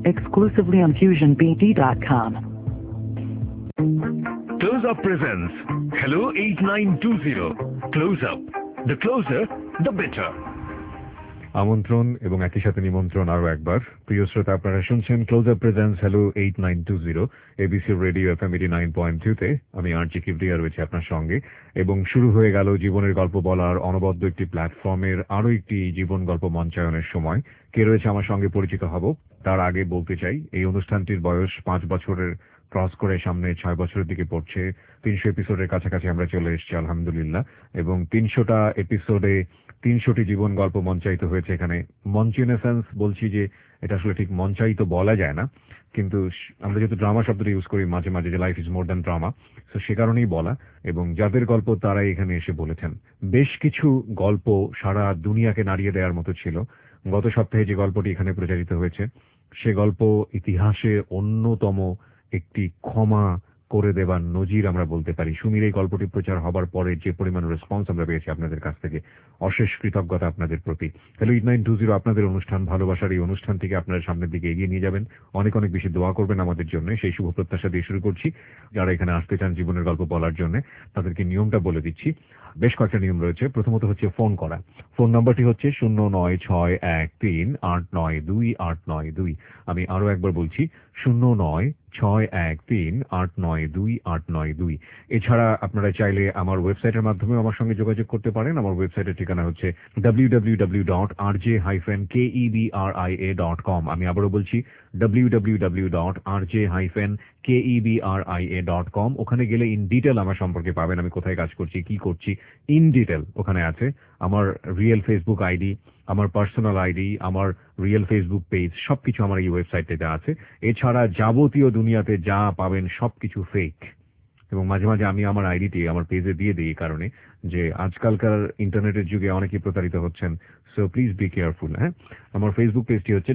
exclusively on FusionBD.com. Close Up presents Hello 8920. Close Up. The closer, the better. আমন্ত্রণ এবং একই সাথে নিমন্ত্রণ আরো একবার প্রিয় শ্রোতা, আপনারা শুনছেন close up presents hello 8920 ABC radio FM 89.2 তে। আমি আরজি কিবরিয়া রয়েছে আপনার সঙ্গে এবং শুরু হয়ে গেল জীবনের গল্প বলার অনবদ্য একটি প্ল্যাটফর্মের আরো একটি জীবন গল্প মঞ্চায়নের সময়। কে রয়েছে আমার সঙ্গে পরিচিত হব তার আগে বলতে চাই, এই অনুষ্ঠানটির বয়স 5 বছরের ক্রস করে সামনে 6 বছরের দিকে পড়ছে। 300 এপিসোডের কাছাকাছি আমরা চলে এসেছি আলহামদুলিল্লাহ, এবং 300টা এপিসোডে 300টি জীবন গল্প মঞ্চায়িত হয়েছে। এখানে মঞ্চায়নেশনস বলছি যে এটা আসলে ঠিক মঞ্চায়িত বলা যায় না, কিন্তু আমরা যেহেতু ড্রামা শব্দটা ইউজ করি মাঝে মাঝে, যে life is more than drama, তো সে কারণেই বলা। এবং যাদের গল্প তারাই এখানে এসে বলেছেন। বেশ কিছু গল্প সারা দুনিয়াকে নাড়িয়ে দেওয়ার মতো ছিল। গত সপ্তাহে যে গল্পটি এখানে প্রচারিত হয়েছে সে গল্প ইতিহাসে অন্যতম একটি ক্ষমা করে দেবার নজির আমরা বলতে পারি। সুমির এই গল্পটি প্রচার হবার পরে যে পরিমাণ রেসপন্স আমরা পেয়েছি আপনাদের কাছ থেকে, অশেষ কৃতজ্ঞতা আপনাদের প্রতি। হ্যালো 8920 আপনাদের অনুষ্ঠান, ভালোবাসার এই অনুষ্ঠানটিকে আপনারা সামনের দিকে এগিয়ে নিয়ে যাবেন, অনেক অনেক বেশি দোয়া করবেন আমাদের জন্য, সেই শুভ প্রত্যাশা দিয়ে শুরু করছি। যারা এখানে আসতে চান জীবনের গল্প বলার জন্য, তাদেরকে নিয়মটা বলে দিচ্ছি। বেশ কয়েকটা নিয়ম রয়েছে। প্রথমত হচ্ছে ফোন করা। ফোন নাম্বারটি হচ্ছে 09613892 আমি আরো একবার বলছি 09613892 এছাড়া আপনারা চাইলে আমার ওয়েবসাইটের মাধ্যমে আমার সঙ্গে যোগাযোগ করতে পারেন। আমার ওয়েবসাইটের ঠিকানা হচ্ছে www.rj-kebria.com। আমি আবারও বলছি www.rj-kebria.com। ওখানে গেলে ইন ডিটেল আমার সম্পর্কে পাবেন, আমি কোথায় কাজ করছি, কি করছি, ইন ডিটেল ওখানে আছে। আমার রিয়েল ফেসবুক আইডি, আমার পার্সোনাল আইডি, আমার রিয়েল ফেসবুক পেজ, সবকিছু আমার এই ওয়েবসাইটটিতে আছে। এছাড়া যাবতীয় দুনিয়াতে যা পাবেন সবকিছু ফেক, এবং মাঝে মাঝে আমি আমার আইডিটি আমার পেজে দিয়ে দিই, কারণে যে আজকালকার ইন্টারনেটের যুগে অনেকেই প্রতারিত হচ্ছেন। So please be careful. হ্যাঁ, আমার ফেসবুক পেজটি হচ্ছে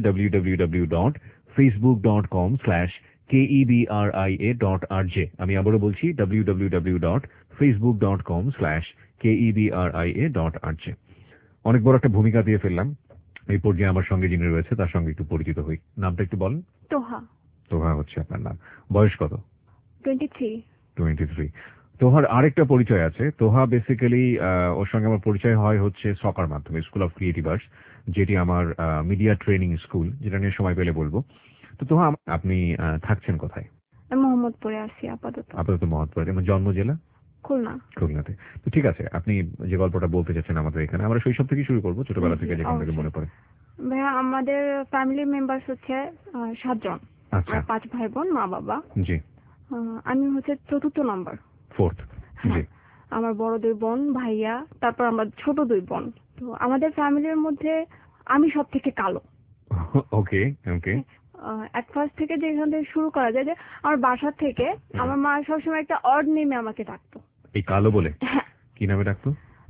www.facebook.com/kebria.rj। আমি আবারও বলছি www.facebook.com/kebria.rj। অনেক বড় একটা ভূমিকা দিয়ে ফেললাম। এই পর্যায়ে আমার সঙ্গে যিনি রয়েছে তার সঙ্গে একটু পরিচিত হই। নামটা একটু বলেন। তোহা। তোহা হচ্ছে আপনার নাম। বয়স কত? 23। তোহার আরেকটা পরিচয় আছে। তোহা বেসিক্যালি ওর সঙ্গে আমার পরিচয় হয় হচ্ছে সকার মাধ্যমে, স্কুল অফ ক্রিয়েটিভ আর্টস, যেটি আমার মিডিয়া ট্রেনিং স্কুল, যেটা নিয়ে সময় পেলে বলবো। তো তোহা, আপনি থাকছেন কোথায়? আমি মোহাম্মদপুরে আছি আপাতত। মোহাম্মদপুরে। এবং জন্ম জেলা? খুলনাতে। তো ঠিক আছে, আপনি যে গল্পটা বলতে চাচ্ছেন আমাদের এখানে, আমরা শৈশব থেকে শুরু করবো, ছোটবেলা থেকে যেখান থেকে মনে পড়ে। ভাইয়া, আমাদের ফ্যামিলি মেম্বার্স হচ্ছে 7 জন। আচ্ছা। 5 ভাই বোন, মা বাবা। জি। আমি হচ্ছে 4th নাম্বার। 4th। জি। আমার বড় 2 বোন, ভাইয়া, তারপর আমরা ছোট 2 বোন। তো আমাদের ফ্যামিলির মধ্যে আমি সব থেকে কালো। ওকে ওকে। এট ফার্স্ট থেকে যেখান থেকে শুরু করা যায়, যে আমার বাসা থেকে আমার মা সবসময় একটা অড নেমে আমাকে ডাকতো। এই কালো বলে? কি নামে ডাকতো?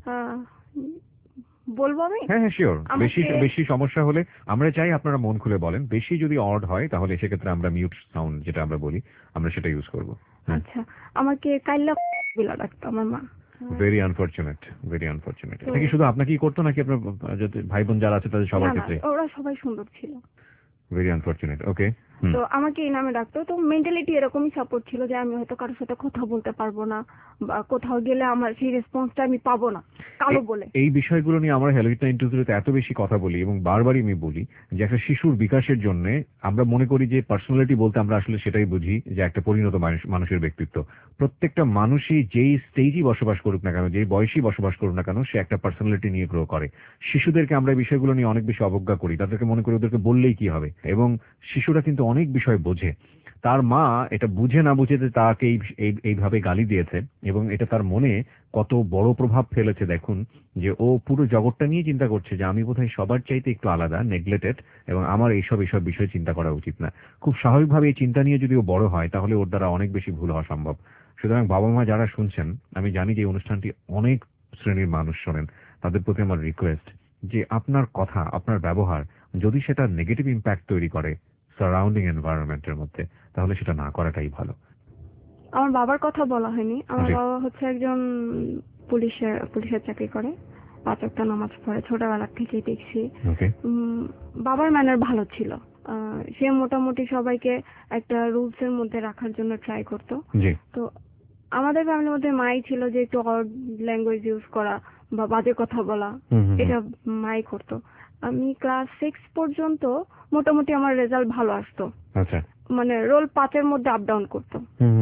বলবো আমি? হ্যাঁ শিওর। বেশি সমস্যা হলে আমরা চাই আপনারা মন খুলে বলেন। বেশি যদি অড হয় তাহলে সেক্ষেত্রে আমরা মিউট সাউন্ড যেটা আমরা বলি, আমরা সেটা ইউজ করব। আচ্ছা, আমাকে কাইল্লা বলে ডাকতো আমার মা। Very unfortunate. এটা কি শুধু আপনাকেই করতো নাকি আপনার ভাই বোন যারা আছে তাদের সবার ক্ষেত্রে? ওরা সবাই সুন্দর ছিল। Very unfortunate. ওকে। তো আমাকে এই নামে ডাকতো। তো মেন্টালিটি এরকমই সাপোর্ট ছিল যে আমি হয়তো কারোর সাথে কথা বলতে পারবো না, বা কোথাও গেলে আমার সেই রেসপন্সটা আমি পাবো না কালো বলে। এই বিষয়গুলো নিয়ে আমরা হ্যালো 8920 এত বেশি কথা বলি এবং বারবারই আমি বলি যে একটা শিশুর বিকাশের জন্য আমরা মনে করি যে পার্সোনালিটি বলতে আমরা আসলে সেটাই বুঝি যে একটা পরিণত মানুষের ব্যক্তিত্ব। প্রত্যেকটা মানুষই যেই স্টেজই বসবাস করুক না কেন, যেই বয়সেই বসবাস করুক না কেন, সে একটা পার্সোনালিটি নিয়ে গ্রো করে। শিশুদেরকে আমরা এই বিষয়গুলো নিয়ে অনেক বেশি অবজ্ঞা করি, তাদেরকে মনে করি ওদেরকে বললেই কি হবে, এবং শিশুরা কিন্তু অনেক বিষয় বোঝে। তার মা এটা বুঝে না বুঝে তাকে এইভাবে গালি দিয়েছে, এবং এটা তার মনে কত বড় প্রভাব ফেলেছে দেখুন, যে ও পুরো জগৎটা নিয়ে চিন্তা করছে যে আমি বোধহয় সবার চাইতে একটু আলাদা, নেগলেক্টেড, এবং আমার এইসব বিষয় চিন্তা করা উচিত না। খুব স্বাভাবিকভাবে এই চিন্তা নিয়ে যদি ও বড় হয় তাহলে ওর দ্বারা অনেক বেশি ভুল হওয়া সম্ভব। সুতরাং বাবা মা যারা শুনছেন, আমি জানি যে এই অনুষ্ঠানটি অনেক শ্রেণীর মানুষ শোনেন, তাদের প্রতি আমার রিকোয়েস্ট যে আপনার কথা, আপনার ব্যবহার যদি সেটা নেগেটিভ ইম্প্যাক্ট তৈরি করে সারাউন্ডিং এনভায়রনমেন্টের মধ্যে, তাহলে সেটা না করাটাই ভালো। আমার বাবার কথা বলা হয়নি। আমার বাবা হচ্ছে একজন পুলিশের চাকরি করে, 5 ওয়াক্ত নামাজ পড়ে, ছোটবেলা থেকেই দেখছি। বাবার ম্যানার ভালো ছিল, সে মোটামুটি সবাইকে একটা রুলস এর মধ্যে রাখার জন্য ট্রাই করতো। জি। তো আমাদের ফ্যামিলির মধ্যে মাই ছিল যে একটু অড ল্যাঙ্গুয়েজ ইউজ করা বা বাজে কথা বলা, এটা মাই করতো। আমি ক্লাস 6 পর্যন্ত মোটামুটি আমার রেজাল্ট ভালো আসতো, আচ্ছা। মানে রোল 5 এর মধ্যে আপ ডাউন করতো।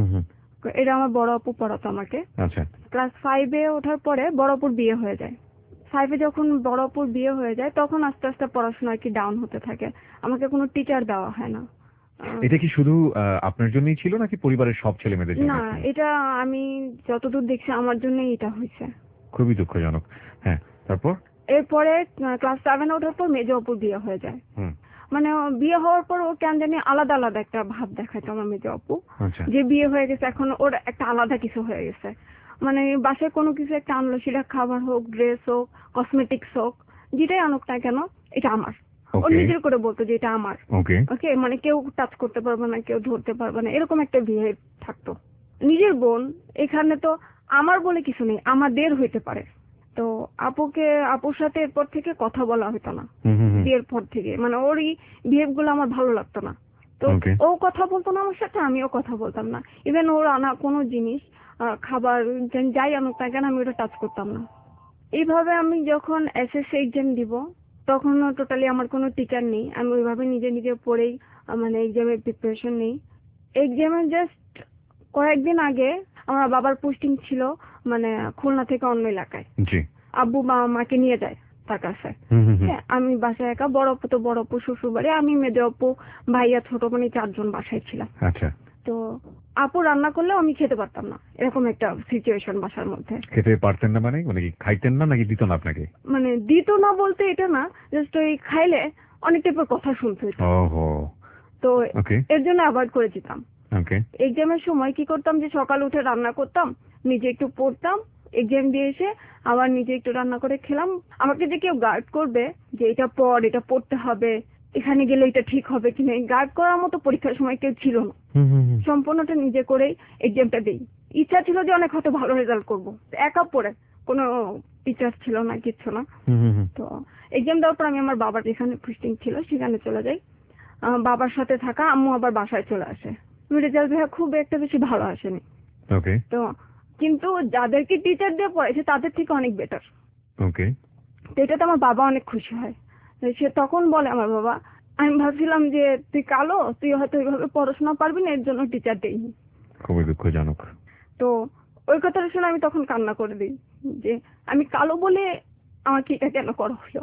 এটা আমার বড় আপু পড়াতো আমাকে। আচ্ছা। ক্লাস 5 এ ওঠার পরে বড় আপুর বিয়ে হয়ে যায়। 5 এ যখন বড় আপুর বিয়ে হয়ে যায় তখন আস্তে আস্তে পড়াশোনা কি ডাউন হতে থাকে, আমাকে কোনো টিচার দেওয়া হয় না। এটা কি শুধু আপনার জন্যই ছিল নাকি পরিবারের সব ছেলে মেয়েদের জন্য? না, এটা আমি যতদূর দেখছি আমার জন্যই এটা হয়েছে। খুবই দুঃখজনক। হ্যাঁ, তারপর? এরপরে ক্লাস 7 এ ওঠার পর মেজো আপুর বিয়ে হয়ে যায়। মানে বিয়ে হওয়ার পর ও কেন জানি আলাদা আলাদা একটা ভাব দেখাইতো আমার মেজো আপু, যে বিয়ে হয়ে গেছে এখন ওর একটা আলাদা কিছু হয়ে গেছে। মানে বাসায় কোনো কিছু একটা আনলো, সেটা খাবার হোক, ড্রেস হোক, কসমেটিক্স হোক, যেটাই আনুক না কেন এটা আমার। ও নিজের করে বলতো যে এটা আমার। ওকে, মানে কেউ টাচ করতে পারবে না, কেউ ধরতে পারবে না, এরকম একটা বিহেভ থাকতো। নিজের বোন, এখানে তো আমার বলে কিছু নেই, আমাদের হইতে পারে। তো আপুর সাথে এরপর থেকে কথা বলা হতো না বিয়ের পর থেকে, মানে ওর এই বিহেভ গুলো আমার ভালো লাগতো না। তো ও কথা বলতো না আমার সাথে, আমিও কথা বলতাম না। ইভেন ওর আনা কোনো জিনিস, খাবার যাই আনুক না কেন, আমি ওটা টাচ করতাম না। এইভাবে আমি যখন এসএসসি এক্সাম দিব তখন টোটালি আমার কোনো টিচার নেই, আমি ওইভাবে নিজে নিজে পড়েই মানে এক্সামের প্রিপারেশন নেই। এক্সামের জাস্ট কয়েকদিন আগে আমার বাবার পোস্টিং ছিল মানে খুলনা থেকে অন্য এলাকায়। আব্বু বাবা মাকে নিয়ে যায় তার কাছে। হ্যাঁ, আমি বাসায় একা, বড় আপু তো বড় আপু শ্বশুর বাড়ি, আমি মেজো আপু ভাইয়া ছোট মানে 4 জন বাসায় ছিলাম। আচ্ছা। তো আপু রান্না করলেও আমি খেতে পারতাম না, এরকম একটা সিচুয়েশন বাসার মধ্যে। খেতে পারতেন না মানে কি খাইতেন না নাকি দিত না আপনাকে? মানে দিত না বলতে এটা না, জাস্ট ওই খাইলে অনেক টাইপের কথা শুনতে হতো। তো এর জন্য অ্যাভয়েড করে যেতাম। এক্সামের সময় কি করতাম যে সকাল উঠে রান্না করতাম, নিজে একটু পড়তাম, এক্সাম দিয়ে এসে আবার নিজে একটু রান্না করে খেলাম। আমাকে যে কেউ গার্ড করবে যে এটা পড়, এটা পড়তে হবে, এখানে গেলে এটা ঠিক হবে কিনা, গার্ড করার মতো পরীক্ষার সময় কেউ ছিল না। সম্পূর্ণটা নিজে করেই এক্সামটা দিই। ইচ্ছা ছিল যে অনেক হয়তো ভালো রেজাল্ট করব, একা পড়ে, কোনো টিচার ছিল না, কিচ্ছু না। তো এক্সাম দেওয়ার পর আমি আমার বাবার যেখানে পোস্টিং ছিল সেখানে চলে যাই। বাবার সাথে থাকা, আম্মু আবার বাসায় চলে আসে। রেজাল্ট খুব একটা বেশি ভালো আসেনি। তো কিন্তু যাদেরকে টিচার দিয়ে পড়াইছে তাদের থেকে অনেক বেটার। তো এটাতে আমার বাবা অনেক খুশি হয়। সে তখন বলে আমার বাবা, আমি ভাবছিলাম যে তুই কালো, তুই হয়তো এইভাবে পড়াশোনা পারবি না, এর জন্য টিচার দেইনি। খুবই দুঃখজনক। তো ওই কথাটা শুনে আমি তখন কান্না করে দিই যে আমি কালো বলে আমাকে এটা কেন করা হলো।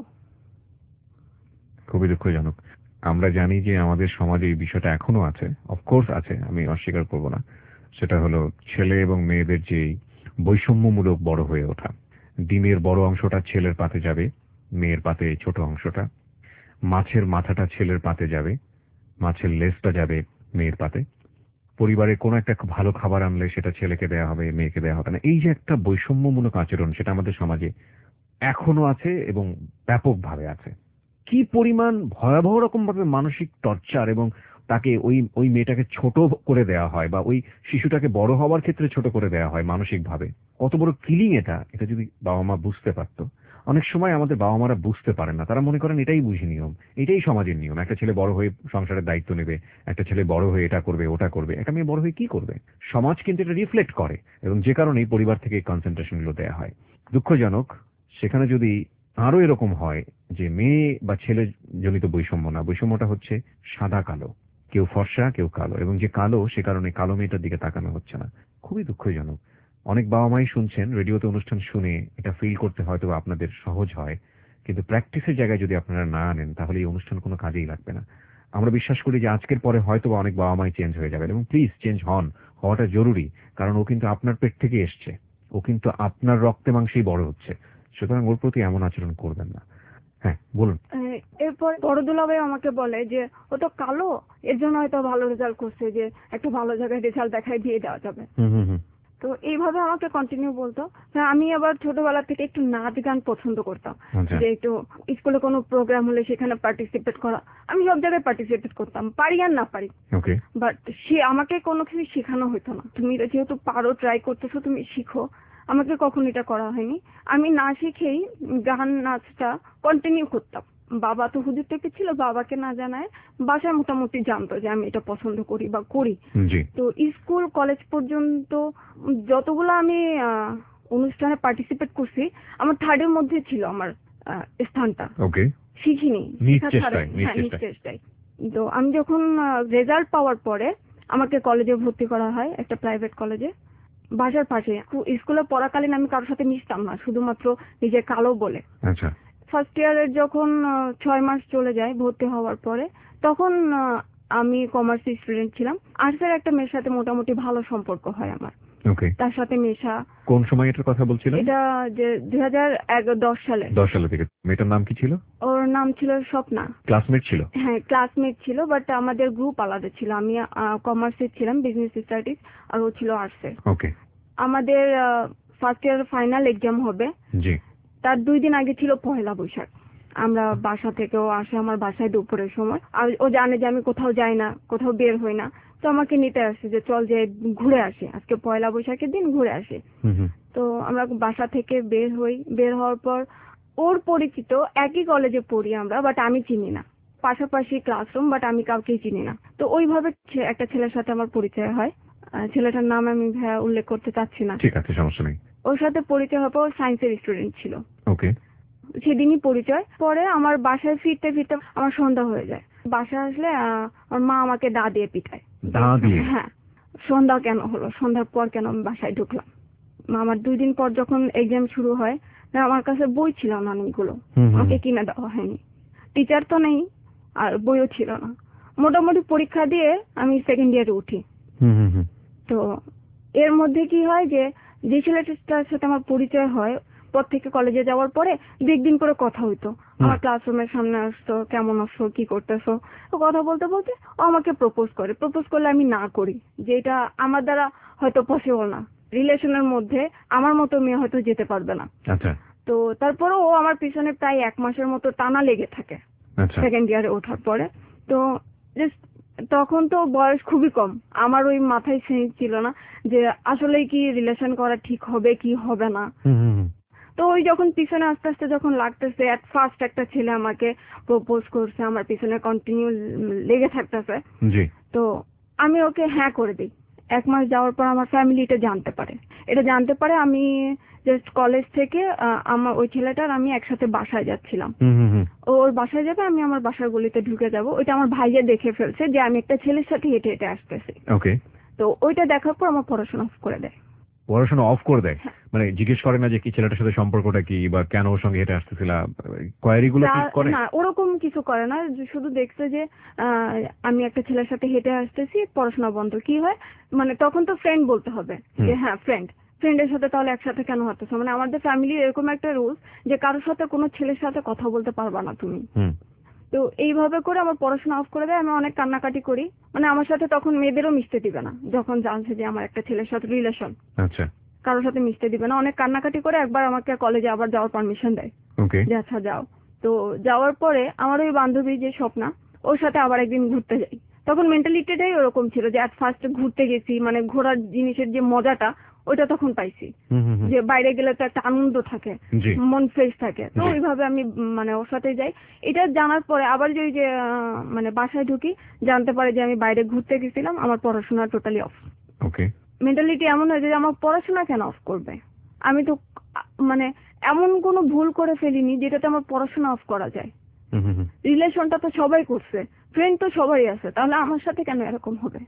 খুবই দুঃখজনক। আমরা জানি যে আমাদের সমাজে এই বিষয়টা এখনো আছে, অফকোর্স আছে, আমি অস্বীকার করব না। সেটা হলো ছেলে এবং মেয়েদের যে বৈষম্যমূলক বড় হয়ে ওঠা। ডিমের বড় অংশটা ছেলের পাতে যাবে, মেয়ের পাতে ছোট অংশটা। মাছের মাথাটা ছেলের পাতে যাবে, মাছের লেজটা যাবে মেয়ের পাতে। পরিবারে কোনো একটা ভালো খাবার আনলে সেটা ছেলেকে দেয়া হবে, মেয়েকে দেয়া হবে না। এই যে একটা বৈষম্যমূলক আচরণ, সেটা আমাদের সমাজে এখনো আছে এবং ব্যাপকভাবে আছে। কি পরিমাণ ভয়াবহ রকম ভাবে মানসিক টর্চার, এবং তাকে ওই মেয়েটাকে ছোট করে দেওয়া হয় বা ওই শিশুটাকে বড় হওয়ার ক্ষেত্রে ছোট করে দেওয়া হয় মানসিকভাবে। কত বড় কিলিং এটা যদি বাবা মা বুঝতে পারতো। অনেক সময় আমাদের বাবা মারা বুঝতে পারেন না, তারা মনে করেন এটাই বুঝি নিয়ম, এটাই সমাজের নিয়ম। একটা ছেলে বড় হয়ে সংসারের দায়িত্ব নেবে, একটা ছেলে বড় হয়ে এটা করবে ওটা করবে, একটা মেয়ে বড় হয়ে কি করবে। সমাজ কিন্তু এটা রিফ্লেক্ট করে, এবং যে কারণেই পরিবার থেকে কনসেন্ট্রেশন গুলো দেওয়া হয়। দুঃখজনক। সেখানে যদি আরো এরকম হয় যে মেয়ে বা ছেলে জনিত বৈষম্য না, বৈষম্যটা হচ্ছে সাদা কালো, কেউ ফর্সা কেউ কালো, এবং যে কালো সে কারণে কালো মেয়েটার দিকে তাকানো হচ্ছে না। খুবই দুঃখজনক। অনেক বাবা মাই শুনছেন, রেডিওতে অনুষ্ঠান শুনে এটা ফিল করতে হয়তো আপনাদের সহজ হয়, কিন্তু প্র্যাকটিসের জায়গায় যদি আপনারা না আনেন তাহলে এই অনুষ্ঠান কোনো কাজেই লাগবে না। আমরা বিশ্বাস করি যে আজকের পরে হয়তো অনেক বাবা মাই চেঞ্জ হয়ে যাবেন, এবং প্লিজ চেঞ্জ হওয়াটা জরুরি। কারণ ও কিন্তু আপনার পেট থেকে এসছে, ও কিন্তু আপনার রক্তে মাংসেই বড় হচ্ছে। সুতরাং ওর প্রতি এমন আচরণ করবেন না। হ্যাঁ, বলুন। এরপর বড় দুলাভাই আমাকে বলে যে ও তো কালো, এর জন্য হয়তো ভালো রেজাল্ট করছে, যে একটা ভালো জায়গায় রেজাল্ট দেখায় দিয়ে দেওয়া যাবে। তো এইভাবে আমাকে কন্টিনিউ বলতো। আমি আবার ছোটবেলা থেকে একটু নাচ গান পছন্দ করতাম, যে একটু স্কুলে কোনো প্রোগ্রাম হলে সেখানে পার্টিসিপেট করা। আমি সব জায়গায় পার্টিসিপেট করতাম, পারি আর না পারি। বাট সে আমাকে কোনো কিছু শেখানো হতো না, তুমি যেহেতু পারো, ট্রাই করতেছো, তুমি শিখো। আমাকে কখনো এটা করা হয়নি। আমি না শিখেই গান নাচটা কন্টিনিউ করতাম। বাবা তো হুজুর টাইপের ছিল, বাবাকে না জানায় বাসায় মোটামুটি জানতো যে আমি এটা পছন্দ করি বা করি। তো স্কুল কলেজ পর্যন্ত যতগুলো আমি অনুষ্ঠানে পার্টিসিপেট করছি, আমার থার্ডের মধ্যে ছিল আমার স্থানটা। শিখিনি, চেষ্টায়। তো আমি যখন রেজাল্ট পাওয়ার পরে আমাকে কলেজে ভর্তি করা হয়, একটা প্রাইভেট কলেজে, বাসার পাশে। স্কুলে পড়াকালীন আমি কারোর সাথে মিশতাম না, শুধুমাত্র নিজে কালো বলে। ফার্স্ট ইয়ারের যখন 6 মাস চলে যায় ভর্তি হওয়ার পরে, তখন আমি কমার্স স্টুডেন্ট ছিলাম। আর্টসের একটা মেয়ের সাথে মোটামুটি ভালো সম্পর্ক হয় আমার, তার সাথে মেশা। কোন সময় এটার কথা বলছিলেন? এটা যে 2010 সালে। 10 সালে থেকে। মেয়েটার নাম কি ছিল? ওর নাম ছিল স্বপ্না। ক্লাসমেট ছিল? হ্যাঁ, ক্লাসমেট ছিল, বাট আমাদের গ্রুপ আলাদা ছিল। আমি কমার্সে ছিলাম, বিজনেস স্টাডিজ, আর ও ছিল আর্টসে। আমাদের ফার্স্ট ইয়ার ফাইনাল এক্সাম হবে, তার 2 দিন আগে ছিল পহেলা বৈশাখ। আমরা বাসা থেকেও আসে আমার বাসায় দুপুরের সময়, আর ও জানে যে আমি কোথাও যাই না, কোথাও বের হই না, তো আমাকে নিতে আসে যে চল যে ঘুরে আসি, আজকে পয়লা বৈশাখের দিন ঘুরে আসি। তো আমরা বাসা থেকে বের হই। বের হওয়ার পর ওর পরিচিত, একই কলেজে পড়ি আমরা, বাট আমি চিনি না, পাশাপাশি ক্লাসরুম, বাট আমি কাউকেই চিনি না। তো ওইভাবে একটা ছেলের সাথে আমার পরিচয় হয়। ছেলেটার নাম আমি উল্লেখ করতে চাচ্ছি না। ঠিক আছে, সমস্যা নেই। ওর সাথে পরিচয় হওয়ার পর সায়েন্সের স্টুডেন্ট ছিল। সেদিনই পরিচয়। পরে আমার বাসায় ফিরতে ফিরতে আমার সন্ধ্যা হয়ে যায়। বাসায় আসলে আমার মা আমাকে দা দিয়ে পিটায়। হ্যাঁ, সন্ধ্যা কেন হলো, সন্ধ্যার পর কেন আমি বাসায় ঢুকলাম। আমার 2 দিন পর যখন এক্সাম শুরু হয়, আমার কাছে বই ছিল না অনেকগুলো, আমাকে কিনে দেওয়া হয়নি। টিচার তো নেই, আর বইও ছিল না। মোটামুটি পরীক্ষা দিয়ে আমি সেকেন্ড ইয়ারে উঠি। তো এর মধ্যে কি হয় যে ছেলেটার সাথে আমার পরিচয় হয়, পর থেকে কলেজে যাওয়ার পরে 2 দিন করে কথা হইতো। আমার ক্লাসরুমের সামনে আসতো, কেমন আছো, কি করতেছো, কথা বলতে বলতে ও আমাকে প্রপোজ করে। প্রপোজ করলে আমি না করি, যে এটা আমার দ্বারা হয়তো পসিবল না, রিলেশনের মধ্যে আমার মতো মেয়ে হয়তো যেতে পারবে না। তো তারপরে ও আমার পিছনে প্রায় 1 মাসের মতো টানা লেগে থাকে সেকেন্ড ইয়ারে ওঠার পরে। তো তখন তো বয়স খুবই কম, আমার ওই মাথায় সেন্স ছিল না যে আসলে কি রিলেশন করা ঠিক হবে কি হবে না। তো ওই যখন পিছনে আস্তে আস্তে যখন লাগতেছে, এট ফার্স্ট একটা ছেলে আমাকে প্রপোজ করছে, আমার পিছনে কন্টিনিউ লেগে থাকতেছে, তো আমি ওকে হ্যাঁ করে দিই। 1 মাস যাওয়ার পর আমার ফ্যামিলি এটা জানতে পারে। আমি জাস্ট কলেজ থেকে আমার ওই ছেলেটার আমি একসাথে বাসায় যাচ্ছিলাম। ওর বাসায় যাবে, আমি আমার বাসার গলিতে ঢুকে যাব। ওইটা আমার ভাইয়া দেখে ফেলছে যে আমি একটা ছেলের সাথে হেঁটে হেঁটে আসতেছি। তো ওইটা দেখার পর আমার পড়াশোনা অফ করে দেয়। পড়াশোনা অফ করে দেয়? মানে জিজ্ঞেস করে না যে কি ছেলেটার সাথে সম্পর্কটা কি, বা কেন ওর সঙ্গে হেঁটে আসতেছিল, কোয়ারি গুলো কি করে? না, ওরকম কিছু করে না। শুধু দেখছে যে আমি একটা ছেলের সাথে হেঁটে আসতেছি, পড়াশোনা বন্ধ। কি হয়, মানে তখন তো ফ্রেন্ড বলতে হবে যে হ্যাঁ ফ্রেন্ডের সাথে তাহলে একসাথে কেন হতেছে। মানে আমাদের ফ্যামিলির এরকম একটা রুলস যে কারোর সাথে কোনো ছেলের সাথে কথা বলতে পারবা না তুমি। তো এইভাবে করে আমার পড়াশোনা অফ করে দেয়। আমি অনেক কান্নাকাটি করি, মানে আমার সাথে তখন মেয়েদেরও মিশতে দিবে না, যখন জানছে যে আমার একটা ছেলের সাথে রিলেশন। কারোর সাথে মিশতে দিবে না, অনেক কান্নাকাটি করে একবার আমাকে কলেজে আবার যাওয়ার পারমিশন দেয় যে আচ্ছা যাও। তো যাওয়ার পরে আমার ওই বান্ধবী যে স্বপ্না, ওর সাথে আবার একদিন ঘুরতে যাই। তখন মেন্টালিটিটাই ওরকম ছিল যে আজ ফার্স্ট ঘুরতে গেছি, মানে ঘোরার জিনিসের যে মজাটা ওইটা তখন পাইছি, যে বাইরে গেলে তো একটা আনন্দ থাকে, মন ফ্রেশ থাকে। তো ওইভাবে আমি মানে ওর সাথে যাই। এটা জানার পরে আবার যে ওই যে মানে বাসায় ঢুকি, জানতে পারে যে আমি বাইরে ঘুরতে গেছিলাম, আমার পড়াশোনা টোটালি অফ। মেন্টালিটি এমন হয়েছে যে আমার পড়াশোনা কেন অফ করবে, আমি তো মানে এমন কোনো ভুল করে ফেলিনি যেটাতে আমার পড়াশোনা অফ করা যায়। রিলেশনটা তো সবাই করছে, ফ্রেন্ড তো সবাই আছে, তাহলে আমার সাথে কেন এরকম হবে।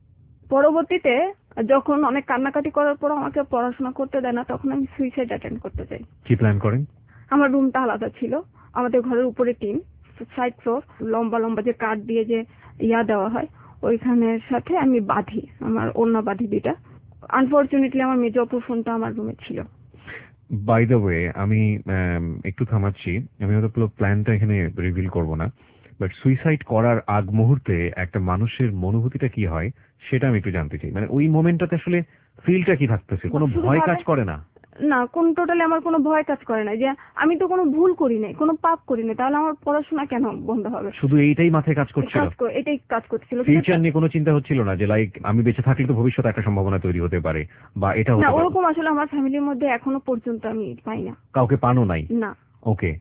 পরবর্তীতে যখন অনেক কান্নাকাটি করার পর আমাকে পড়াশোনা করতে দেয় না, তখন আমি সুইসাইড অ্যাটেন্ড করতে চাই। কি প্ল্যান করেন? আমার রুমটা আলাদা ছিল, আমাদের ঘরের উপরে টিন, সাইড ফ্লোর, লম্বা লম্বা যে কাঠ দিয়ে যে দেওয়া হয়, ওইখানের সাথে আমি বাঁধি, আমার ওড়না বাঁধি 2টা। আনফরচুনেটলি আমার মেজ অপুর ফোনটা আমার রুমে ছিল। বাই দ্য ওয়ে, আমি একটু থামাচ্ছি, আমি হয়তো পুরো প্ল্যানটা এখানে রিভিল করব না, বাট সুইসাইড করার আগ মুহূর্তে একটা মানুষের অনুভূতিটা কি হয় সেটা আমি একটু জানতে চাই। মানে ওই মোমেন্টটাতে আসলে ফিলটা কি থাকতেছে? কোনো ভয় কাজ করে না? না, টোটালি আমার কোনো ভয় কাজ করে না, যে আমি তো কোনো ভুল করি নাই, কোনো পাপ করি নাই, তাহলে আমার পড়াশোনা কেন বন্ধ হবে? শুধু এইটাই মাথায় কাজ করছিল? এটাই কাজ করছিল। ফিউচার নিয়ে কোনো চিন্তা হচ্ছিল না যে লাইক আমি বেঁচে থাকলে তো ভবিষ্যতে একটা সম্ভাবনা তৈরি হতে পারে, বা এটা না, ওরকম আসলে আমার ফ্যামিলির মধ্যে এখনো পর্যন্ত আমি পাই না। কাউকে পানো নাই? না। ওকে,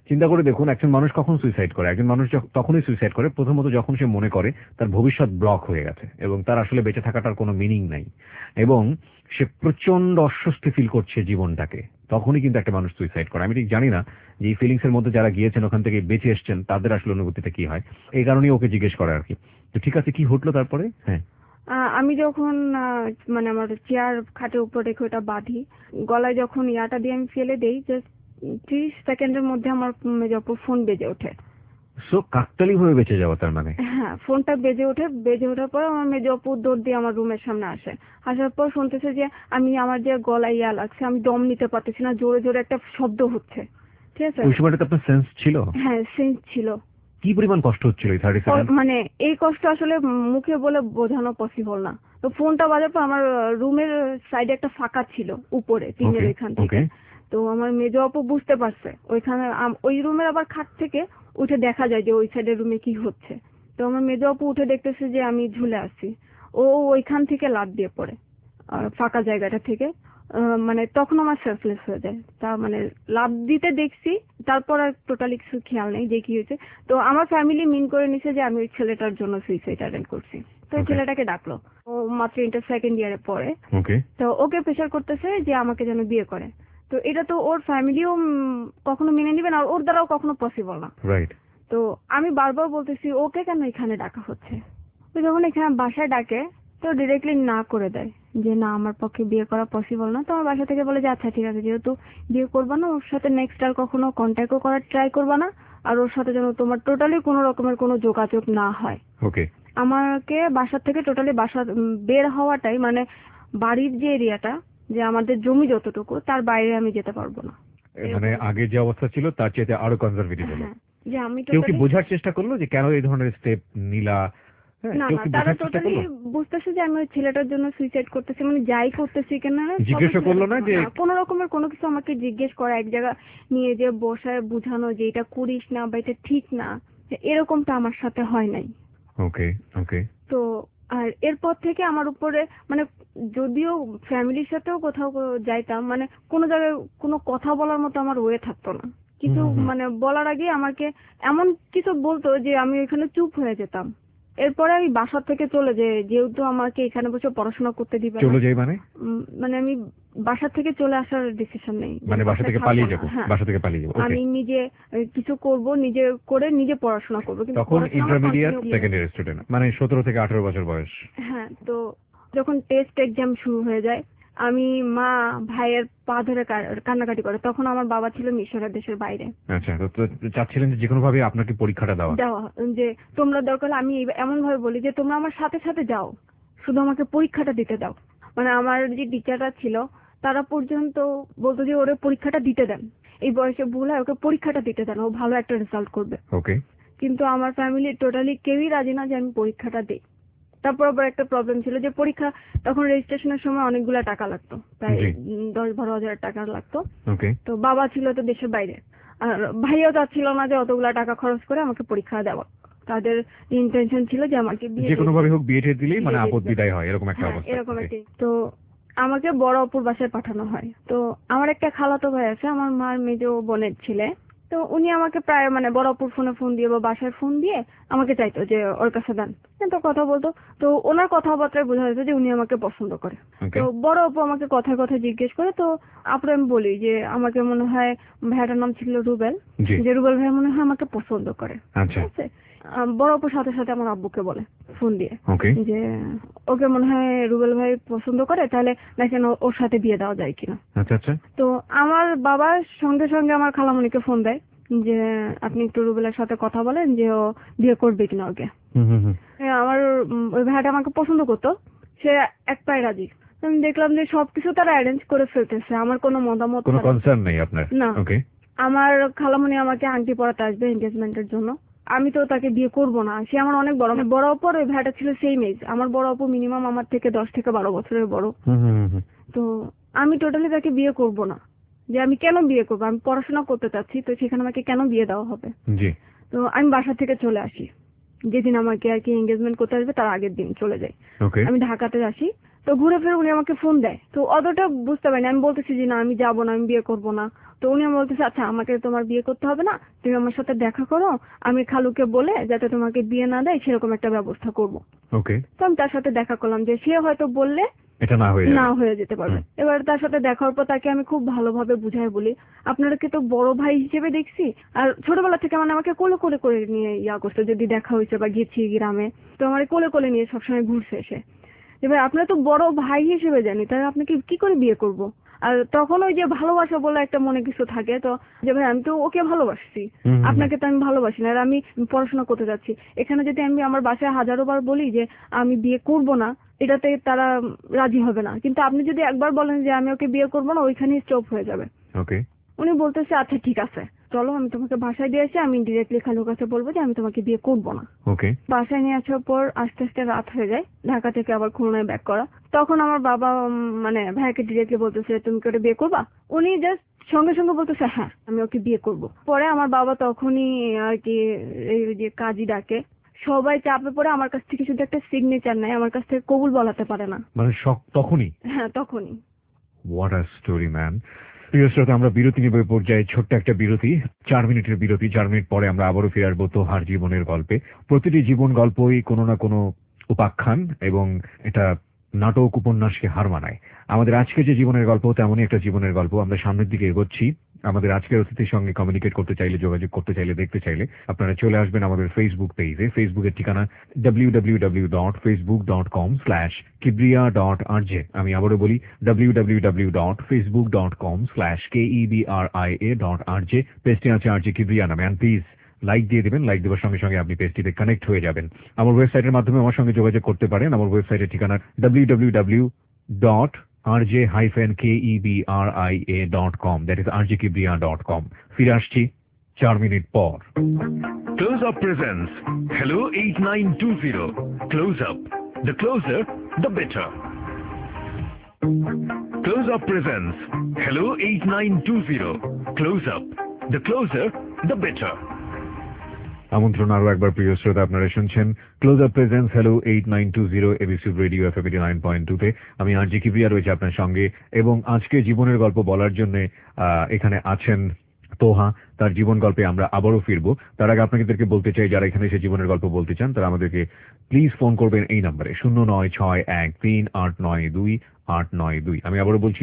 চিন্তা করে দেখুন একজন মানুষ কখন সুইসাইড করে, একজন মানুষ তখনই সুইসাইড করে প্রথমত যখন সে মনে করে তার ভবিষ্যৎ ব্লক হয়ে গেছে এবং তার আসলে বেঁচে থাকাটার কোনো মিনিং নাই এবং সে প্রচন্ড অস্বস্তি ফিল করছে জীবনটাকে, তখনই কিন্তু একটা মানুষ সুইসাইড করে। আমি ঠিক জানি না যে এই ফিলিংস এর মধ্যে যারা গিয়েছেন ওখান থেকে বেঁচে এসছেন তাদের আসলে অনুভূতিটা কি হয়, এই কারণেই ওকে জিজ্ঞেস করা আর কি। তো ঠিক আছে, কি ঘটলো তারপরে? হ্যাঁ, আমি যখন মানে আমার চেয়ার খাটের উপর রেখে ওটা বাঁধি, গলায় যখন ইয়াটা দিয়ে আমি ফেলে দেই, জাস্ট 30 সেকেন্ডের মধ্যে আমার মেজপু ফোন বেজে ওঠে। সো কাকতালি হয়ে বেঁচে যাওয়া তার মানে? হ্যাঁ, ফোনটা বেজে ওঠার পর আমার মেজপু দৌড় দিয়ে আমার রুমের সামনে আসে। আসার পর শুনতেছে যে আমার যে গলায় ইয়া লাগছে, আমি দম নিতে পারতেছি না, জোরে জোরে একটা শব্দ হচ্ছে। ঠিক আছে, ওই সময়টাতে আপনার সেন্স ছিল? হ্যাঁ, সেন্স ছিল। কি পরিমাণ কষ্ট হচ্ছিল এই 30 সেকেন্ড? মানে এই কষ্ট আসলে মুখে বলে বোঝানো পসিবল না। তো ফোনটা বাজার পর আমার রুমের সাইডে একটা ফাঁকা ছিল উপরে টিনের এখান থেকে। তো আমার মেজ আপু বুঝতে পারছে ওইখানে, ওই রুমের আবার খাট থেকে উঠে দেখা যায় যে ওই সাইডের রুমে কি হচ্ছে। তো আমার মেজ আপু উঠে দেখতেছে যে আমি ঝুলে আছি, ও ওইখান থেকে লাফ দিয়ে পড়ে ফাঁকা জায়গাটা থেকে। মানে তখন আমার সেলফলেস হয়ে যায়, তা মানে লাভ দিতে দেখছি, তারপর আর টোটালি কিছু খেয়াল নেই যে কি হয়েছে। তো আমার ফ্যামিলি মিন করে নিছে যে আমি ওই ছেলেটার জন্য সুইসাইড অ্যাটেম্প করছি। তো ওই ছেলেটাকে ডাকলো, ও মাত্র ইন্টার সেকেন্ড ইয়ারে পড়ে। তো ওকে প্রেশার করতেছে যে আমাকে যেন বিয়ে করে। তো এটা তো ওর ফ্যামিলিও কখনো মেনে নিবে না, আর ওর দ্বারাও কখনো পসিবল না। তো আমি বারবার বলতেছি ওকে কেন এখানে ডাকা হচ্ছে। তো যখন এখানে বাসায় ডাকে তো ডিরেক্টলি না করে দেয় যে না, আমার পক্ষে বিয়ে করা পসিবল না। তো আমার বাসা থেকে বলে যে আচ্ছা ঠিক আছে, যেহেতু বিয়ে করবা না, ওর সাথে নেক্সট আর কখনো কন্ট্যাক্টও করার ট্রাই করবা না, আর ওর সাথে যেন তোমার টোটালি কোনো রকমের কোনো যোগাযোগ না হয়। আমাকে বাসা থেকে টোটালি বাসা বের হওয়াটাই মানে বাড়ির যে এরিয়াটা, যে আমাদের জমি যতটুকু, তার বাইরে আমি যেতে পারবো না। মানে আগে যে অবস্থা ছিল তার চেয়ে আরো কনজারভেটিভ হলো। যে আমি কেউ কি বোঝার চেষ্টা করলো যে কেন এই ধরনের স্টেপ নিলা? না, তারা টোটালি বুঝতেছে যে আমি ওই ছেলেটার জন্য সুইসাইড করতেছি, মানে যাই করতেছি কেন জিজ্ঞেস করলো না যে কোনো রকমের কোনো কিছু আমাকে জিজ্ঞেস করা, এক জায়গা নিয়ে যে বসায় বুঝানো যে এটা করিস না বা এটা ঠিক না, এরকমটা আমার সাথে হয় নাই। তো আর এরপর থেকে আমার উপরে মানে যদিও ফ্যামিলির সাথেও কোথাও যাইতাম, মানে কোনো জায়গায় কোনো কথা বলার মতো আমার ওয়ে থাকতো না। কিছু মানে বলার আগে আমাকে এমন কিছু বলতো যে আমি ওইখানে চুপ হয়ে যেতাম। এরপরে আমি বাসা থেকে চলে যাই, যেহেতু আমাকে এখানে বসে পড়াশোনা করতে দিবে না। চলে যাই মানে আমি বাসা থেকে চলে আসার ডিসিশন নেই, মানে বাসা থেকে পালিয়ে যাব। বাসা থেকে পালিয়ে যাব, আমি নিজে কিছু করব, নিজে করে নিজে পড়াশোনা করব। কিন্তু তখন ইন্টারমিডিয়েট সেকেন্ড ইয়ার স্টুডেন্ট, মানে 17 থেকে 18 বছর বয়স। হ্যাঁ, তো যখন টেস্ট এক্সাম শুরু হয়ে যায়, আমি মা ভাইয়ের পা ধরে কান্নাকাটি করে। তখন আমার বাবা ছিল মিশরের দেশের বাইরে। আচ্ছা, তো চাচ্ছিলেন যে কোনো ভাবে আপনাকে পরীক্ষাটা দেওয়া, যে তোমরা দরকার আমি এমন ভাবে বলি যে তোমরা আমার সাথে সাথে যাও, শুধু আমাকে পরীক্ষাটা দিতে দাও। মানে আমার যে টিচাররা ছিল তারা পর্যন্ত বলতো যে ওরে পরীক্ষাটা দিতে দেন, এই বয়সে ভুল হয়, ওকে পরীক্ষাটা দিতে দেন, ও ভালো একটা রেজাল্ট করবে। কিন্তু আমার ফ্যামিলি টোটালি কেউই রাজি না যে আমি পরীক্ষাটা দিই। তারপর আবার একটা প্রবলেম ছিল যে পরীক্ষা, তখন রেজিস্ট্রেশনের সময় অনেকগুলা টাকা লাগতো, প্রায় 10-12 হাজার টাকা লাগতো। তো বাবা ছিল তো দেশের বাইরে, আর ভাইও চাচ্ছিল না যে অতগুলা টাকা খরচ করে আমাকে পরীক্ষা দেওয়া। তাদের ইন্টেনশন ছিল যে আমাকে যে কোনো ভাবে হোক বিয়ে দিলেই মানে আপদ বিদায় হয়, এরকম একটা অবস্থা। এরকম একটা। তো আমাকে বড় অপুর বাসায় পাঠানো হয়। তো আমার একটা খালাতো ভাই আছে, আমার মার মেজ বোনের ছেলে। তো উনি আমাকে প্রায় মানে বড় অপুর ফোন দিয়ে বা বাসায় ফোন দিয়ে আমাকে চাইতো যে ওর কাছে দেন, তো কথা বলতো। তো ওনার কথাবার্তায় বোঝা যেত যে উনি আমাকে পছন্দ করে। তো বড় অপু আমাকে কথায় কথায় জিজ্ঞেস করে। তো আপুরে আমি বলি যে আমাকে মনে হয়, ভাইয়াটার নাম ছিল রুবেল, যে রুবেল ভাই মনে হয় আমাকে পছন্দ করে। ঠিক আছে, বড় অপুর সাথে সাথে আমার আব্বুকে বলে ফোন দিয়ে যে ওকে মনে হয় রুবেল ভাই পছন্দ করে, তাহলে দেখেন ওর সাথে বিয়ে দেওয়া যায় কিনা। তো আমার বাবার সঙ্গে সঙ্গে আমার খালামণিকে ফোন দেয় যে আপনি একটু রুবেলের সাথে কথা বলেন যে ও বিয়ে করবে কিনা ওকে। আমার ওই ভাইটা আমাকে পছন্দ করতো, সে এক পায়ে রাজি। আমি দেখলাম যে সবকিছু তারা অ্যারেঞ্জ করে ফেলতেছে, আমার কোনো মতামত না। আমার খালামণি আমাকে আংটি পরাতে আসবে এনগেজমেন্টের জন্য, আমি তো তাকে বিয়ে করব না। সে আমার অনেক বড়, বড় অপর ওই ভাইটা ছিল সেম এজ, আমার বড় অপু মিনিমাম আমার থেকে 10 থেকে 12 বছরের বড়। তো আমি টোটালি তাকে বিয়ে করব না। যে আমি কেন বিয়ে করবো, আমি পড়াশোনা করতে চাচ্ছি, তো সেখানে আমাকে কেন বিয়ে দেওয়া হবে। তো আমি বাসা থেকে চলে আসি, যেদিন আমাকে আর কি এনগেজমেন্ট করতে আসবে তার আগের দিন চলে যাই। আমি ঢাকাতে আসি, তো ঘুরে ফিরে উনি আমাকে ফোন দেয়, তো অতটা বুঝতে পারিনি। আমি বলতেছি যে না আমি যাবো না, আমি বিয়ে করবো না। তো উনি আমার বলতেছে আচ্ছা আমাকে তোমার বিয়ে করতে হবে না, তুমি আমার সাথে দেখা করো, আমি খালুকে বলে যাতে তোমাকে বিয়ে না দেয় সেরকম একটা ব্যবস্থা করবো। ওকে, তো আমি তার সাথে দেখা করলাম যে সে হয়তো বললে এটা না হয়ে যেতে পারবে। এবার তার সাথে দেখার পর তাকে আমি খুব ভালোভাবে বুঝাই বলি আপনাকে তো বড় ভাই হিসেবে দেখছি, আর ছোটবেলা থেকে মানে আমাকে কোলে কোলে করে নিয়ে করছে, যদি দেখা হয়েছে বা গেছি গ্রামে তো আমার কোলে কোলে নিয়ে সবসময় ঘুরছে এসে। এবার আপনার তো বড় ভাই হিসেবে জানি, তাই আপনাকে কি করে বিয়ে করব? আর তখন ওই যে ভালোবাসা বলে একটা মনে কিছু থাকে, তো যে ভাই আমি তো ওকে ভালোবাসছি, আপনাকে তো আমি ভালোবাসি না, আর আমি পড়াশোনা করতে যাচ্ছি। এখানে যদি আমি আমার বাসায় হাজারো বার বলি যে আমি বিয়ে করব না, এটাতে তারা রাজি হবে না, কিন্তু আপনি যদি একবার বলেন যে আমি ওকে বিয়ে করব না, ওইখানেই স্টপ হয়ে যাবে। ওকে, উনি বলতেছে আচ্ছা ঠিক আছে চলো আমি তোমাকে বাসায় দিয়ে আসি, আমি ডিরেক্টলি খালুর কাছে বলবো যে আমি তোমাকে বিয়ে করব না। ওকে, বাসায় নিয়ে আসার পর আস্তে আস্তে রাত হয়ে যায়, ঢাকা থেকে আবার খুলনায় ব্যাক করা। তখন আমার বাবা মানে ভাইকে ডিরেক্টলি বলতেছে তুমি কি ওটা বিয়ে করবা? উনি জাস্ট সঙ্গে সঙ্গে বলতেছে হ্যাঁ আমি ওকে বিয়ে করব। পরে আমার বাবা তখনই আর কি এই যে কাজী ডাকে, সবাই চাপে পড়ে আমার কাছ থেকে শুধু একটা সিগনেচার নেয়, আমার কাছ থেকে কবুল বলাতে পারে না। মানে তখনই? হ্যাঁ তখনই। What a story man. প্রিয় শ্রোতা, আমরা বিরতি নিব পর্যায়ে, ছোট্ট একটা বিরতি, 4 মিনিটের বিরতি। 4 মিনিট পরে আমরা আবারও ফিরে আসবো তোহার জীবনের গল্পে। প্রতিটি জীবন গল্পই কোনো না কোনো উপাখ্যান এবং এটা নাটক উপন্যাসকে হার মানায়। আমাদের আজকে যে জীবনের গল্প তেমনই একটা জীবনের গল্প। আমরা সামনের দিকে এগোচ্ছি। আমাদের আজকের অতিথির সঙ্গে কমিউনিকেট করতে চাইলে, যোগাযোগ করতে চাইলে, দেখতে চাইলে আপনারা চলে আসবেন আমাদের ফেসবুক পেজে। ফেসবুকের ঠিকানা www.facebook.com/kibria.rj। আমি আবারও বলি www.facebook.com/kebria.rj। পেজটি আছে আরজে কিবরিয়া নামে। অ্যান্ড প্লিজ লাইক দিয়ে দেবেন। লাইক দেওয়ার সঙ্গে সঙ্গে আপনি পেজটিতে কানেক্ট হয়ে যাবেন। আমার ওয়েবসাইটের মাধ্যমে আমার সঙ্গে যোগাযোগ করতে পারেন। আমার ওয়েবসাইটের ঠিকানা www.rjkebria.com, that is rjkibria.com। ফিরে আসছি 4 মিনিট পর। Close Up presents Hello 8920. Close Up. The closer, the better. Close Up presents Hello 8920. Close Up. The closer, the better. আমন্ত্রণ আরো একবার প্রিয় শ্রোতা, আপনারা শুনছেন close up presents hello 8920 ABC radio FM 89.2 তে। আমি আরজে কিবরিয়া রয়েছে আপনার সঙ্গে, এবং আজকে জীবনের গল্প বলার জন্য এখানে আছেন তোহা। তার জীবন গল্পে আমরা আবারও ফিরবো। তার আগে আপনাদেরকে বলতে চাই, যারা এখানে এসে জীবনের গল্প বলতে চান তারা আমাদেরকে প্লিজ ফোন করবেন এই নাম্বারে 09613892892। আমি আবারও বলছি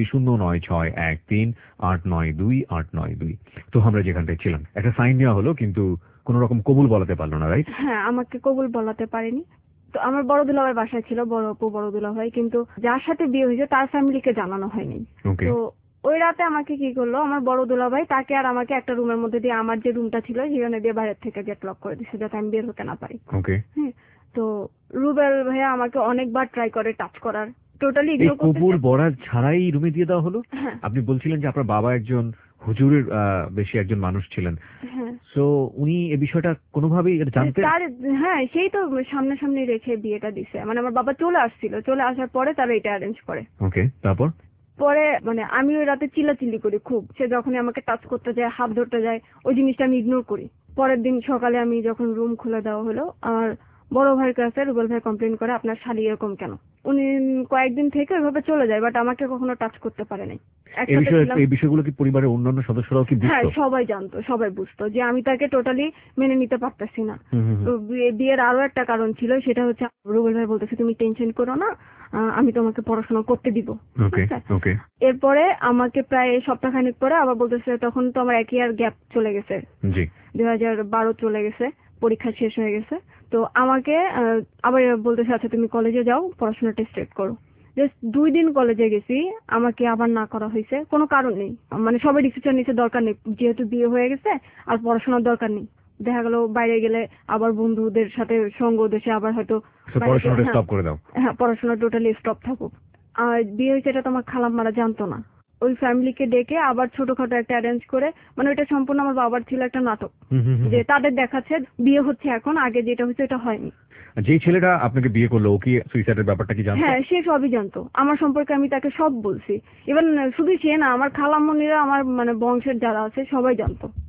09613892892। তো আমরা যেখানটায় ছিলাম, একটা সাইন নেওয়া হলো কিন্তু কোন রকম কবুল বলাতে পারলো না, রাইট? হ্যাঁ আমাকে কবুল বলাতে পারেনি। তো আমার বড় দুলাভাই বাসায় ছিল, বড় আপু বড় দুলাভাই, কিন্তু যার সাথে বিয়ে হয়েছে তার ফ্যামিলিকে জানানো হয়নি। তো ওই রাতে আমাকে কি করলো আমার বড় দুলাভাই, তাকে আর আমাকে একটা রুমের মধ্যে দিয়ে আমার যে রুমটা ছিল সেখানে দিয়ে বাইরের থেকে গেট লক করে দিচ্ছে যাতে আমি বের হতে না পারি। হ্যাঁ, তো রুবেল ভাইয়া আমাকে অনেকবার ট্রাই করে টাচ করার, টোটালি ইগনোর করতে। কবুল বলার ছাড়াই রুমে দিয়ে দেওয়া হলো? আপনি বলছিলেন যে আপনার বাবা একজন হুজুরের বেশি একজন মানুষ ছিলেন, সো উনি এই বিষয়টা কোনোভাবেই জানতেন? হ্যাঁ, সেই তো সামনাসামনি রেখে বিয়েটা দিছে। মানে আমার বাবা চলে আসছিল, চলে আসার পরে তারা এটা অ্যারেঞ্জ করে। ওকে, তারপর পরে মানে আমি ওই রাতে চিল্লাচিল্লি করি খুব। সে যখনই আমাকে টাচ করতে যায়, হাত ধরতে যায়, ওই জিনিসটা আমি ইগনোর করি। পরের দিন সকালে আমি যখন রুম খুলে দেওয়া হলো, আমার বড় ভাইয়ের কাছে রুবেল ভাই কমপ্লেন করে আপনার শালি এরকম কেন। উনি কয়েকদিন থেকে ওইভাবে চলে যায়, বাট আমাকে কখনো টাচ করতে পারে নাই। এই বিষয়গুলো কি পরিবারের অন্যান্য সদস্যরাও কি বুঝতো? হ্যাঁ, সবাই জানতো, সবাই বুঝতো যে আমি তাকে টোটালি মেনে নিতে পারতেছি না। তো বিয়ের আরো একটা কারণ ছিল, সেটা হচ্ছে রুবেল ভাই বলতেছে তুমি টেনশন করো না, আমি তোমাকে পড়াশোনা করতে দিব। এরপরে আমাকে প্রায় সপ্তাহখানেক পরে আবার বলতেছে, তখন তো আমার 1 ইয়ার গ্যাপ চলে গেছে, 2012 চলে গেছে, পরীক্ষা শেষ হয়ে গেছে। তো আমাকে আবার বলতেছে আচ্ছা তুমি কলেজে যাও, পড়াশোনাটা স্টার্ট করো। জাস্ট 2 দিন কলেজে গেছি, আমাকে আবার না করা হয়েছে, কোনো কারণ নেই। মানে সবাই ডিসিশন নিচ্ছে দরকার নেই, যেহেতু বিয়ে হয়ে গেছে আর পড়াশোনার দরকার নেই। দেখা গেল বাইরে গেলে আবার বন্ধুদের সাথে সঙ্গ দেশে আবার হয়তো পড়াশোনাটা স্টপ করে দাও। হ্যাঁ, পড়াশোনা টোটালি স্টপ থাকুক। আর বিয়ে হয়েছে এটা তো আমার খালাম্মারা জানতো না। ওই ফ্যামিলিকে ডেকে আবার ছোটখাটো একটা অ্যারেঞ্জ করে, মানে ওইটা সম্পূর্ণ আমার বাবার ছিল একটা নাটক, যে তাদের দেখাচ্ছে বিয়ে হচ্ছে এখন, আগে যেটা হচ্ছে এটা হয়নি। যে ছেলেটা আপনাকে বিয়ে করলো ও কি সুইসাইডের ব্যাপারটা কি জানতো? হ্যাঁ, সে সবই জানতো আমার সম্পর্কে, আমি তাকে সব বলছি। ইভেন শুধু সে না, আমার খালাম্মনিরা, আমার মানে বংশের যারা আছে সবাই জানতো।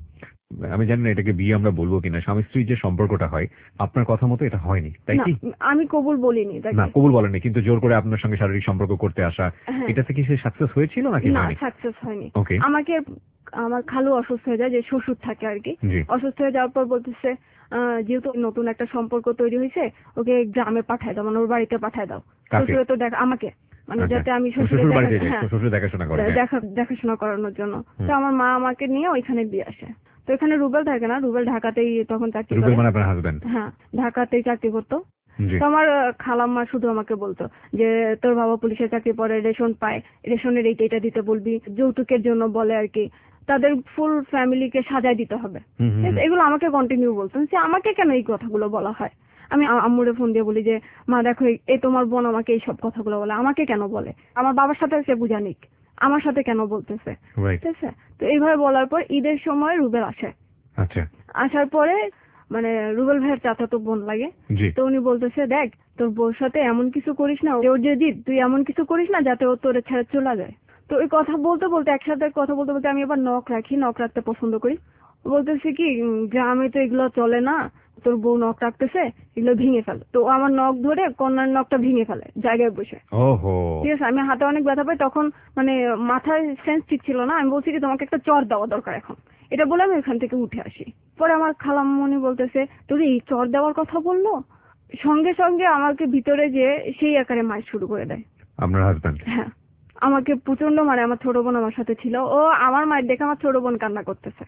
আমি জানি না এটাকে বিয়ে আমরা বলবো কিনা, স্বামী স্ত্রীর যে সম্পর্কটা হয় আপনার কথা মতো এটা হয়নি, তাই কি? আমি কবুল বলিনি। না, কবুল বলেনি, কিন্তু জোর করে আপনার সঙ্গে শারীরিক সম্পর্ক করতে আসা, এটাতে কি সে সাকসেস হয়েছিল নাকি না, হয়নি? সাকসেস হয়নি। ওকে। আমাকে আমার খালু অসুস্থ হয়ে যায়, যে শ্বশুর থাকে আর কি, অসুস্থ হয়ে যাওয়ার পর বলতেছে যেহেতু নতুন একটা সম্পর্ক তৈরি হয়েছে ওকে গ্রামে পাঠায় দাও, মানে ওর বাড়িতে পাঠায় দাও। শ্বশুরে তো আমাকে মানে যাতে আমি শ্বশুর দেখাশোনা করানোর জন্য। তো আমার মা আমাকে নিয়ে ওইখানে দিয়ে আসে। তো এখানে রুবেল থাকে না, রুবেল ঢাকাতেই তখন চাকরি করে। রুবেল মানে আপনার হাজবেন্ড? হ্যাঁ, ঢাকাতেই চাকরি করতো। তো আমার খালাম্মা শুধু আমাকে বলতো যে তোর বাবা পুলিশের চাকরি পরে রেশন পায়, রেশনের এইটা দিতে বলবি, যৌতুকের জন্য বলে আর কি, তাদের ফুল ফ্যামিলিকে সাজায় দিতে হবে। এগুলো আমাকে কন্টিনিউ বলতেন, যে আমাকে কেন এই কথাগুলো বলা হয়। আমি আম্মুরে ফোন দিয়ে বলি যে মা দেখো এই তোমার বোন আমাকে এই সব কথাগুলো বলে, আমাকে কেন বলে, আমার বাবার সাথে সে বুঝানিক, আমার সাথে কেন বলতেছে, ঠিক আছে। তো এইভাবে বলার পর ঈদের সময় রুবেল আসে। আচ্ছা। আসার পরে মানে রুবেল ভাইয়ের চাচাতো বোন লাগে, তো উনি বলতেছে দেখ তোর বউর সাথে এমন কিছু করিস না, ওর যে জিদ তুই এমন কিছু করিস না যাতে ও তোরে ছেড়ে চলে যায়। তো ওই কথা বলতে বলতে একসাথে কথা বলতে বলতে আমি এবার নখ রাখি, নখ রাখতে পছন্দ করি। বলতেছি কি গ্রামে তো এগুলো চলে না, তোর বউ নখ রাখতেছে, এগুলো ভেঙে ফেলে। তো আমার নখ ধরে কন্যার নখটা ভেঙে ফেলে জায়গায় বসে। ঠিক আছে, আমি হাতে অনেক ব্যথা পাই তখন, মানে মাথায় সেন্স ঠিক ছিল না। আমি বলছি কি তোমাকে একটা চর দেওয়া দরকার এখন, এটা বলে আমি ওখান থেকে উঠে আসি। পরে আমার খালাম্মনি বলতেছে তোর এই চর দেওয়ার কথা বললো, সঙ্গে সঙ্গে আমাকে ভিতরে যে সেই আকারে মার শুরু করে দেয় আপনার হাজবেন্ড। হ্যাঁ, আমাকে প্রচন্ড মারে। আমার ছোট বোন আমার সাথে ছিল, ও আমার মায়ের দেখে আমার ছোট বোন কান্না করতেছে।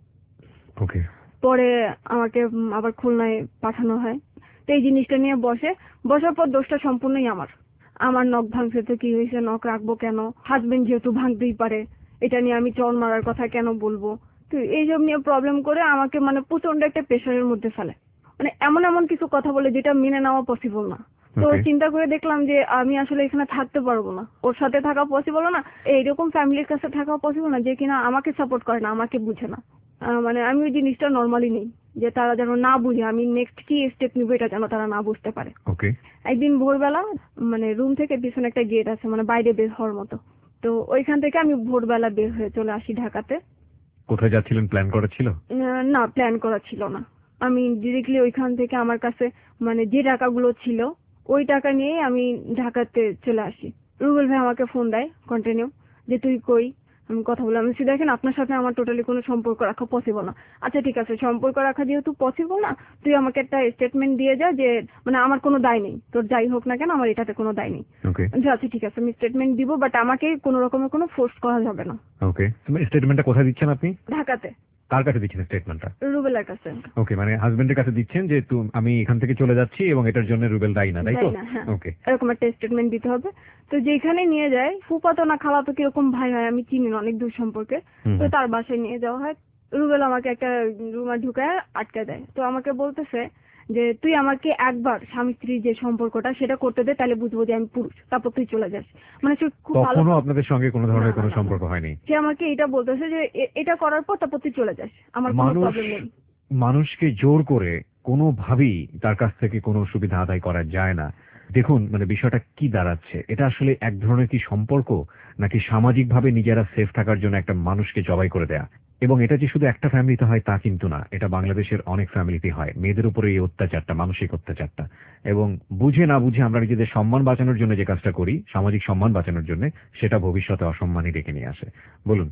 ওকে। পরে আমাকে আবার খুলনায় পাঠানো হয়। তো এই জিনিসটা নিয়ে বসার পর দোষটা সম্পূর্ণই আমার নখ ভাঙছে, তো কি হয়েছে, নখ রাখবো কেন, হাজবেন্ড যেহেতু ভাঙতেই পারে, এটা নিয়ে আমি চর মারার কথা কেন বলবো। তো এইসব নিয়ে প্রবলেম করে আমাকে মানে প্রচন্ড একটা প্রেশারের মধ্যে ফেলে, মানে এমন কিছু কথা বলে যেটা মেনে নেওয়া পসিবল না। তো চিন্তা করে দেখলাম যে আমি আসলে এখানে থাকতে পারবো না, ওর সাথে থাকা পসিবল না, এইরকম ফ্যামিলির কাছে থাকা পসিবল না যে কিনা আমাকে সাপোর্ট করে না, আমাকে বুঝে না। মানে আমি ওই জিনিসটা নর্মালি নেই, যে তারা যেন না বুঝে আমি নেক্সট কি স্টেপ নিবো এটা যেন তারা না বুঝতে পারে। একদিন ভোরবেলা মানে রুম থেকে পিছনে একটা গেট আছে, মানে বাইরে বের হওয়ার মতো, তো ওইখান থেকে আমি ভোরবেলা বের হয়ে চলে আসি ঢাকাতে। কোথায় যাচ্ছিলেন, প্ল্যান করা ছিল? না, প্ল্যান করা ছিল না। আমি ডিরেক্টলি ওইখান থেকে আমার কাছে মানে যে টাকাগুলো ছিল ওই টাকা নিয়ে আমি ঢাকাতে চলে আসি। রুবেল ভাই আমাকে ফোন দেয় কন্টিনিউ যে তুই কই, আমি কথা বলে আমি দেখেন আপনার সাথে আমার টোটালি কোনো সম্পর্ক রাখা পসিবল না। আচ্ছা ঠিক আছে, সম্পর্ক রাখা যেহেতু পসিবল না, তুই আমাকে একটা স্টেটমেন্ট দিয়ে যা যে মানে আমার কোনো দায় নেই, তোর যাই হোক না কেন আমার এটাতে কোনো দায় নেই। আচ্ছা ঠিক আছে, আমি স্টেটমেন্ট দিব, বাট আমাকে কোনো রকমের কোনো ফোর্স করা যাবে না। ওকে, স্টেটমেন্টটা কোথায় দিচ্ছেন আপনি? ঢাকাতে। কার কাছে দিচ্ছেন স্টেটমেন্টটা? রুবেলের কাছে। ওকে, মানে হাজবেন্ডের কাছে দিচ্ছেন যে আমি এখান থেকে চলে যাচ্ছি এবং এটার জন্য রুবেল দায়ী না, তাই তো? ওকে, এরকম একটা স্টেটমেন্ট দিতে হবে। তো যেখানে নিয়ে যায়, ফুফাতো না খালাতো কিরকম ভাই হয় আমি চিনি না, অনেক দূর সম্পর্কে, তো তার বাসায় নিয়ে যাওয়া হয়। রুবেল আমাকে একটা রুমে ঢুকায় আটকে দেয়। তো আমাকে বলতেছে যে তুই আমাকে একবার স্বামী স্ত্রীর যে সম্পর্কটা সেটা করতে দে, তাহলে বুঝবো যে আমি পুরুষ, তারপর তুই চলে যাস। মানে সে খুব ভালো। তখনও আপনাদের সঙ্গে কোনো ধরনের কোনো সম্পর্ক হয়নি? সে আমাকে এটা বলতেছে যে এটা করার পর তারপর তুই চলে যাস, আমার কোনো প্রবলেম নেই। মানুষকে জোর করে কোনোভাবেই তার কাছ থেকে কোনো সুবিধা আদায় করা যায় না। দেখুন, মানে বিষয়টা কি দাঁড়াচ্ছে, এটা আসলে এক ধরনের কি সম্পর্ক, নাকি সামাজিকভাবে নিজেরা সেফ থাকার জন্য একটা মানুষকে জবাই করে দেয়া? এবং এটা যে শুধু একটা ফ্যামিলিতে হয় তা কিন্তু না, এটা বাংলাদেশের অনেক ফ্যামিলিতে হয়। মেয়েদের উপরে এই অত্যাচারটা, মানসিক অত্যাচারটা, এবং বুঝে না বুঝে আমরা নিজেদের সম্মান বাঁচানোর জন্য যে কাজটা করি, সামাজিক সম্মান বাঁচানোর জন্য, সেটা ভবিষ্যতে অসম্মানই ডেকে নিয়ে আসে। বলুন।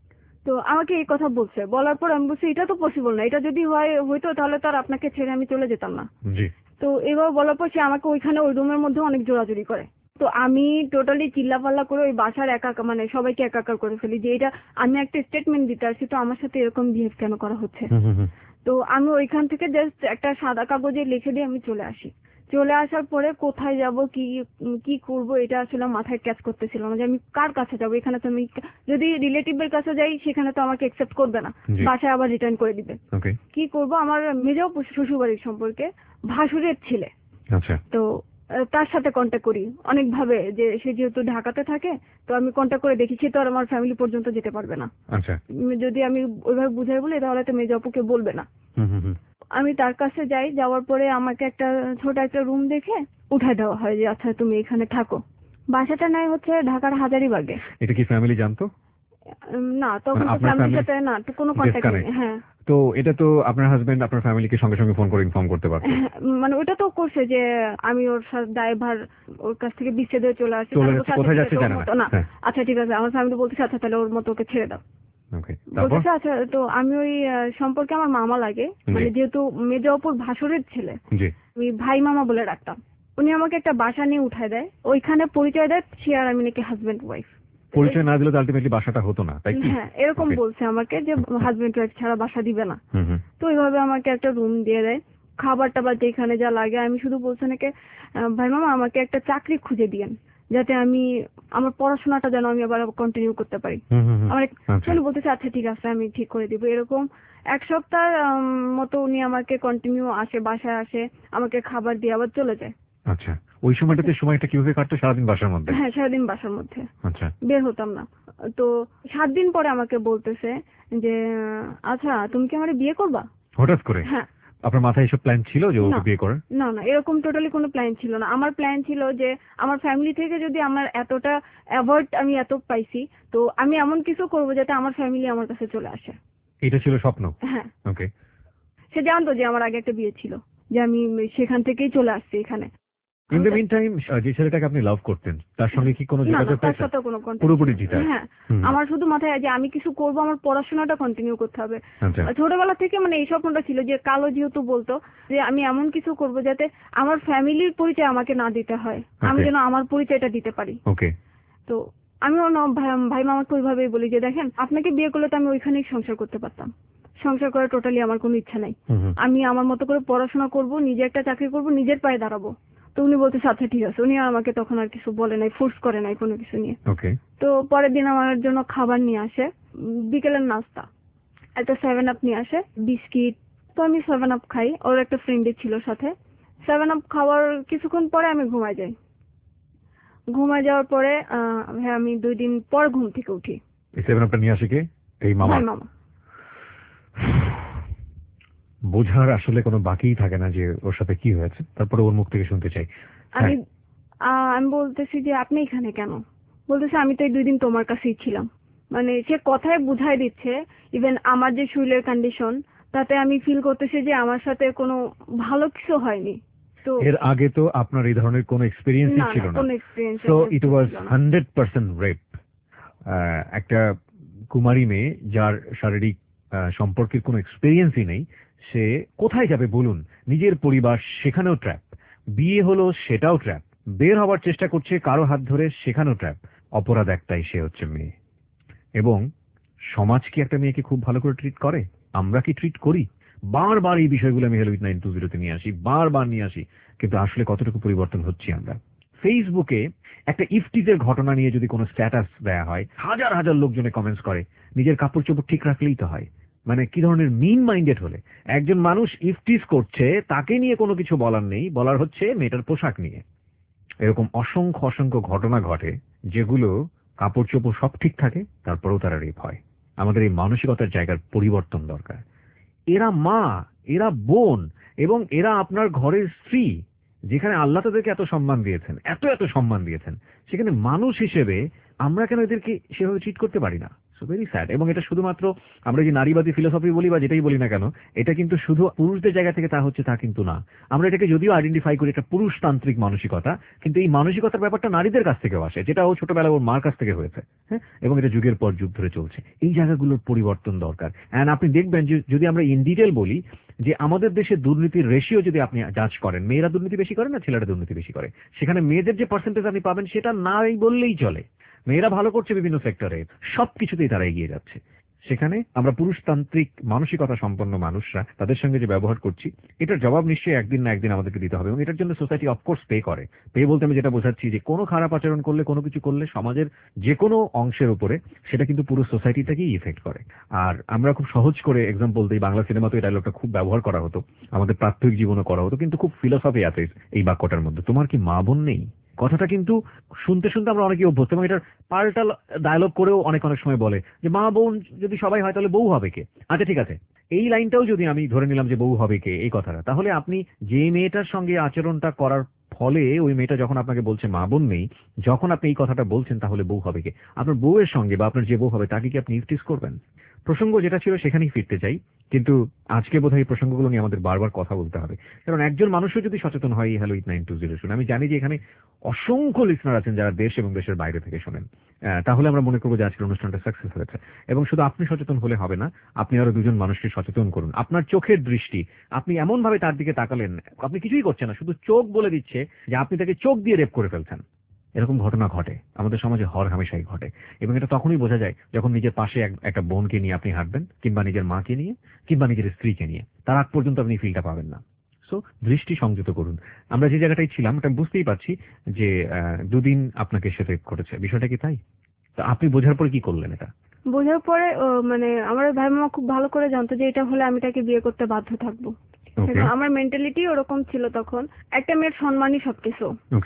তো আমাকে এই কথা বলছে, বলার পর আমি বলছি এটা তো পসিবল না, এটা যদি হয়তো তাহলে তো আর আপনাকে ছেড়ে আমি চলে যেতাম না। তো এবার বলার পর সে আমাকে ওইখানে ওই রুমের মধ্যে অনেক জোরাজুরি করে। তো আমি টোটালি চিল্লাপাল্লা করে ওই বাসার মানে সবাইকে একাকার করে ফেলি যে এটা আমি একটা স্টেটমেন্ট দিতে আসছি, তো আমার সাথে এরকম বিহেভ কেন করা হচ্ছে। তো আমি ওইখান থেকে জাস্ট একটা সাদা কাগজে লিখে দিয়ে আমি চলে আসি। চলে আসার পরে কোথায় যাব, কি করব, এটা আসলে মাথায় ক্যাচ করতেছিল না যে আমি কার কাছে যাব। এখানে তো আমি যদি রিলেটিভের কাছে যাই সেখানে তো আমাকে অ্যাকসেপ্ট করবে না, বাসায় আবার রিটার্ন করে দিবে। কি করব, আমার মেজো শ্বশুরবাড়ির সম্পর্কে ভাসুরের ছেলে, তো তার সাথে কন্ট্যাক্ট করি অনেক ভাবে, যে সে যেহেতু ঢাকাতে থাকে তো আমি কন্ট্যাক্ট করে দেখি, সে তো আর আমার ফ্যামিলি পর্যন্ত যেতে পারবে না। যদি আমি ওইভাবে বুঝাই বলি তাহলে তো মেজো আপুকে বলবে না। আমি তার কাছে যাই, যাওয়ার পরে আমাকে একটা ছোট একটা রুম দেখে উঠায় দেওয়া হয় যে আচ্ছা তুমি এখানে থাকো। বাসাটা নাই হচ্ছে ঢাকার হাজারীবাগে। এটা কি ফ্যামিলি জানতো? না, তখন তো ফ্যামিলির সাথে না কোনো কন্ট্যাক্ট নেই। হ্যাঁ, তো এটা তো আপনার হাজবেন্ড আপনার ফ্যামিলিকে সঙ্গে সঙ্গে ফোন করে ইনফর্ম করতে পারতো। মানে ওটা তো করছে যে আমি ওর সাথে ড্রাইভার ওর কাছ থেকে বিচ্ছেদ হয়ে চলে আসছি, কোথায় যাচ্ছে জানে না। আচ্ছা ঠিক আছে, আমার ফ্যামিলি বলতেছে আচ্ছা তাহলে ওর মতো ওকে ছেড়ে দাও। বলতেছে আচ্ছা। তো আমি ওই সম্পর্কে আমার মামা লাগে, মানে যেহেতু মেজো অপুর ভাসুরের ছেলে, আমি ভাই মামা বলে ডাকতাম। উনি আমাকে একটা বাসা নিয়ে উঠায় দেয়, ওইখানে পরিচয় দেয় সে আর আমি নাকি হাজবেন্ড ওয়াইফ। পরিচয় না দিলে তো আলটিমেটলি বাসাটা হতো না, তাই কি? হ্যাঁ, এরকম বলছে আমাকে যে হাজবেন্ড ওয়াইফ ছাড়া বাসা দিবে না। তো ওইভাবে আমাকে একটা রুম দিয়ে দেয়, খাবার টাবার যেখানে যা লাগে। আমি শুধু বলছি নাকি ভাই মামা আমাকে একটা চাকরি খুঁজে দিয়েন, যাতে আমি আমার পড়াশোনাটা যেন আমি আবার কন্টিনিউ করতে পারি। আমার বলতেছে আচ্ছা ঠিক আছে আমি ঠিক করে দিব। এরকম 1 সপ্তাহ মতো উনি আমাকে কন্টিনিউ আসে, বাসায় আসে, আমাকে খাবার দিয়ে আবার চলে যায়। আচ্ছা, ওই সময়টা কিভাবে কাটতো? সারাদিন বাসার মধ্যে? হ্যাঁ, সারাদিন বাসার মধ্যে। আচ্ছা, বের হতাম না। তো 7 দিন পরে আমাকে বলতেছে যে আচ্ছা তুমি কি আমারে বিয়ে করবা? হঠাৎ করে? হ্যাঁ। আপনার মাথায় এসব প্ল্যান ছিল যে ওকে বিয়ে করার? না, এরকম টোটালি কোনো প্ল্যান ছিল না। আমার প্ল্যান ছিল যে আমার ফ্যামিলি থেকে যদি আমার এতটা অ্যাওয়ার্ড আমি এত পাইছি, তো আমি এমন কিছু করব যাতে আমার ফ্যামিলি আমার কাছে চলে আসে। এটা ছিল স্বপ্ন? হ্যাঁ। ওকে। সে জানতো যে আমার আগে একটা বিয়ে ছিল, যে আমি সেখান থেকেই চলে আসছি এখানে। ইন দ্য মিন টাইম যে ছেলেটাকে আপনি লাভ করতেন তার সঙ্গে কি কোনো যোগাযোগ? তার সাথে কোনো কন্টাক্ট পুরোপুরি জিতা? হ্যাঁ, আমার শুধু মাথায় যে আমি কিছু করব, আমার পড়াশোনাটা কন্টিনিউ করতে হবে। ছোটবেলা থেকে মানে এই স্বপ্নটা ছিল যে কালো যেহেতু বলতো যে আমি এমন কিছু করব যাতে আমার ফ্যামিলির পরিচয় আমাকে না দিতে হয়, আমি যেন আমার পরিচয়টা দিতে পারি। ওকে। তো আমি ভাই মামাকে ওইভাবেই বলি যে দেখেন আপনাকে বিয়ে করলে তো আমি ওইখানেই সংসার করতে পারতাম, সংসার করার টোটালি আমার কোনো ইচ্ছা নাই। আমি আমার মতো করে পড়াশোনা করব, নিজে একটা চাকরি করব, নিজের পায়ে দাঁড়াবো। তো উনি বলতে আচ্ছা ঠিক আছে। উনি আমাকে তখন আর কিছু বলে নাই, ফোর্স করে নাই কোনো কিছু নিয়ে। ওকে। তো পরের দিন আমার জন্য খাবার নিয়ে আসে, বিকেলের নাস্তা, একটা 7 আপ নিয়ে আসে, বিস্কিট। তো আমি 7 আপ খাই, ওর একটা ফ্রেন্ডে ছিল সাথে। 7 আপ খাওয়ার কিছুক্ষণ পরে আমি ঘুমায় যাই। ঘুমায় যাওয়ার পরে আমি 2 দিন পর ঘুম থেকে উঠি। এই 7 আপটা নিয়ে আসে কে? এই মামা? মামা। বোঝার আসলে কোনো বাকিই থাকে না যে ওর সাথে কি হয়েছে, তারপরে ওর মুখ থেকে শুনতে চাই। আমি বলতেছি যে আপনি এখানে কেন? বলতেছে আমি তো এই 2 দিন তোমার কাছেই ছিলাম। মানে সে কথায় বুঝাই দিচ্ছে ইভেন আমার যে শরীরের কন্ডিশন তাতে আমি ফিল করতেছি যে আমার সাথে কোনো ভালো কিছু হয়নি। তো এর আগে তো আপনার এই ধরনের কোনো এক্সপেরিয়েন্সই ছিল না। So it was 100% rape. একটা কুমারী মেয়ে যার শারীরিক সম্পর্কের কোনো এক্সপেরিয়েন্সই নেই, সে কোথায় যাবে বলুন? নিজের পরিবার, সেখানেও ট্র্যাপ। বিয়ে হলো, সেটাও ট্র্যাপ। বের হওয়ার চেষ্টা করছে কারো হাত ধরে, সেখানেও ট্র্যাপ। অপরাধ একটাই, সে হচ্ছে মেয়ে। এবং সমাজ কি একটা মেয়েকে খুব ভালো করে ট্রিট করে? আমরা কি ট্রিট করি? বারবার এই বিষয়গুলো আমি হ্যালো 920 তে নিয়ে আসি, বারবার নিয়ে আসি, কিন্তু আসলে কতটুকু পরিবর্তন হচ্ছে আমরা? ফেসবুকে একটা ইফটিজের ঘটনা নিয়ে যদি কোনো স্ট্যাটাস দেয়া হয়, হাজার হাজার লোকজনে কমেন্টস করে, নিজের কাপড় চোপড় ঠিক রাখলেই তো হয়। মানে কি ধরনের মিন মাইন্ডেড হলে? একজন মানুষ ইফটিজ করছে, তাকে নিয়ে কোনো কিছু বলার নেই, বলার হচ্ছে মেয়েটার পোশাক নিয়ে। এরকম অসংখ্য অসংখ্য ঘটনা ঘটে যেগুলো কাপড় চোপড় সব ঠিক থাকে, তারপরেও তারা রেপ হয়। আমাদের এই মানসিকতার জায়গার পরিবর্তন দরকার। এরা মা, এরা বোন, এবং এরা আপনার ঘরের স্ত্রী। যেখানে আল্লাহ তাদেরকে এত সম্মান দিয়েছেন, এত সম্মান দিয়েছেন, সেখানে মানুষ হিসেবে আমরা কেন এদেরকে সেভাবে ট্রিট করতে পারি না? So very sad. এবং এটা শুধুমাত্র আমরা যে নারীবাদী ফিলোসফি বলি বা যেটাই বলি না কেন, এটা কিন্তু শুধু পুরুষদের জায়গা থেকে তা হচ্ছে তা কিন্তু না। আমরা এটাকে যদিও আইডেন্টিফাই করি একটা পুরুষতান্ত্রিক মানসিকতা, কিন্তু এই মানসিকতার ব্যাপারটা নারীদের কাছ থেকেও আসে, যেটা ও ছোটবেলায় ওর মার কাছ থেকে হয়েছে। হ্যাঁ, এবং এটা যুগের পর যুগ ধরে চলছে। এই জায়গাগুলোর পরিবর্তন দরকার। অ্যান্ড আপনি দেখবেন যে যদি আমরা ইন ডিটেল বলি যে আমাদের দেশে দুর্নীতির রেশিও যদি আপনি জাজ করেন, মেয়েরা দুর্নীতি বেশি করে না ছেলেরা দুর্নীতি বেশি করে, সেখানে মেয়েদের যে পার্সেন্টেজ আপনি পাবেন সেটা নাই বললেই চলে। মেয়েরা ভালো করছে বিভিন্ন সেক্টরে, সবকিছুতেই তারা এগিয়ে যাচ্ছে। সেখানে আমরা পুরুষতান্ত্রিক মানসিকতা সম্পন্ন মানুষরা তাদের সঙ্গে যে ব্যবহার করছি, এটার জবাব নিশ্চয়ই একদিন না একদিন আমাদেরকে দিতে হবে। এবং এটার জন্য সোসাইটি অফকোর্স পে করে। পে বলতে আমি যেটা বোঝাচ্ছি যে কোনো খারাপ আচরণ করলে, কোনো কিছু করলে সমাজের যে কোনো অংশের উপরে সেটা কিন্তু পুরো সোসাইটিটাকেই ইফেক্ট করে। আর আমরা খুব সহজ করে এক্সাম্পল দিই, বাংলা সিনেমাতে এই ডায়লগটা খুব ব্যবহার করা হতো, আমাদের প্রাত্যহিক জীবনে করা হতো, কিন্তু খুব ফিলোসফি আছে এই বাক্যটার মধ্যে। তোমার কি মা বোন নেই? কথাটা কিন্তু শুনতে শুনতে আমরা অনেকে অভ্যস্ত, এবং এটার পাল্টা ডায়লগ করেও অনেক সময় বলে যে মা বোন যদি সবাই হয় তাহলে বউ হবে কে? আচ্ছা ঠিক আছে, এই লাইনটাও যদি আমি ধরে নিলাম যে বউ হবে কে এই কথাটা, তাহলে আপনি যে মেয়েটার সঙ্গে আচরণটা করার ফলে ওই মেয়েটা যখন আপনাকে বলছে মা বোন নেই, যখন আপনি এই কথাটা বলছেন তাহলে বউ হবে কে? আপনার বউয়ের সঙ্গে বা আপনার যে বউ হবে তাকে কি আপনি ইফটিজ করবেন? প্রসঙ্গ যেটা ছিল সেখানেই ফিরতে চাই, কিন্তু আজকে বোধহয় এই প্রসঙ্গগুলো নিয়ে আমাদের বারবার কথা বলতে হবে, কারণ একজন মানুষও যদি সচেতন হয় হ্যালো 8920 শুনে, আমি জানি যে এখানে অসংখ্য লিসনার আছেন যারা দেশ এবং দেশের বাইরে থেকে শোনেন, তাহলে আমরা মনে করবো যে আজকের অনুষ্ঠানটা সাকসেস হয়েছে। এবং শুধু আপনি সচেতন হলে হবে না, আপনি আরো দুজন মানুষকে সচেতন করুন। আপনার চোখের দৃষ্টি, আপনি এমন ভাবে তার দিকে তাকালেন, আপনি কিছুই করছেন না, শুধু চোখ বলে দিচ্ছে যে আপনি তাকে চোখ দিয়ে রেপ করে ফেলছেন। এরকম ঘটনা ঘটে আমাদের সমাজে, হর হামেশাই ঘটে, এবং এটা তখনই বোঝা যায় যখন নিজের পাশে একটা বোনকে নিয়ে আপনি হাঁটবেন, কিংবা নিজের মাকে নিয়ে, কিংবা নিজের স্ত্রীকে নিয়ে, তার আগ পর্যন্ত আপনি ফিলটা পাবেন না। সো দৃষ্টি সংযত করুন। আমরা যে জায়গাটাই ছিলাম এটা বুঝতেই পারছি যে 2 দিন আপনাকে সে রেপ করেছে, বিষয়টা কি তাই? তো আপনি বোঝার পরে কি করলেন এটা? বোঝার পরে মানে আমার ভাই মামা খুব ভালো করে জানতো যে এটা হলে আমি তাকে বিয়ে করতে বাধ্য থাকবো। আমার মেন্টালিটি ওরকম ছিল তখন, একটা মেয়ের সম্মানই সবকিছু,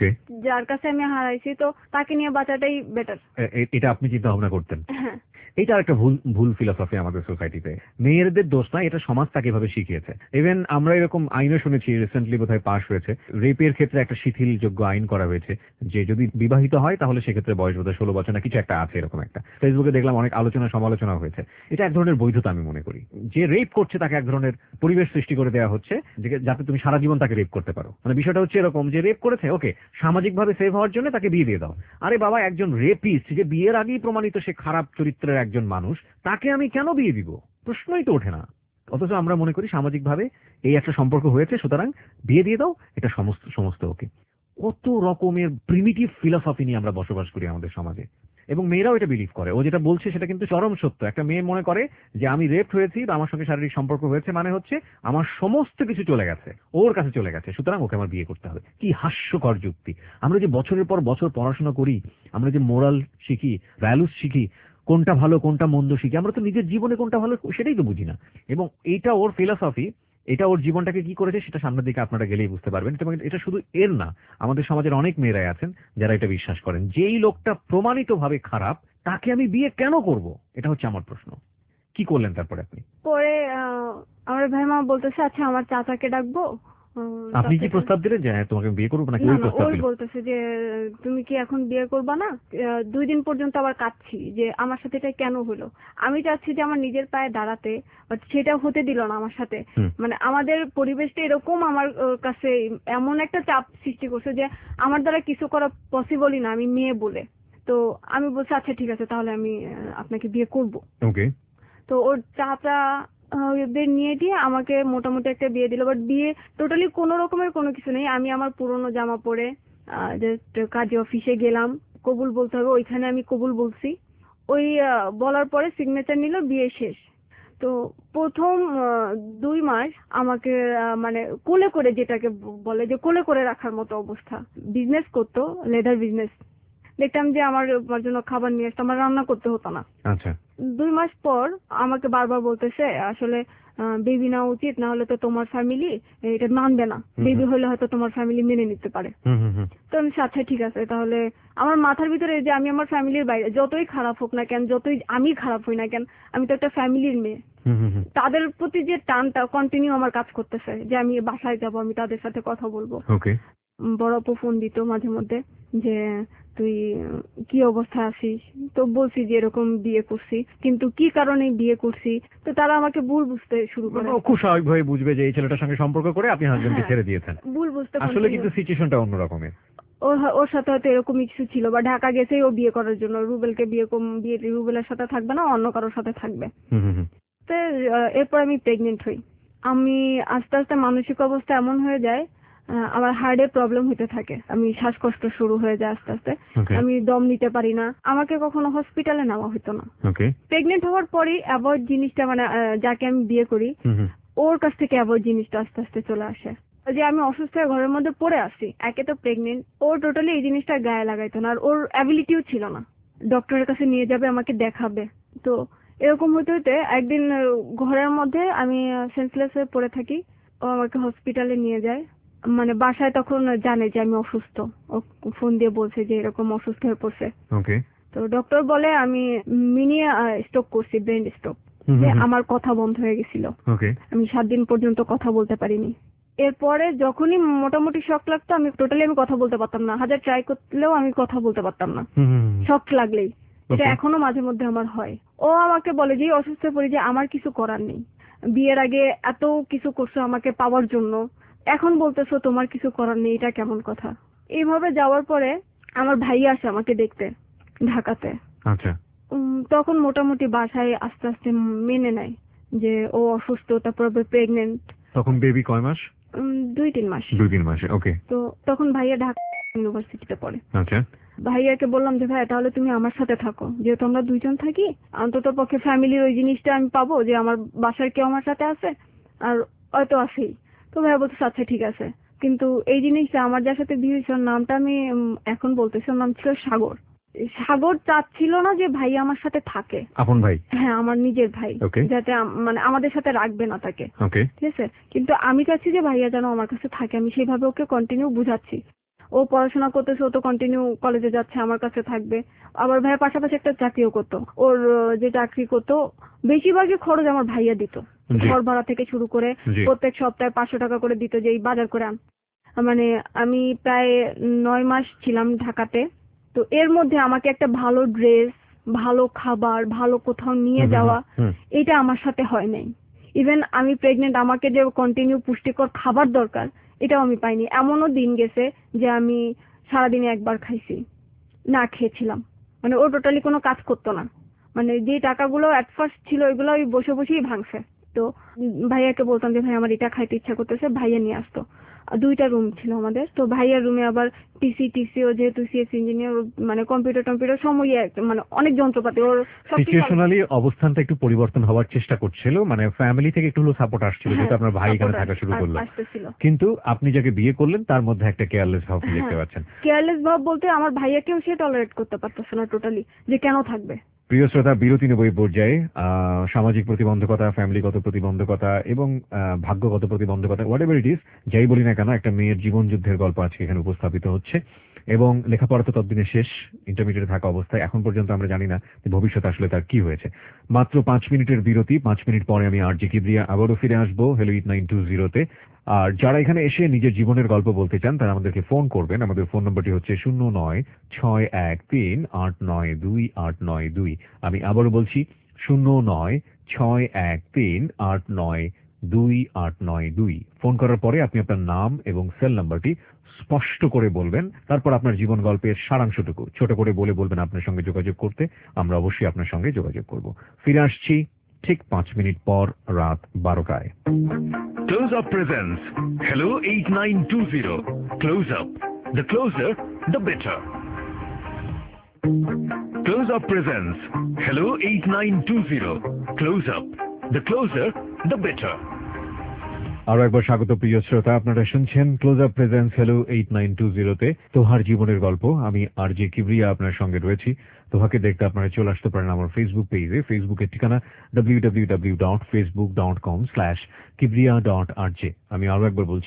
যার কাছে আমি হারাইছি তো তাকে নিয়ে বাঁচাটাই বেটার, এটা আপনি চিন্তা ভাবনা করতেন। হ্যাঁ, এটা একটা ভুল ফিলসফি আমাদের সোসাইটিতে। মেয়েদের দোষ না, এটা সমাজ তাকে এভাবে শিখিয়েছে। ইভেন আমরা এরকম আইনও শুনেছি, রিসেন্টলি বোধহয় পাশ হয়েছে, রেপের ক্ষেত্রে একটা শিথিলযোগ্য আইন করা হয়েছে যে যদি বিবাহিত হয় তাহলে সেক্ষেত্রে বয়স বোধহয় 16 বছর না কিছু একটা আছে, এরকম একটা ফেসবুকে দেখলাম অনেক আলোচনা সমালোচনা হয়েছে। এটা এক ধরনের বৈধতা আমি মনে করি। যে রেপ করছে তাকে এক ধরনের পরিবেশ সৃষ্টি করে দেওয়া হচ্ছে যাতে তুমি সারা জীবন তাকে রেপ করতে পারো। মানে বিষয়টা হচ্ছে এরকম যে রেপ করেছে, ওকে, সামাজিকভাবে সেভ হওয়ার জন্য তাকে বিয়ে দিয়ে দাও। আরে বাবা, একজন রেপিস্ট যে বিয়ের আগেই প্রমাণিত সে খারাপ চরিত্রের একজন মানুষ, তাকে আমি কেন বিয়ে দিব? প্রশ্নই তো ওঠে না। অথচ আমরা মনে করি সামাজিকভাবে এই একটা সম্পর্ক হয়েছে, সুতরাং বিয়ে দিয়ে দাও, এটা সমস্ত ওকে। কত রকমের প্রিমিটিভ ফিলসফি নিয়ে আমরা বসবাস করি আমাদের সমাজে, এবং মেয়েরাও এটা বিলিভ করে। ও যেটা বলছে সেটা কিন্তু চরম সত্য। একটা মেয়ে মনে করে যে আমি রেপ হয়েছি বা আমার সঙ্গে শারীরিক সম্পর্ক হয়েছে মানে হচ্ছে আমার সমস্ত কিছু চলে গেছে, ওর কাছে চলে গেছে, সুতরাং ওকে আমার বিয়ে করতে হবে। কি হাস্যকর যুক্তি! আমরা যে বছরের পর বছর পড়াশোনা করি, আমরা যে মোরাল শিখি, ভ্যালুস শিখি, কোনটা ভালো কোনটা মন্দ শিখি, আমরা তো নিজের জীবনে কোনটা ভালো সেটাই তো বুঝি না। এবং এইটা ওর ফিলসফি, এটা ওর জীবনটাকে কি করেছে সেটা সামনের দিকে আপনারা গেলেই বুঝতে পারবেন। এবং এটা শুধু এর না, আমাদের সমাজের অনেক মেয়েরাই আছেন যারা এটা বিশ্বাস করেন, যেই লোকটা প্রমাণিতভাবে খারাপ তাকে আমি বিয়ে কেন করব, এটা হচ্ছে আমার প্রশ্ন। কি করলেন তারপরে আপনি? পরে আমার ভাই মামা বলতেছে আচ্ছা আমার চাচাকে ডাকবো। আপনি কি প্রস্তাব দিলেন যে হ্যাঁ তোমাকে বিয়ে করবো নাকি? ওই প্রস্তাব দিলেন? ওই বলতেছে যে তুমি কি এখন বিয়ে করবা না? 2 দিন পর্যন্ত আবার কাঁদছি যে আমার সাথে এটা কেন হলো। আমি চাচ্ছি যে আমার নিজের পায়ে দাঁড়াতে, বাট সেটা হতে দিল না আমার সাথে। মানে আমাদের পরিবেশটা এরকম আমার কাছে এমন একটা চাপ সৃষ্টি করছে যে আমার দ্বারা কিছু করা পসিবলই না, আমি মেয়ে বলে। তো আমি বলছি আচ্ছা ঠিক আছে তাহলে আমি আপনাকে বিয়ে করব। ওকে। তো ওর চাচা ওদের নিয়ে দিয়ে আমাকে মোটামুটি একটা বিয়ে দিল, বাট বিয়ে টোটালি কোনো রকমের কোনো কিছু নেই। আমি আমার পুরনো জামা পরে জাস্ট কাজী অফিসে গেলাম, কবুল বলতে হবে, ওইখানে আমি কবুল বলছি। ওই বলার পরে সিগনেচার নিল, বিয়ে শেষ। তো প্রথম 2 মাস আমাকে মানে কোলে করে, যেটাকে বলে যে কোলে করে রাখার মতো অবস্থা। বিজনেস করতো, লেদার বিজনেস। দেখতাম যে আমার জন্য খাবার নিয়ে আসতো, আমার রান্না করতে হতো না। আচ্ছা। 2 মাস পর আমাকে বারবার বলতেছে আসলে বেবি না উচিত, না হলে তো তোমার ফ্যামিলি এটা মানবে না, বেবি হলে হয়তো তোমার ফ্যামিলি মেনে নিতে পারে। তো আমি আচ্ছা ঠিক আছে তাহলে। আমার মাথার ভিতরে যে আমি আমার ফ্যামিলির বাইরে, যতই খারাপ হোক না কেন, যতই আমি খারাপ হই না কেন, আমি তো একটা ফ্যামিলির মেয়ে। তাদের প্রতি যে টানটা কন্টিনিউ আমার কাজ করতেছে যে আমি বাসায় যাব, আমি তাদের সাথে কথা বলবো। বড় আপু ফোন দিত মাঝে মধ্যে যে তুই কি অবস্থায় আছিস, তো বলছি যে এরকম বিয়ে করছি, কিন্তু কি কারণে বিয়ে করছি। তো তারা আমাকে ভুল বুঝতে শুরু করে। খুব স্বাভাবিকভাবে বুঝবে যে এই ছেলেটার সঙ্গে সম্পর্ক করে আপনি হাজবেন্ডকে ছেড়ে দিয়েছেন। ভুল বুঝতে আসলে কিন্তু সিচুয়েশনটা অন্য রকমের। ওর সাথে হয়তো এরকমই কিছু ছিল, বা ঢাকা গেছেই ও বিয়ে করার জন্য, রুবেলকে বিয়ে রুবেলের সাথে থাকবে না, অন্য কারোর সাথে থাকবে। তো এরপর আমি প্রেগনেন্ট হই। আমি আস্তে আস্তে মানসিক অবস্থা এমন হয়ে যায়, আমার হার্টে প্রবলেম হতে থাকে, আমি শ্বাসকষ্ট শুরু হয়ে যায় আস্তে আস্তে, আমি দম নিতে পারি না, আমাকে কখনো হসপিটালে নেওয়া হতো না। প্রেগনেন্ট হওয়ার পরই অ্যাভয়েড জিনিসটা, মানে যাকে আমি বিয়ে করি ওর কাছ থেকে অ্যাভয়েড জিনিসটা আস্তে আস্তে চলে আসে। যে আমি অসুস্থ হয়ে ঘরের মধ্যে পড়ে আসি, একে তো প্রেগনেন্ট, ওর টোটালি এই জিনিসটা গায়ে লাগাইতো না, আর ওর অ্যাবিলিটিও ছিল না ডক্টরের কাছে নিয়ে যাবে, আমাকে দেখাবে। তো এরকম হতে হতে একদিন ঘরের মধ্যে আমি সেন্সলেস হয়ে পড়ে থাকি, ও আমাকে হসপিটালে নিয়ে যায়। মানে বাসায় তখন জানে যে আমি অসুস্থ, ও ফোন দিয়ে বলছে যে এরকম অসুস্থ হয়ে পড়ছে। তো ডক্টর বলে আমি মিনি স্ট্রোক করছি, ব্রেন স্ট্রোক, যে আমার কথা বন্ধ হয়ে গেছিল, আমি 7 দিন পর্যন্ত কথা বলতে পারিনি। এরপরে যখনই মোটামুটি শক লাগতো আমি টোটালি কথা বলতে পারতাম না, হাজার ট্রাই করলেও আমি কথা বলতে পারতাম না শক লাগলেই। এটা এখনো মাঝে মধ্যে আমার হয়। ও আমাকে বলে যে অসুস্থ পড়ি যে আমার কিছু করার নেই, বিয়ের আগে এত কিছু করছো আমাকে পাওয়ার জন্য, এখন বলতেছো তোমার কিছু করার নেই, এটা কেমন কথা। এইভাবে যাওয়ার পরে আমার ভাই আসে আমাকে দেখতে ঢাকাতে। আচ্ছা। তখন মোটামুটি বাসায় আস্তে আস্তে মেনে নেয় যে ও অসুস্থ, তারপর প্রেগনেন্ট। তখন বেবি কয় মাস? 2-3 মাস। 2-3 মাসে। ওকে। তো তখন ভাইয়া ঢাকা ইউনিভার্সিটিতে পড়ে। আচ্ছা। ভাইয়াকে বললাম যে ভাই তাহলে তুমি আমার সাথে থাকো, যেহেতু আমরা দুইজন থাকি অন্তত পক্ষে ফ্যামিলির ওই জিনিসটা আমি পাবো যে আমার বাসার কেউ আমার সাথে আছে আর হয়তো আছেই। তো ভাইয়া বলতেছে আচ্ছা ঠিক আছে, কিন্তু এই জিনিসটা আমার যার সাথে বিয়ে হয়েছে নামটা আমি এখন বলতেছি, ওর নাম ছিল সাগর। সাগর চাচ্ছিল না যে ভাই আমার সাথে থাকে। আপন ভাই? হ্যাঁ, আমার নিজের ভাই, যাতে মানে আমাদের সাথে রাখবে না তাকে, ঠিক আছে। কিন্তু আমি চাচ্ছি যে ভাইয়া যেন আমার কাছে থাকে, আমি সেইভাবে ওকে কন্টিনিউ বুঝাচ্ছি। ও পড়াশোনা করতেছে, ও তো কন্টিনিউ কলেজে যাচ্ছে, আমার কাছে থাকবে। আবার ভাইয়া পাশাপাশি একটা চাকরিও করতো, ওর যে চাকরি করতো বেশিরভাগই খরচ আমার ভাইয়া দিত, ঘর ভাড়া থেকে শুরু করে প্রত্যেক সপ্তাহে 500 টাকা করে দিত যে এই বাজার করে আন। মানে আমি প্রায় 9 মাস ছিলাম ঢাকাতে। তো এর মধ্যে আমাকে একটা ভালো ড্রেস, ভালো খাবার, ভালো কোথাও নিয়ে যাওয়া, এটা আমার সাথে হয় নাই। ইভেন আমি প্রেগনেন্ট, আমাকে যে কন্টিনিউ পুষ্টিকর খাবার দরকার এটাও আমি পাইনি। এমনও দিন গেছে যে আমি সারাদিনে একবার খাইছি, না খেয়েছিলাম। মানে ও টোটালি কোনো কাজ করতো না, মানে যে টাকাগুলো অ্যাট ফার্স্ট ছিল ওইগুলো ওই বসে বসেই ভাঙছে। তো ভাইয়াকে বলতাম যে ভাই আমার এটা খাইতে ইচ্ছা করতেছে, ভাইয়া নিয়ে আসতো। 2টা রুম ছিল আমাদের, তো ভাইয়ার রুমে আবার টিসিও যেহেতু সিএস ইঞ্জিনিয়ার, মানে কম্পিউটার সময় মানে অনেক যন্ত্রপাতি, ওর সিচুয়েশনালি অবস্থানটা একটু পরিবর্তন হওয়ার চেষ্টা করছিল, মানে ফ্যামিলি থেকে একটু হলো সাপোর্ট আসছিল, যেহেতু আপনার ভাই এখানে থাকা শুরু করলো। কিন্তু আপনি যাকে বিয়ে করলেন তার মধ্যে একটা কেয়ারলেস ভাব দেখতে পাচ্ছেন। কেয়ারলেস ভাব বলতে আমার ভাইয়াকেও সে টলারেট করতে পারতেছে না টোটালি, যে কেন থাকবে। প্রিয় শ্রোতা, বিরতি নেব এই পর্যায়ে। সামাজিক প্রতিবন্ধকতা, ফ্যামিলিগত প্রতিবন্ধকতা এবং ভাগ্যগত প্রতিবন্ধকতা, হোয়াট এভার ইট ইজ, যাই বলি না কেন, একটা মেয়ের জীবন যুদ্ধের গল্প আজকে এখানে উপস্থাপিত হচ্ছে। এবং লেখাপড়া তো ততদিনে শেষ, ইন্টারমিডিয়েটে থাকা অবস্থায়। এখন পর্যন্ত আমরা জানি না যে ভবিষ্যৎ আসলে তার কি হয়েছে। মাত্র 5 মিনিটের বিরতি, 5 মিনিট পরে আমি আরজে কিবরিয়া আবারও ফিরে আসবো হ্যালো 8920-তে। আর যারা এখানে এসে নিজের জীবনের গল্প বলতে চান তারা আমাদেরকে ফোন করবেন। আমাদের ফোন নম্বরটি হচ্ছে 0961389282। আমি আবারও বলছি 0961389282। ফোন করার পরে আপনি আপনার নাম এবং সেল নাম্বারটি স্পষ্ট করে বলবেন, তারপর আপনার জীবন গল্পের সারাংশটুকু ছোট করে বলবেন আপনার সঙ্গে যোগাযোগ করতে। আমরা অবশ্যই আপনার সঙ্গে যোগাযোগ করব। ফিরে আসছি ঠিক 5 মিনিট পর, রাত 12টায়। Close Up presents Hello 8920. Close Up. The closer, the better. Close Up presents Hello 8920. Close Up. The closer, the better. আরো একবার স্বাগত প্রিয় শ্রোতা, আপনারা শুনছেন ক্লোজ আপ প্রেজেন্স হ্যালো 8920-তে তোহার জীবনের গল্প। আমি আরজে কিবরিয়া আপনার সঙ্গে রয়েছি। তোহাকে দেখতে আপনারা চলে আসতে পারেন আমার ফেসবুক পেজে। ফেসবুকের ঠিকানা www.facebook.com/kibriya.rj। আমি আরো একবার বলছি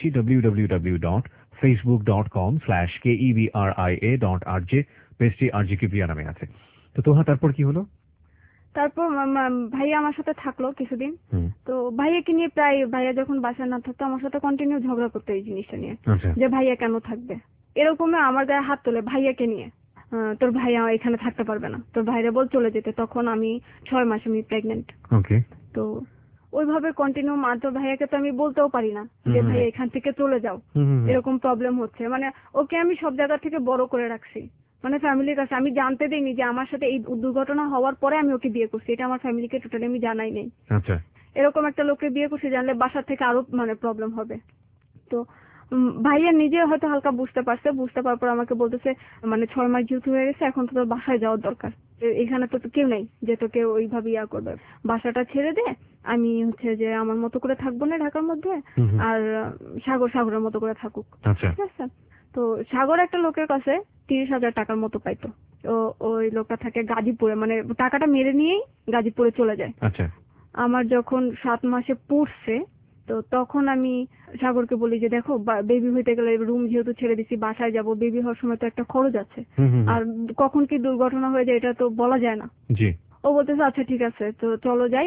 www.facebook.com/KEBRIA.rj। পেজটি আরজে কিবরিয়া নামে আছে। তো তোহা, তারপর কি হলো? তারপর ভাইয়া আমার সাথে থাকলো কিছুদিন। তো ভাইয়াকে নিয়ে প্রায়, ভাইয়া যখন বাসায় না থাকতো আমার সাথে কন্টিনিউ ঝগড়া করতো এই জিনিসটা নিয়ে, যে ভাইয়া কেন থাকবে। এরকমই আমার গায়ে হাত তোলে ভাইয়াকে নিয়ে, তোর ভাইয়া এখানে থাকতে পারবে না, তোর ভাইরা বল চলে যেতে। তখন আমি 6 মাস আমি প্রেগনেন্ট। তো ওইভাবে কন্টিনিউ তোর ভাইয়াকে তো আমি বলতেও পারি না যে ভাই এখান থেকে চলে যাও, এরকম প্রবলেম হচ্ছে। মানে ওকে আমি সব জায়গা থেকে বড় করে রাখছি, মানে ফ্যামিলির কাছে আমি জানতে দেইনি যে আমার সাথে এই দুর্ঘটনা হওয়ার পরে আমি ওকে বিয়ে করছি। এটা আমার ফ্যামিলিকে টোটালি আমি জানাই নেই। এরকম একটা লোককে বিয়ে করছি, জানলে বাসা থেকে আরো মানে প্রবলেম হবে। তো ভাইয়া নিজে হয়তো হালকা বুঝতে পারার পর আমাকে বলতেছে মানে 6 মাস যেহেতু হয়ে গেছে এখন তো তোর বাসায় যাওয়ার দরকার, এখানে তো কেউ নেই যে তোকে ওইভাবে ইয়া করবে, বাসাটা ছেড়ে দে। আমি হচ্ছে যে আমার মতো করে থাকবো না ঢাকার মধ্যে, আর সাগরের মতো করে থাকুক, ঠিক আছে। তো সাগর একটা লোকের কাছে 30,000 টাকার মতো পাইতো। ওই লোকটা থাকে গাজীপুরে, মানে টাকাটা মেরে নিয়েই গাজীপুরে চলে যায়। আমার যখন 7 মাসে পড়ছে, তো তখন আমি সাগরকে বলি যে দেখো বেবি হইতে গেলে রুম যেহেতু ছেড়ে দিছি, বাসায় যাব, বেবি হওয়ার সময় তো একটা খরচ আছে, আর কখন কি দুর্ঘটনা হয়ে যায় এটা তো বলা যায় না। ও বলতেছে আচ্ছা ঠিক আছে, তো চলো যাই,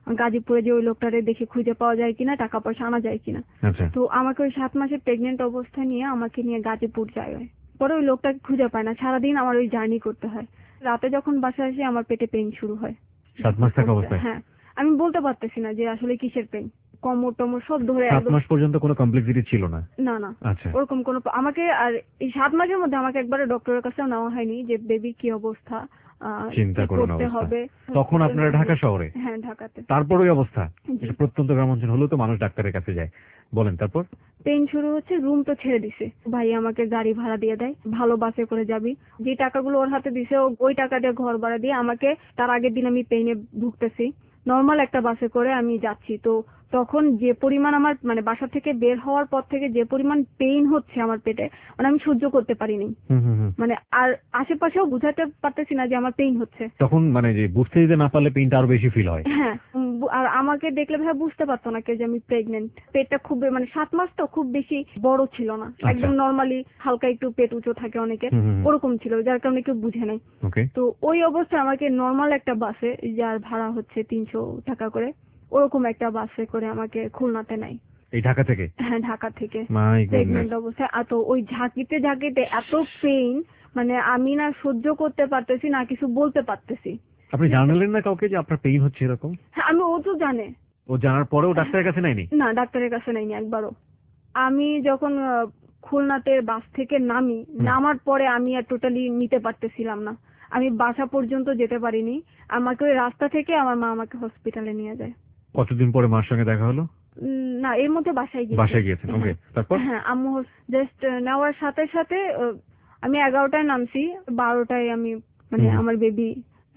গাজীপুরে যে ওই লোকটারে দেখে খুঁজে পাওয়া যায় কিনা, টাকা পয়সা আনা যায় কিনা। তো আমাকে ওই 7 মাসের প্রেগনেন্ট অবস্থা নিয়ে আমাকে নিয়ে গাজীপুর যায়। পরে ওই লোকটাকে খুঁজে পায় না, সারাদিন আমার ওই জার্নি করতে হয়। রাতে যখন বাসায় আসি আমার পেটে পেইন শুরু হয় 7 মাস থাকা অবস্থায়। হ্যাঁ, আমি বলতে পারতেছি না যে আসলে কিসের পেইন, কোমর টমর সব ধরে। 7 মাস পর্যন্ত কোনো কমপ্লেক্সিটি ছিল না? না না, আচ্ছা, ওরকম কোনো আমাকে। আর এই 7 মাসের মধ্যে আমাকে একবারে ডক্টরের কাছেও নেওয়া হয়নি যে বেবি কি অবস্থা, চিন্তা করতে হবে। তখন আপনারা ঢাকা শহরে? হ্যাঁ, ঢাকাতে। তারপর ওই অবস্থা, প্রত্যন্ত গ্রামাঞ্চল হলেও তো মানুষ ডাক্তারের কাছে যায়। বলেন তারপর? পেইন শুরু হচ্ছে, রুম তো ছেড়ে দিছে, ভাই আমাকে গাড়ি ভাড়া দিয়ে দেয়, ভালো বাসে করে যাবি। যে টাকাগুলো ওর হাতে দিছে ওই টাকা দিয়ে ঘর ভাড়া দিয়ে আমাকে, তার আগের দিন আমি পেইনে ভুগতেছি, নর্মাল একটা বাসে করে আমি যাচ্ছি। তো তখন যে পরিমাণ আমার মানে বাসা থেকে বের হওয়ার পর থেকে যে পরিমাণ পেইন হচ্ছে আমার পেটে, মানে আমি সহ্য করতে পারিনি। মানে আর আশেপাশেও বুঝাতে পারতেছি না যে আমার পেইন হচ্ছে। তখন মানে যে বুঝতে দিতে না পারলে পেইনটা আরো বেশি ফিল হয়। হ্যাঁ, আর আমাকে দেখলে ভাই বুঝতে পারতো না কেউ যে আমি প্রেগনেন্ট। পেটটা খুব মানে 7 মাস তো খুব বেশি বড় ছিল না, একদম নর্মালি হালকা একটু পেট উঁচু থাকে অনেকের, ওরকম ছিল, যার কারণে কেউ বুঝে নাই। তো ওই অবস্থায় আমাকে নর্মাল একটা বাসে, যার ভাড়া হচ্ছে 300 টাকা করে, ওরকম একটা বাসে করে আমাকে খুলনাতে নেয়। এই ঢাকা থেকে? হ্যাঁ, ঢাকা থেকে প্রেগনেন্ট অবস্থায়। তো ওই ঝাঁকিতে ঝাঁকিতে এত পেইন, মানে আমি না সহ্য করতে পারতেছি না, কিছু বলতে পারতেছি। আপনি জানালেন না কাউকে যে আপনার পেইন হচ্ছে এরকম? হ্যাঁ, ও তো জানে। ও জানার পরেও ডাক্তারের কাছে নেয়নি? না, ডাক্তারের কাছে নেয়নি একবারও। আমি যখন খুলনাতে বাস থেকে নামার পরে আমি আর টোটালি নিতে পারতেছিলাম না, আমি বাসা পর্যন্ত যেতে পারিনি। আমাকে ওই রাস্তা থেকে আমার মা আমাকে হসপিটালে নিয়ে যায়। কতদিন পরে মার সঙ্গে দেখা হলো? না, এর মধ্যে বাসায় গিয়েছেন। ওকে, তারপর? হ্যাঁ, আম্মু জাস্ট নেওয়ার সাথে সাথে আমি 11টায় নামছি, 12টায় আমি মানে আমার বেবি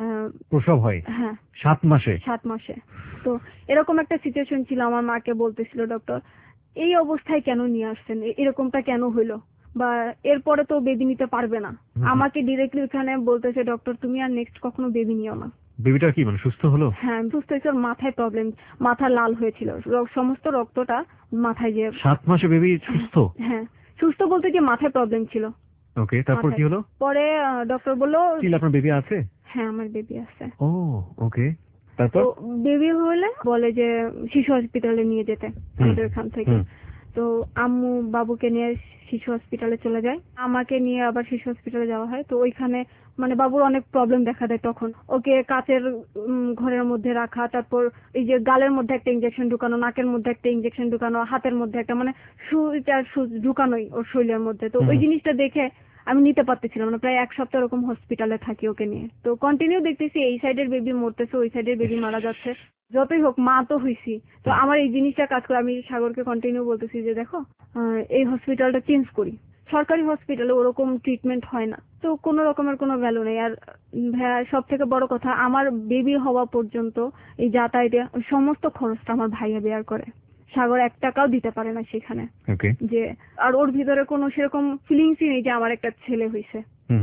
প্রসব হয়। হ্যাঁ, 7 মাসে? 7 মাসে। তো এরকম একটা সিচুয়েশন ছিল, আমার মাকে বলতেছিল ডক্টর এই অবস্থায় কেন নিয়ে আসছেন, এরকমটা কেন হইলো, বা এরপরে তো বেবি নিতে পারবে না। আমাকে ডিরেক্টলি ওখানে বলতেছে ডক্টর তুমি আর নেক্সট কখনো বেবি নিও না। বেবিটা কি মানে সুস্থ হলো? হ্যাঁ, সুস্থ হয়েছে। ওর মাথায় প্রবলেম, মাথা লাল হয়েছিল, সমস্ত রক্তটা মাথায় যে। 7 মাসে বেবি সুস্থ? হ্যাঁ, সুস্থ বলতে যে মাথায় প্রবলেম ছিল। ওকে, তারপর কি হলো? পরে ডক্টর বলল আপনার বেবি আছে? হ্যাঁ, আমার বেবি আছে। ও ওকে, তারপর? বেবি হলে বলে যে শিশু হসপিটালে নিয়ে যেতে আমাদের এখান থেকে। তো আম্মু বাবুকে নিয়ে শিশু হসপিটালে চলে যায়, আমাকে নিয়ে আবার শিশু হসপিটালে যাওয়া হয়। তো ওইখানে মানে বাবুর অনেক প্রবলেম দেখা দেয় তখন। ওকে কাচের ঘরের মধ্যে রাখা, তারপর এই যে গালের মধ্যে একটা ইনজেকশন ঢুকানো, নাকের মধ্যে একটা ইনজেকশন ঢুকানো, হাতের মধ্যে একটা মানে সুচ ঢুকানোই ওর শরীরের মধ্যে। তো ওই জিনিসটা দেখে আমি নিতে পারতেছিলাম না, প্রায় 1 সপ্তাহ এরকম হসপিটালে থাকি ওকে নিয়ে। তো কন্টিনিউ দেখতেছি এই সাইডের বেবি মরতেছে, ওই সাইডের বেবি মারা যাচ্ছে। যতই হোক মা তো হইছি, তো আমার এই জিনিসটা কাজ করে। আমি সাগরকে কন্টিনিউ বলতেছি যে দেখো এই হসপিটালটা চেঞ্জ করি, সরকারি হসপিটালে ওরকম ট্রিটমেন্ট হয় না, তো কোনো রকমের কোনো ভ্যালু নেই। আর সব থেকে বড় কথা, আমার বেবি হওয়া পর্যন্ত এই যাতায়াতে সমস্ত খরচটা আমার ভাইয়া বেয়ার করে, সাগর 1 টাকাও দিতে পারে না সেখানে। যে আর ওর ভিতরে কোনো সেরকম ফিলিংসই নেই যে আমার একটা ছেলে হইছে।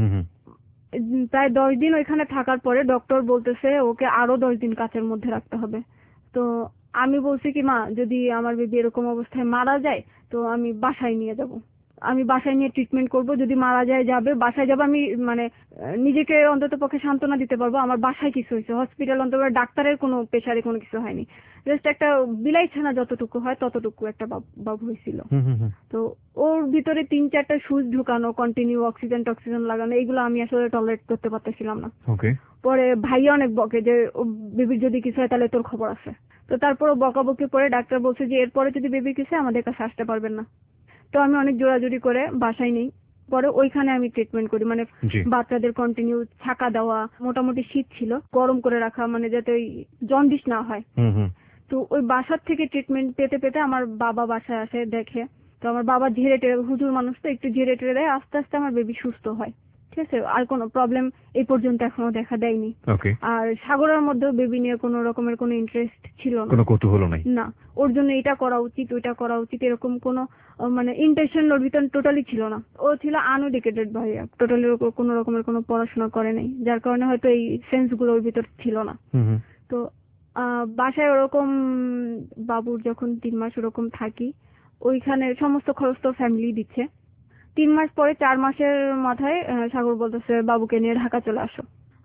প্রায় 10 দিন ওইখানে থাকার পরে ডক্টর বলতেছে ওকে আরো 10 দিন কাচের মধ্যে রাখতে হবে। তো আমি বলছি কি মা, যদি আমার বেবি এরকম অবস্থায় মারা যায় তো আমি বাসায় নিয়ে যাব, আমি বাসায় নিয়ে ট্রিটমেন্ট করব। যদি মারা যায় যাবে, বাসায় যাবে, আমি মানে নিজেকে অন্তত পক্ষে সান্ত্বনা দিতে পারবো আমার বাসায় কিছু হয়েছে, হসপিটাল অন্তত ডাক্তারের কোনো প্রেশারে কোনো কিছু হয়নি, জাস্ট একটা বিলাই ছানা যতটুকু হয় ততটুকু একটা বাবু হয়েছিল। তো ওর ভিতরে 3-4টা সুচ ঢুকানো, কন্টিনিউ অক্সিজেন লাগানো, এগুলো আমি আসলে টলারেট করতে পারতেছিলাম না। পরে ভাইয়া অনেক বকে যে বেবির যদি কিছু হয় তাহলে তোর খবর আছে। তো তারপরও বকাবকি পরে ডাক্তার বলছে যে এরপরে যদি বেবি কিছু হয় আমাদের কাছে আসতে পারবেন না। তো আমি অনেক জোরাজুরি করে বাসায় নেই, পরে ওইখানে আমি ট্রিটমেন্ট করি, মানে বাচ্চাদের কন্টিনিউ ছাকা দেওয়া, মোটামুটি শীত ছিল, গরম করে রাখা, মানে যাতে ওই জন্ডিস না হয়। তো ওই বাসার থেকে ট্রিটমেন্ট পেতে পেতে আমার বাবা বাসায় আসে, দেখে। তো আমার বাবা ঝেড়ে টেরে, হুজুর মানুষ তো, একটু ঝেড়ে টেরে দেয়, আস্তে আস্তে আমার বেবি সুস্থ হয়। ঠিক আছে, আর কোনো প্রবলেম এই পর্যন্ত এখনো দেখা দেয়নি। আর সাগরের মধ্যেও বেবি নিয়ে কোনো রকমের কোনো ইন্টারেস্ট ছিল না, কোনো কৌতূহল নাই না। ওর জন্য এটা করা উচিত, ওইটা করা উচিত, এরকম কোনো মানে ইন্টেনশন ওর ভিতর টোটালি ছিল না। ও ছিল আনএডুকেটেড ভাইয়া, টোটালি কোনো রকমের কোনো পড়াশোনা করে নাই, যার কারণে হয়তো এই সেন্স গুলো ওর ভিতর ছিল না। তো বাসায় ওরকম বাবুর যখন 3 মাস ওরকম থাকি, ওইখানে সমস্ত খরচ তো ফ্যামিলি দিচ্ছে। 3 মাস পরে 4 মাসের মাথায় সাগর বলতেছে বাবুকে নিয়ে ঢাকা চলে আসো।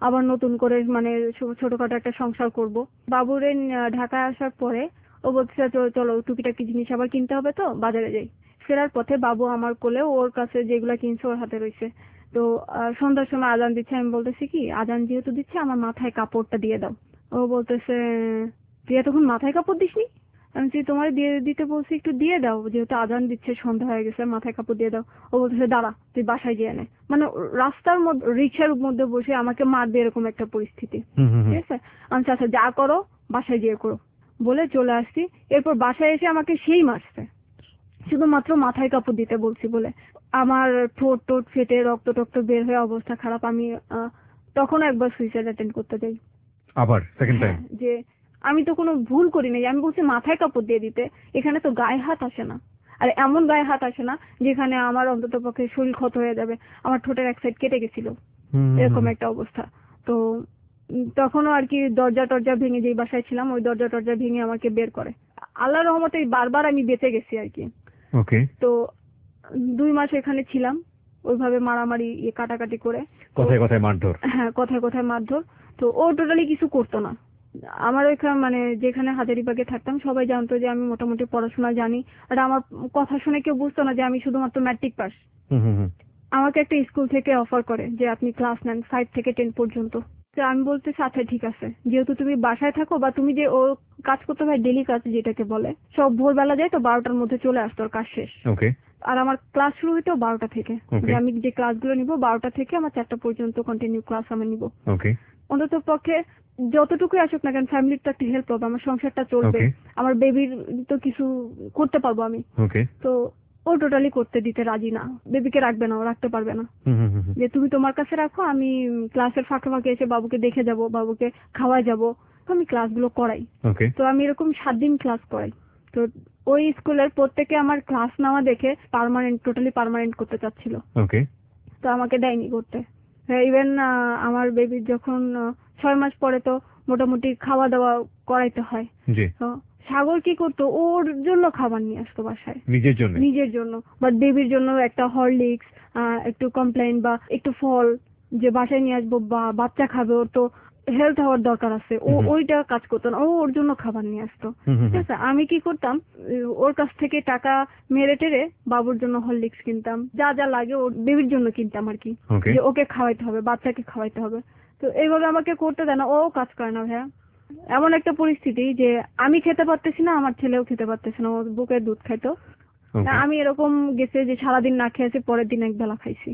আবার নতুন করে মানে ছোটখাটো একটা সংসার করব। বাবুরে ঢাকায় আসার পরে ও বলছে চলো টুকিটাকি জিনিস আবার কিনতে হবে তো বাজারে যাই। ফেরার পথে বাবু আমার কোলে, ওর কাছে যেগুলা কিনছে ওর হাতে রয়েছে। তো সন্ধ্যার সময় আজান দিচ্ছে, আমি বলতেছি কি আজান যেহেতু দিচ্ছে আমার মাথায় কাপড়টা দিয়ে দাও। ও বলতেছে তুই এতক্ষণ মাথায় কাপড় দিসনি? আমি বলছি তোমার দিয়ে দিতে বলছি, একটু দিয়ে দাও, যেহেতু আজান দিচ্ছে সন্ধ্যা হয়ে গেছে, মাথায় কাপড় দিয়ে দাও। ও বলতেছে দাঁড়া তুই বাসায় গিয়ে নে, মানে রাস্তার মধ্যে রিক্সার মধ্যে বসে আমাকে মারবে এরকম একটা পরিস্থিতি। ঠিক আছে, আমি আচ্ছা যা করো বাসায় গিয়ে করো বলে চলে আসছি। এরপর বাসায় এসে আমাকে সেই মারছে, শুধুমাত্র মাথায় কাপড় দিতে বলছি বলে। আমার ঠোঁট টোট ফেটে রক্ত টক্ত বের হয়ে অবস্থা খারাপ। আমি তখন একবার সুইসাইড অ্যাটেন্ড করতে যাই। আবার সেকেন্ড টাইম? যে আমি তো কোনো ভুল করি নাই, আমি বলছি মাথায় কাপড় দিয়ে দিতে, এখানে তো গায়ে হাত আসে না। আর এমন গায়ে হাত আসে না যেখানে আমার অন্তত পক্ষে শরীর ক্ষত হয়ে যাবে, আমার ঠোঁটের এক সাইড কেটে গেছিল, এরকম একটা অবস্থা। তো তখনও আর কি দরজা টরজা ভেঙে, যেই বাসায় ছিলাম ওই দরজা টরজা ভেঙে আমাকে বের করে। আল্লাহর রহমতে বারবার আমি বেঁচে গেছি আর কি। ওকে। তো 2 মাস এখানে ছিলাম ওইভাবে মারামারি কাটাকাটি করে। কথায় কথায় মারধর? হ্যাঁ, কথায় কথায় মারধর। তো ও টোটালি কিছু করতো না। আমার ওইখানে মানে যেখানে হাজারিবাগে থাকতাম সবাই জানতো যে আমি মোটামুটি পড়াশোনা জানি, আর আমার কথা শুনে কেউ বুঝতো না যে আমি শুধুমাত্র ম্যাট্রিক পাস। আমাকে একটা স্কুল থেকে অফার করে যে আপনি ক্লাস নেন 5 থেকে 10 পর্যন্ত। তো আমি বলতেছি আচ্ছা ঠিক আছে, যেহেতু তুমি বাসায় থাকো বা তুমি যে ও কাজ করতে হয় ডেলি কাজ যেটাকে বলে, সব ভোরবেলা যায় তো 12টার মধ্যে চলে আসতো, ওর কাজ শেষ। ওকে। আর আমার ক্লাস শুরু হইতো 12টা থেকে, যে আমি যে ক্লাসগুলো নিব 12টা থেকে আমার 4টা পর্যন্ত কন্টিনিউ ক্লাস আমি নিব। ওকে। অন্তত পক্ষে যতটুকুই আসুক না কেন ফ্যামিলির তো একটা হেল্প হবে, আমার সংসারটা চলবে, আমার বেবির তো কিছু করতে পারবো আমি। তো ও টোটালি করতে দিতে রাজি না, বেবিকে রাখবে না, ও রাখতে পারবে না। যে তুমি তোমার কাছে রাখো, আমি ক্লাসের ফাঁকে ফাঁকে এসে বাবুকে দেখে যাব, বাবুকে খাওয়ায় যাব, আমি ক্লাসগুলো করাই। তো আমি এরকম 7 দিন ক্লাস করাই। তো ওই স্কুলের প্রত্যেকে আমার ক্লাস নেওয়া দেখে টোটালি পার্মানেন্ট করতে চাচ্ছিল। তো আমাকে দেয়নি করতে। ইভেন আমার বেবির যখন 6 মাস পরে তো মোটামুটি খাওয়া দাওয়া করাইতে হয়। তো সাগর কি করতো, ওর জন্য খাবার নিয়ে আসতো বাসায় নিজের জন্য, বাট বেবির জন্য একটা হরলিক্স, একটু কমপ্লেন বা একটু ফল যে বাসায় নিয়ে আসবো, বা বাচ্চা খাবে, ওর তো হেলথ হওয়ার দরকার আছে, ও ওইটা কাজ করতো না, ও ওর জন্য খাবার নিয়ে আসতো। ঠিক আছে, আমি কি করতাম, ওর কাছ থেকে টাকা মেরে টেরে বাবুর জন্য হরলিক্স কিনতাম, যা যা লাগে ওর বেবির জন্য কিনতাম আর কি, যে ওকে খাওয়াইতে হবে, বাচ্চাকে খাওয়াইতে হবে। তো এইভাবে আমাকে করতে দেয় না, ও কাজ করে না ভাইয়া। এমন একটা পরিস্থিতি যে আমি খেতে পারতেছি না, আমার ছেলেও খেতে পারতেছে না, ও বুকের দুধ খাইতো। আমি এরকম গেছে যে সারাদিন না খেয়েছে, পরের দিন একবেলা খাইছি।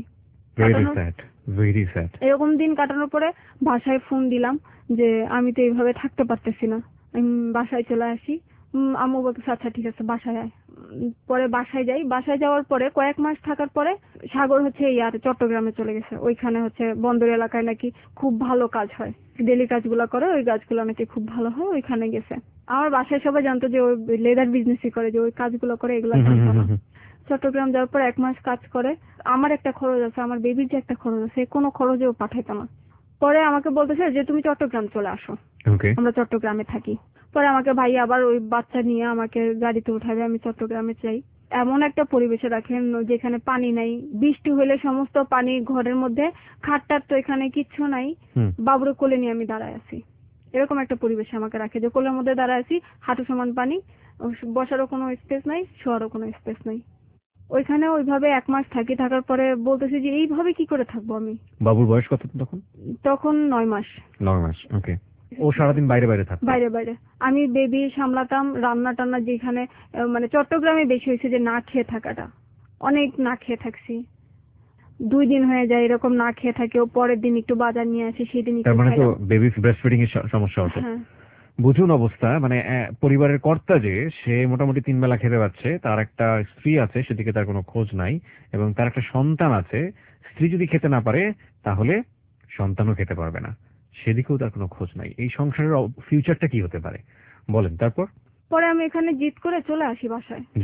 এরকম দিন কাটানোর পরে বাসায় ফোন দিলাম যে আমি তো এইভাবে থাকতে পারতেছি না, আমি বাসায় চলে আসি। আম্মু বলতেছে আচ্ছা ঠিক আছে বাসায় আয়। পরে বাসায় যাই, বাসায় যাওয়ার পরে কয়েক মাস থাকার পরে সাগর হচ্ছে চট্টগ্রামে চলে গেছে। ওইখানে হচ্ছে বন্দর এলাকায় নাকি খুব ভালো কাজ হয়, ডেলি কাজগুলো করে, ওই কাজগুলো নাকি খুব ভালো হয়, ওইখানে গেছে। আমার বাসায় সবাই জানতো যে ওই লেদার বিজনেসই করে, যে ওই কাজগুলো করে, এগুলো জানতো না। চট্টগ্রাম যাওয়ার পর 1 মাস কাজ করে, আমার একটা খরচ আছে, আমার বেবির যে একটা খরচ আছে, কোনো খরচেও পাঠাইতো না। পরে আমাকে বলতেছে যে তুমি চট্টগ্রাম চলে আসো, আমরা চট্টগ্রামে থাকি। পরে আমাকে ভাই আবার ওই বাচ্চা নিয়ে আমাকে গাড়িতে উঠাবে, আমি চট্টগ্রামে চাই। এমন একটা পরিবেশে রাখেন যেখানে পানি নাই, বৃষ্টি হলে সমস্ত পানি ঘরের মধ্যে, খাটটার তো এখানে কিচ্ছু নাই, বাবুর কোলে নিয়ে আমি দাঁড়ায় আছি। এরকম একটা পরিবেশে আমাকে রাখে যে কোলের মধ্যে দাঁড়ায় আছি, হাঁটু সমান পানি, বসারও কোনো স্পেস নাই, শোয়ারও কোনো স্পেস নাই। ওইখানে ওইভাবে 1 মাস থাকি, থাকার পরে বলতেছি যে এইভাবে কি করে থাকবো আমি। বাবুর বয়স কত তখন? তখন 9 মাস। 9 মাস। ওকে। ও সারাদিন বাইরে বাইরে থাকতো? বাইরে বাইরে। আমি বেবি সামলাতাম, রান্না টান্না, যেখানে মানে চট্টগ্রামে বেশি হয়েছে যে না খেয়ে থাকাটা, অনেক না খেয়ে থাকছি। 2 দিন হয়ে যায় এরকম না খেয়ে থাকে, ও পরের দিন একটু বাজার নিয়ে আসে, সেদিন একটু। তার মানে তো বেবি ব্রেস্ট ফিডিং এর সমস্যা হতো। বুঝুন অবস্থা, মানে পরিবারের কর্তা যে, সে মোটামুটি 3 বেলা খেতে পাচ্ছে, তার একটা স্ত্রী আছে, সেদিকে তার কোনো খোঁজ নাই, এবং তার একটা সন্তান আছে, স্ত্রী যদি খেতে না পারে তাহলে সন্তানও খেতে পারবে না, সেদিকেও তার কোনো খোঁজ নাই। এই সংসারের ফিউচারটা কি হতে পারে বলেন। তারপর পরে আমি এখানে জিদ করে চলে আসি বাসায়।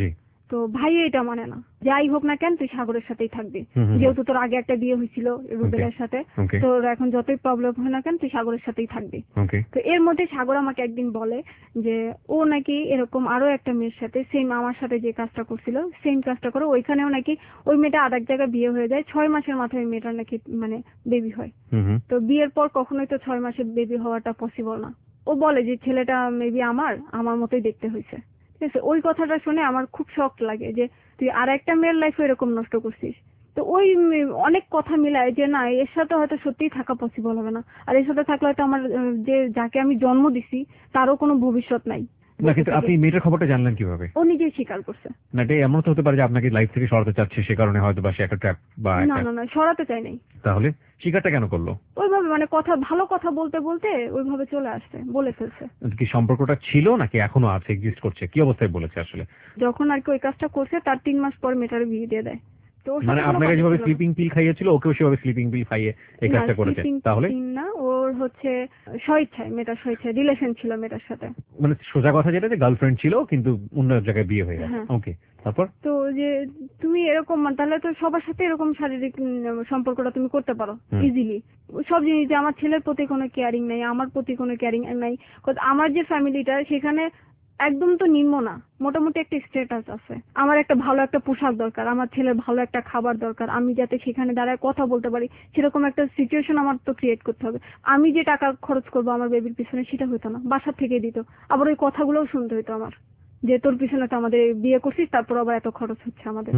তো ভাই এটা মানে না, যাই হোক না কেন তুই সাগরের সাথেই থাকবি, যেহেতু তোর আগে একটা বিয়ে হয়েছিল রুবেলের সাথে, তোর এখন যতই প্রবলেম হয় না কেন তুই সাগরের সাথেই থাকবি। তো এর মধ্যে সাগর আমাকে একদিন বলে যে ও নাকি এরকম আরো একটা মেয়ের সাথে সেম আমার সাথে যে কাজটা করছিল সেম কাজটা করে, ওইখানেও নাকি ওই মেয়েটা আরেক জায়গায় বিয়ে হয়ে যায়, 6 মাসের মাথায় ওই মেয়েটার নাকি মানে বেবি হয়। তো বিয়ের পর কখনোই তো 6 মাসের বেবি হওয়াটা পসিবল না। ও বলে যে ছেলেটা মেবি আমার মতোই দেখতে হয়েছে। ঠিক আছে, ওই কথাটা শুনে আমার খুব শক লাগে যে তুই আর একটা মেয়ের লাইফে এরকম নষ্ট করছিস। তো ওই অনেক কথা মিলায় যে না এর সাথে হয়তো সত্যিই থাকা পসিবল হবে না, আর এর সাথে থাকলে হয়তো আমার যে যাকে আমি জন্ম দিছি তারও কোনো ভবিষ্যৎ নাই। না কিন্তু আপনি মেয়েটার খবরটা জানলেন কিভাবে? ও নিজেই স্বীকার করছে। না এটা এমন তো হতে পারে যে আপনাকে লাইফ থেকে সরাতে চাচ্ছে, সে কারণে হয়তো বা সে একটা ট্র্যাপ বা না সরাতে চাই নাই। তাহলে স্বীকারটা কেন করলো? ওইভাবে মানে ভালো কথা বলতে বলতে ওইভাবে চলে আসছে, বলে ফেলছে। কি সম্পর্কটা ছিল নাকি এখনো আছে, এক্সিস্ট করছে, কি অবস্থায় বলেছে আসলে? যখন আর কি ওই কাজটা করছে তার 3 মাস পর মেয়েটার বিয়ে দিয়ে দেয়। মানে আপনাকে যেভাবে স্লিপিং পিল খাইয়েছিল ওকেও সেভাবে স্লিপিং পিল খাইয়ে এই কাজটা করেছে। তাহলে না ওর হচ্ছে স্বেচ্ছায়, মেয়েটার স্বেচ্ছায় রিলেশন ছিল মেয়েটার সাথে। মানে সোজা কথা যেটা যে গার্লফ্রেন্ড ছিল কিন্তু অন্য এক জায়গায় বিয়ে হয়ে গেছে। ওকে, তারপর? তো যে তুমি এরকম তাহলে তো সবার সাথে এরকম শারীরিক সম্পর্কটা তুমি করতে পারো ইজিলি। সব জিনিস যে আমার ছেলের প্রতি কোনো কেয়ারিং নাই, আমার প্রতি কোনো কেয়ারিং নাই, আমার যে ফ্যামিলিটা সেখানে একদম তো নিম্ন না, মোটামুটি একটা স্ট্যাটাস আছে। আমার একটা ভালো একটা পোশাক দরকার, আমার ছেলের ভালো একটা খাবার দরকার, আমি যাতে সেখানে দাঁড়ায় কথা বলতে পারি সেরকম একটা সিচুয়েশন আমার তো ক্রিয়েট করতে হবে। আমি যে টাকা খরচ করবো আমার বেবির পিছনে সেটা হতো না, বাসার থেকে দিত। আবার ওই কথাগুলোও শুনতে হতো আমার যে তোর পিছনে তো আমাদের বিয়ে করছিস, তারপর আবার এত খরচ হচ্ছে আমাদের।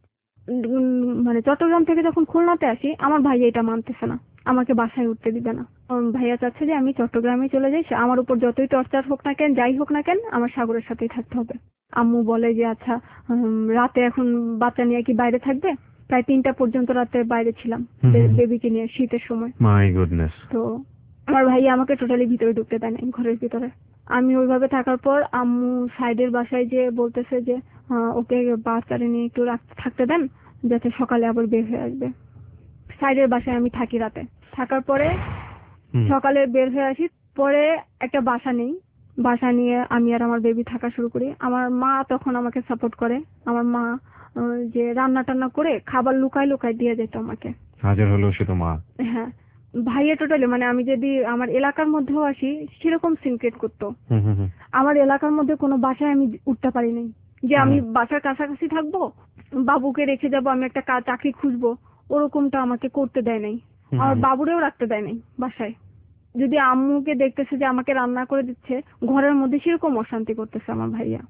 মানে চট্টগ্রাম থেকে যখন খুলনাতে আসি আমার ভাই এটা মানতেছে না, আমাকে বাসায় উঠতে দিবে না। ভাইয়া চাচ্ছে যে আমি চট্টগ্রামে চলে যাই, আমার উপর যতই টর্চার হোক না কেন, যাই হোক না কেন, আমার সাগরের সাথেই থাকতে হবে। আম্মু বলে যে আচ্ছা রাতে এখন বাচ্চা নিয়ে কি বাইরে থাকবে? প্রায় 3টা পর্যন্ত রাতে বাইরে ছিলাম বেবিকে নিয়ে, শীতের সময়। My goodness. তো আমার ভাইয়া আমাকে টোটালি ভিতরে ঢুকতে দেয় না, ঘরের ভিতরে। আমি ওইভাবে থাকার পর আম্মু সাইডের বাসায় যে বলতেছে যে ওকে বাচ্চারে নিয়ে একটু থাকতে দেন যাতে সকালে আবার বের হয়ে আসবে। সাইডের বাসায় আমি থাকি রাতে, থাকার পরে সকালে বের হয়ে আসি। পরে একটা বাসা নেই, বাসা নিয়ে আমি আর আমার বেবি থাকা শুরু করি। আমার মা তখন আমাকে সাপোর্ট করে। আমার মা যে রান্না টান্না করে খাবার লুকায় লুকায় দিয়ে যেত আমাকে। হাজার হলো সে তো মা। হ্যাঁ, ভাইয়া টোটালি মানে আমি যদি আমার এলাকার মধ্যেও আসি সেরকম সিনক্রেট করতো। আমার এলাকার মধ্যে কোনো বাসায় আমি উঠতে পারি নাই যে আমি বাসার কাছাকাছি থাকবো, বাবুকে রেখে যাব, আমি একটা চাকরি খুঁজবো, ওরকমটা আমাকে করতে দেয় নাই। আমার বাবুরেও রাখতে দেয় নাই বাসায়। যদি আম্মুকে দেখতেছে যে আমাকে রান্না করে দিচ্ছে ঘরের মধ্যে, সেরকম অশান্তি করতেছে আমার ভাইয়া।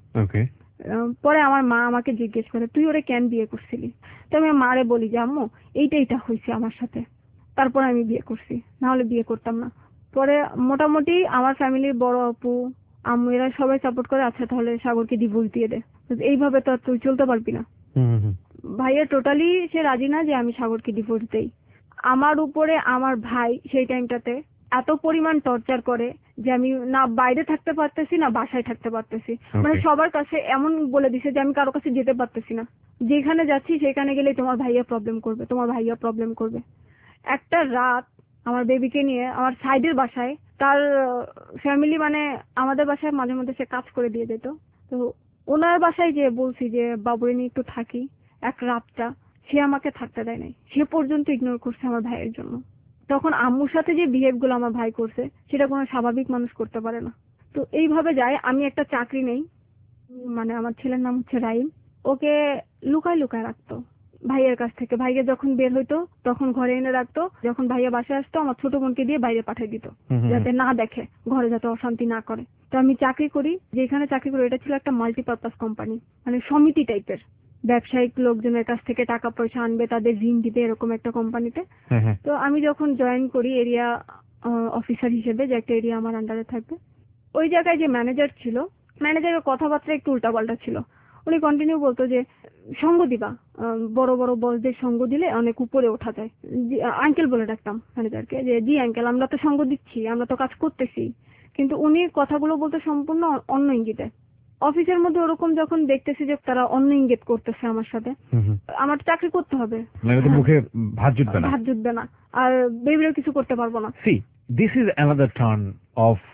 পরে আমার মা আমাকে জিজ্ঞেস করে তুই ওরে কেন বিয়ে করছিলি? তো আমি মারে বলি যে আম্মু এইটা হয়েছে আমার সাথে, তারপর আমি বিয়ে করছি, না হলে বিয়ে করতাম না। পরে মোটামুটি আমার ফ্যামিলির বড় আপু আম্মু এরা সবাই সাপোর্ট করে, আচ্ছা তাহলে সাগরকে ডিভোর্স দিয়ে দে, এইভাবে তো তুই চলতে পারবি না। ভাইয়া টোটালি সে রাজি না যে আমি সাগরকে ডিভোর্স দেই। আমার উপরে আমার ভাই সেই টাইমটাতে এত পরিমাণ টর্চার করে যে আমি না বাইরে থাকতে পারতেছি না বাসায় থাকতে পারতেছি। মানে সবার কাছে এমন বলে দিছে যে আমি কারো কাছে যেতে পারতেছি না, যেখানে যাচ্ছি সেখানে গেলে তোমার ভাইয়া প্রবলেম করবে, তোমার ভাইয়া প্রবলেম করবে। একটা রাত আমার বেবিকে নিয়ে আমার সাইডের বাসায়, তার ফ্যামিলি মানে আমাদের বাসায় মাঝে মধ্যে সে কাজ করে দিয়ে যেত, তো ওনার বাসায় যে বলছি যে বাবুরে নিয়ে একটু থাকি, এক রাতটা সে আমাকে থাকতে দেয় নাই, সে পর্যন্ত ইগনোর করছে আমার ভাইয়ের জন্য। তখন আম্মুর সাথে যে বিহেভ গুলো আমার ভাই করছে সেটা কোনো স্বাভাবিক মানুষ করতে পারে না। তো এইভাবে যায়, আমি একটা চাকরি নেই, মানে আমার ছেলের নাম হচ্ছে রাইম, ওকে লুকায় লুকায় রাখতো ভাইয়ের কাছ থেকে। ভাইয়া যখন বের হইতো তখন ঘরে এনে রাখতো, যখন ভাইয়া বাসায় আসতো আমার ছোট বোনকে দিয়ে বাইরে পাঠিয়ে দিত যাতে না দেখে, ঘরে যাতে অশান্তি না করে। তো আমি চাকরি করি, যেখানে চাকরি করি এটা ছিল একটা মাল্টিপারপাস কোম্পানি, মানে সমিতি টাইপের, ব্যবসায়িক লোকজনের কাছ থেকে টাকা পয়সা আনবে, তাদের ঋণ দিবে, এরকম একটা কোম্পানিতে। তো আমি যখন জয়েন করি এরিয়া অফিসার হিসেবে, যে একটা এরিয়া আমার আন্ডারে থাকবে, ওই জায়গায় যে ম্যানেজার ছিল, ম্যানেজারের কথাবার্তা একটু উল্টাপাল্টা ছিল। উনি কন্টিনিউ বলতো যে সঙ্গ দিবা, বড় বড় বসদের সঙ্গ দিলে অনেক উপরে ওঠা যায়। আঙ্কেল বলে ডাকতাম ম্যানেজারকে যে জি আঙ্কেল, আমরা তো সঙ্গ দিচ্ছি, আমরা তো কাজ করতেছি, কিন্তু উনি কথাগুলো বলতে সম্পূর্ণ অন্য ইঙ্গিতে। অফিসের মধ্যে ওরকম যখন দেখতেছি যে তারা অন্য ইঙ্গিত করতেছে আমার সাথে, আমার চাকরি করতে হবে, মুখে ভাত জুটবে না আর বেবিরও কিছু করতে পারবো না। See this is another turn of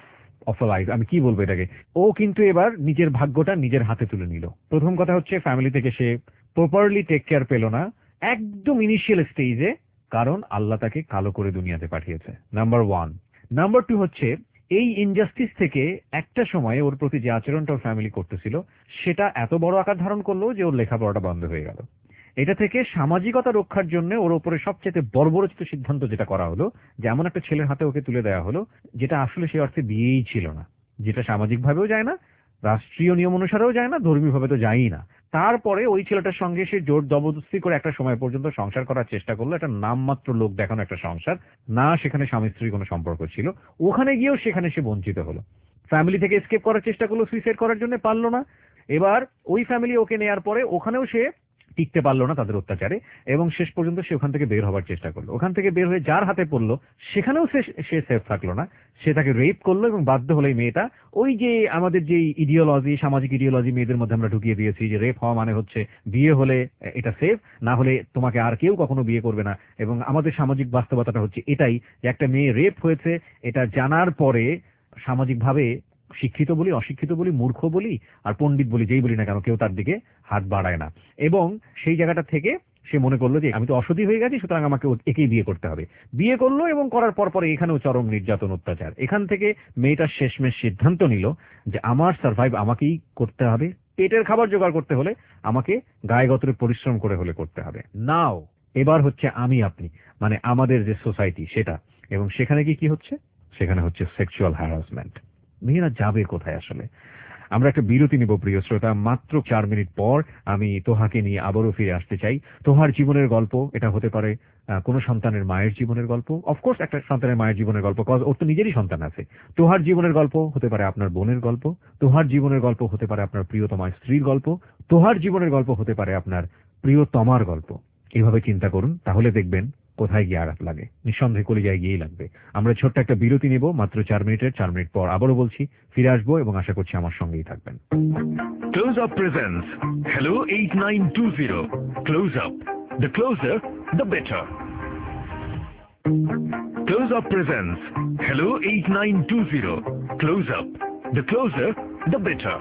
of life, আমি কি বলবো এটাকে, ও কিন্তু এবার নিজের ভাগ্যটা নিজের হাতে তুলে নিল। প্রথম কথা হচ্ছে ফ্যামিলি থেকে সে প্রপারলি টেক কেয়ার পেল না একদম ইনিশিয়াল স্টেজে, কারণ আল্লাহ তাকে কালো করে দুনিয়াতে পাঠিয়েছে, নাম্বার 1। নাম্বার 2 হচ্ছে এই ইনজাস্টিস থেকে একটা সময়ে ওর প্রতি যে আচরণটা ওর ফ্যামিলি করতেছিল সেটা এত বড় আকার ধারণ করলো যে ওর লেখাপড়াটা বন্ধ হয়ে গেল। এটা থেকে সামাজিকতা রক্ষার জন্য ওর উপরে সবচেয়ে বর্বরচিত সিদ্ধান্ত যেটা করা হলো, যে এমন একটা ছেলের হাতে ওকে তুলে দেওয়া হলো যেটা আসলে সে অর্থে বিয়েই ছিল না, যেটা সামাজিকভাবেও যায় না, রাষ্ট্রীয় নিয়ম অনুসারেও যায় না, ধর্মীয়ভাবে তো যায়ই না। তারপরে ওই ছেলেটার সঙ্গে সে জোর জবরদস্তি করে একটা সময় পর্যন্ত সংসার করার চেষ্টা করলো, একটা নামমাত্র লোক দেখানো একটা সংসার, না সেখানে স্বামী স্ত্রীর কোনো সম্পর্ক ছিল। ওখানে গিয়েও সেখানে সে বঞ্চিত হলো। ফ্যামিলি থেকে এসকেপ করার চেষ্টা করলো, সুইসাইড করার জন্য, পারলো না। এবার ওই ফ্যামিলি ওকে নেয়ার পরে ওখানেও সে টিকতে পারলো না তাদের অত্যাচারে, এবং শেষ পর্যন্ত সে ওখান থেকে বের হবার চেষ্টা করলো। ওখান থেকে বের হয়ে যার হাতে পড়লো সেখানেও সে সেফ থাকলো না, সে তাকে রেপ করলো, এবং বাধ্য হলো এই মেয়েটা ওই যে আমাদের যে ইডিওলজি, সামাজিক ইডিওলজি মেয়েদের মধ্যে আমরা ঢুকিয়ে দিয়েছি যে রেপ হওয়া মানে হচ্ছে বিয়ে হলে এটা সেফ, না হলে তোমাকে আর কেউ কখনো বিয়ে করবে না। এবং আমাদের সামাজিক বাস্তবতাটা হচ্ছে এটাই যে একটা মেয়ে রেপ হয়েছে এটা জানার পরে সামাজিকভাবে শিক্ষিত বলি, অশিক্ষিত বলি, মূর্খ বলি আর পণ্ডিত বলি, যেই বলি না কেন, কেউ তার দিকে হাত বাড়ায় না। এবং সেই জায়গাটা থেকে সে মনে করলো যে আমি তো অসতী হয়ে গেছি, সুতরাং আমাকে একেই বিয়ে করতে হবে। বিয়ে করলো এবং করার পর পরে এখানেও চরম নির্যাতন, অত্যাচার। এখান থেকে মেয়েটা শেষমেশ সিদ্ধান্ত নিল যে আমার সার্ভাইভ আমাকেই করতে হবে, পেটের খাবার জোগাড় করতে হলে আমাকে গায়ে গতরে পরিশ্রম করে হলে করতে হবে। নাও এবার হচ্ছে আমি আপনি মানে আমাদের যে সোসাইটি সেটা, এবং সেখানে কি হচ্ছে, সেখানে হচ্ছে সেক্সুয়াল হ্যারাসমেন্ট। মেয়েরা যাবে কোথায় আসলে? আমরা একটা বিরতি নিব প্রিয় শ্রোতা, মাত্র 4 মিনিট পর আমি তোহাকে নিয়ে আবারও ফিরে আসতে চাই। তোহার জীবনের গল্প, এটা হতে পারে কোনো সন্তানের মায়ের জীবনের গল্প, অফকোর্স একটা সন্তানের মায়ের জীবনের গল্প, কজ ওর তো নিজেরই সন্তান আছে। তোহার জীবনের গল্প হতে পারে আপনার বোনের গল্প, তোহার জীবনের গল্প হতে পারে আপনার প্রিয়তমা স্ত্রীর গল্প, তোহার জীবনের গল্প হতে পারে আপনার প্রিয়তমার গল্প। এইভাবে চিন্তা করুন, তাহলে দেখবেন কোথায় গিয়ে আঘাত লাগে, নিঃসন্দেহে কলিজায় গিয়েই লাগবে। আমরা ছোট্ট একটা বিরতি নিব মাত্র 4 মিনিটের। 4 মিনিট পর আবারও বলছি ফিরে আসবো, এবং আশা করছি আমার সঙ্গেই থাকবেন। Close Up presents Hello 8920. Close Up. The closer, the better. Close Up presents Hello 8920. Close Up. The closer, the better.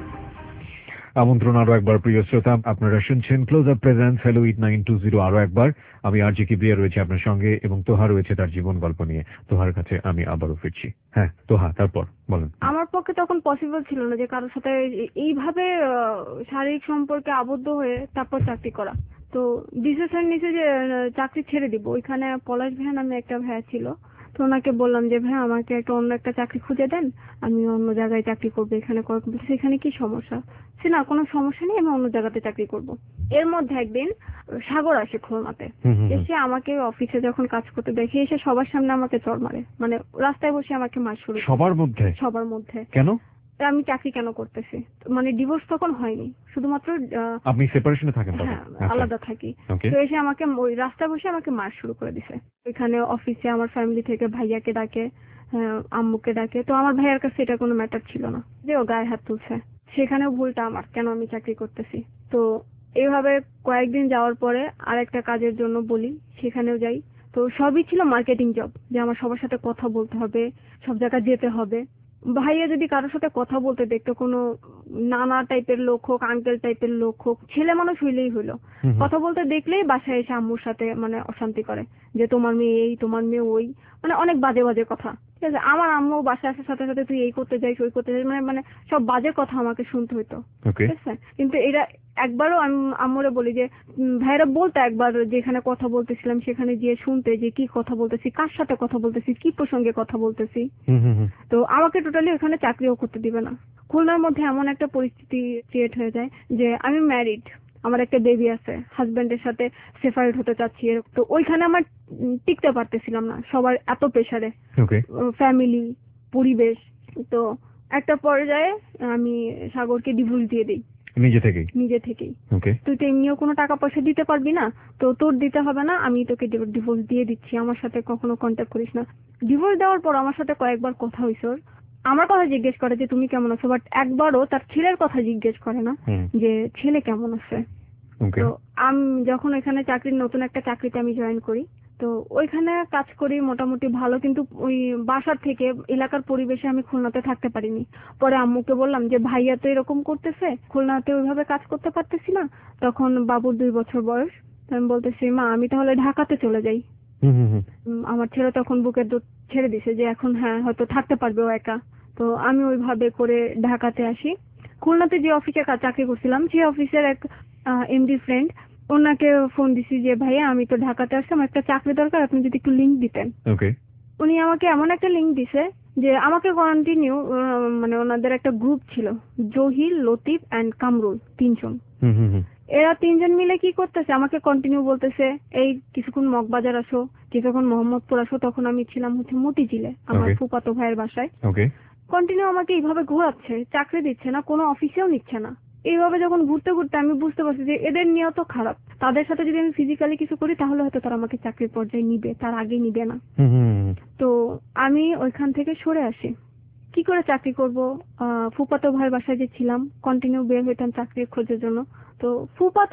আমন্ত্রণ আরো একবার প্রিয় শ্রোতা, আপনারা শুনছেন ক্লোজ আপ প্রেজেন্স হ্যালো 8920। আরো একবার আমি আরজি কিবরিয়া রয়েছে আপনার সঙ্গে, এবং তোহা রয়েছে তার জীবন গল্প নিয়ে। তোহার কাছে আমি আবারও ফিরছি। হ্যাঁ তোহা, তারপর বলেন। আমার পক্ষে তখন পসিবল ছিল না যে কারোর সাথে এইভাবে শারীরিক সম্পর্কে আবদ্ধ হয়ে তারপর চাকরি করা। তো ডিসিশন নিচে যে চাকরি ছেড়ে দিব। ওইখানে পলাশ ভাইয়া নামে একটা ভাইয়া ছিল, তো ওনাকে বললাম যে ভাই আমাকে একটা অন্য একটা চাকরি খুঁজে দেন, আমি অন্য জায়গায় চাকরি করবো, এখানে সেখানে কি সমস্যা? সে না, কোনো সমস্যা নেই, আমি অন্য জায়গাতে চাকরি করব। এর মধ্যে একদিন সাগর আসে খুলনাতে, এসে আমাকে অফিসে যখন কাজ করতে দেখে এসে সবার সামনে আমাকে চড় মারে, মানে রাস্তায় বসে আমাকে মার শুরু। সবার মধ্যে? সবার মধ্যে। কেন? আমি চাকরি কেন করতেছি, মানে ডিভোর্স তখন হয়নি, শুধুমাত্র আপনি সেপারেশনে থাকেন? হ্যাঁ, আলাদা থাকি। তো এসে আমাকে ওই রাস্তায় বসে আমাকে মার শুরু করে দিছে। এখানে অফিসে আমার ফ্যামিলি থেকে ভাইয়াকে ডাকে, আম্মুকে ডাকে। তো আমার ভাইয়ার কাছে এটা কোনো ম্যাটার ছিল না যে ও গায়ে হাত তুলছে, সেখানেও ভুলটা আমার, কেন আমি চাকরি করতেছি। তো এইভাবে কয়েকদিন যাওয়ার পরে আরেকটা কাজের জন্য বলি, সেখানেও যাই। তো সবই ছিল মার্কেটিং জব, যে আমার সবার সাথে কথা বলতে হবে, সব জায়গায় যেতে হবে। ভাইয়া যদি কারোর সাথে কথা বলতে দেখতো, কোনো নানা টাইপের লোক হোক, আঙ্কেল টাইপের লোক হোক, ছেলে মানুষ হইলেই হইলো, কথা বলতে দেখলেই বাসায় এসে আম্মুর সাথে মানে অশান্তি করে, যে তোমার মেয়ে এই, তোমার মেয়ে ওই, মানে অনেক বাজে বাজে কথা। ঠিক আছে, আমার আম্মু বাসায় আসার সাথে সাথে তুই এই করতে যাইস, ওই করতে যাইস, মানে সব বাজে কথা আমাকে শুনতে হইতো। ঠিক আছে, কিন্তু এরা একবারও আমি আম্মুরে বলি যে ভাইরা বলতে, একবার যেখানে কথা বলতেছিলাম সেখানে গিয়ে শুনতে যে কি কথা বলতেছি, কার সাথে কথা বলতেছি, কি প্রসঙ্গে কথা বলতেছি। তো আমাকে টোটালি ওখানে চাকরিও করতে দিবে না। খুলনার মধ্যে এমন একটা পরিস্থিতি ক্রিয়েট হয়ে যায় যে আমি ম্যারিড, আমার একটা বেবি আছে, হাজবেন্ডের সাথে সেপারেট হতে চাচ্ছি। তো ওইখানে আমার টিকতে পারতেছিলাম না, সবার এত প্রেসারে, ফ্যামিলি, পরিবেশ। তো একটা পর্যায়ে আমি সাগরকে ডিভোর্স দিয়ে দিই নিজে থেকেই। তুই তো এমনিও কোনো টাকা পয়সা দিতে পারবি না, তো তোর দিতে হবে না, আমি তোকে ডিভোর্স দিয়ে দিচ্ছি, আমার সাথে কখনো কন্ট্যাক্ট করিস না। ডিভোর্স দেওয়ার পর আমার সাথে কয়েকবার কথা হয়েছে, আমার কথা জিজ্ঞেস করে যে তুমি কেমন আছো, বাট একবারও তার ছেলের কথা জিজ্ঞেস করে না যে ছেলে কেমন আছে। তো আমি যখন এখানে নতুন একটা চাকরিতে আমি জয়েন করি, তো ওইখানে কাজ করি মোটামুটি ভালো, কিন্তু ওই বাসার থেকে এলাকার পরিবেশে আমি খুলনাতে থাকতে পারিনি। পরে আম্মুকে বললাম যে ভাইয়া তো এরকম করতেছে, খুলনাতে ওইভাবে কাজ করতে পারতেছি না। তখন বাবুর 2 বছর বয়স। আমি বলতেছি মা আমি তাহলে ঢাকাতে চলে যাই। আমার ছেলে তখন বুকের দুধ ছেড়ে দিছে যে এখন হ্যাঁ হয়তো থাকতে পারবে ও একা। তো আমি ওইভাবে করে ঢাকাতে আসি। খুলনাতে যে অফিসে চাকরি করছিলাম সেই অফিসের এক এমডি ফ্রেন্ড, ওনাকে ফোন দিছি যে ভাইয়া আমি তো ঢাকাতে আসছি, আমার একটা চাকরি দরকার, আপনি যদি একটু লিংক দিতেন। উনি আমাকে এমন একটা লিংক দিছে যে আমাকে কন্টিনিউ, মানে ওনাদের একটা গ্রুপ ছিল, জহির, লতিফ এন্ড কামরুল, 3 জন। এরা 3 জন মিলে কি করতেছে, আমাকে কন্টিনিউ বলতেছে এই কিছুক্ষণ মগবাজার আসো, কিছুক্ষণ মোহাম্মদপুর আসো। তখন আমি ছিলাম হচ্ছে মতিঝিলে আমার ফুফাতো ভাইয়ের বাসায়। কন্টিনিউ আমাকে এইভাবে ঘোরাচ্ছে, চাকরি দিচ্ছে না, কোনো অফিসেও নিচ্ছে না। এইভাবে যখন ঘুরতে ঘুরতে আমি বুঝতে পারছি যে এদের নিয়ত খারাপ, তাদের সাথে যদি আমি ফিজিক্যালি কিছু করি তাহলে হয়তো তারা আমাকে চাকরির পর্যায়ে নিবে, তার আগে নিবে না। তো আমি ওইখান থেকে সরে আসি। কি করে চাকরি করব? ফুফাতো ভাইয়ের বাসায় যে ছিলাম, কন্টিনিউ বের হইতাম চাকরির খোঁজের জন্য। তো ফুফাতো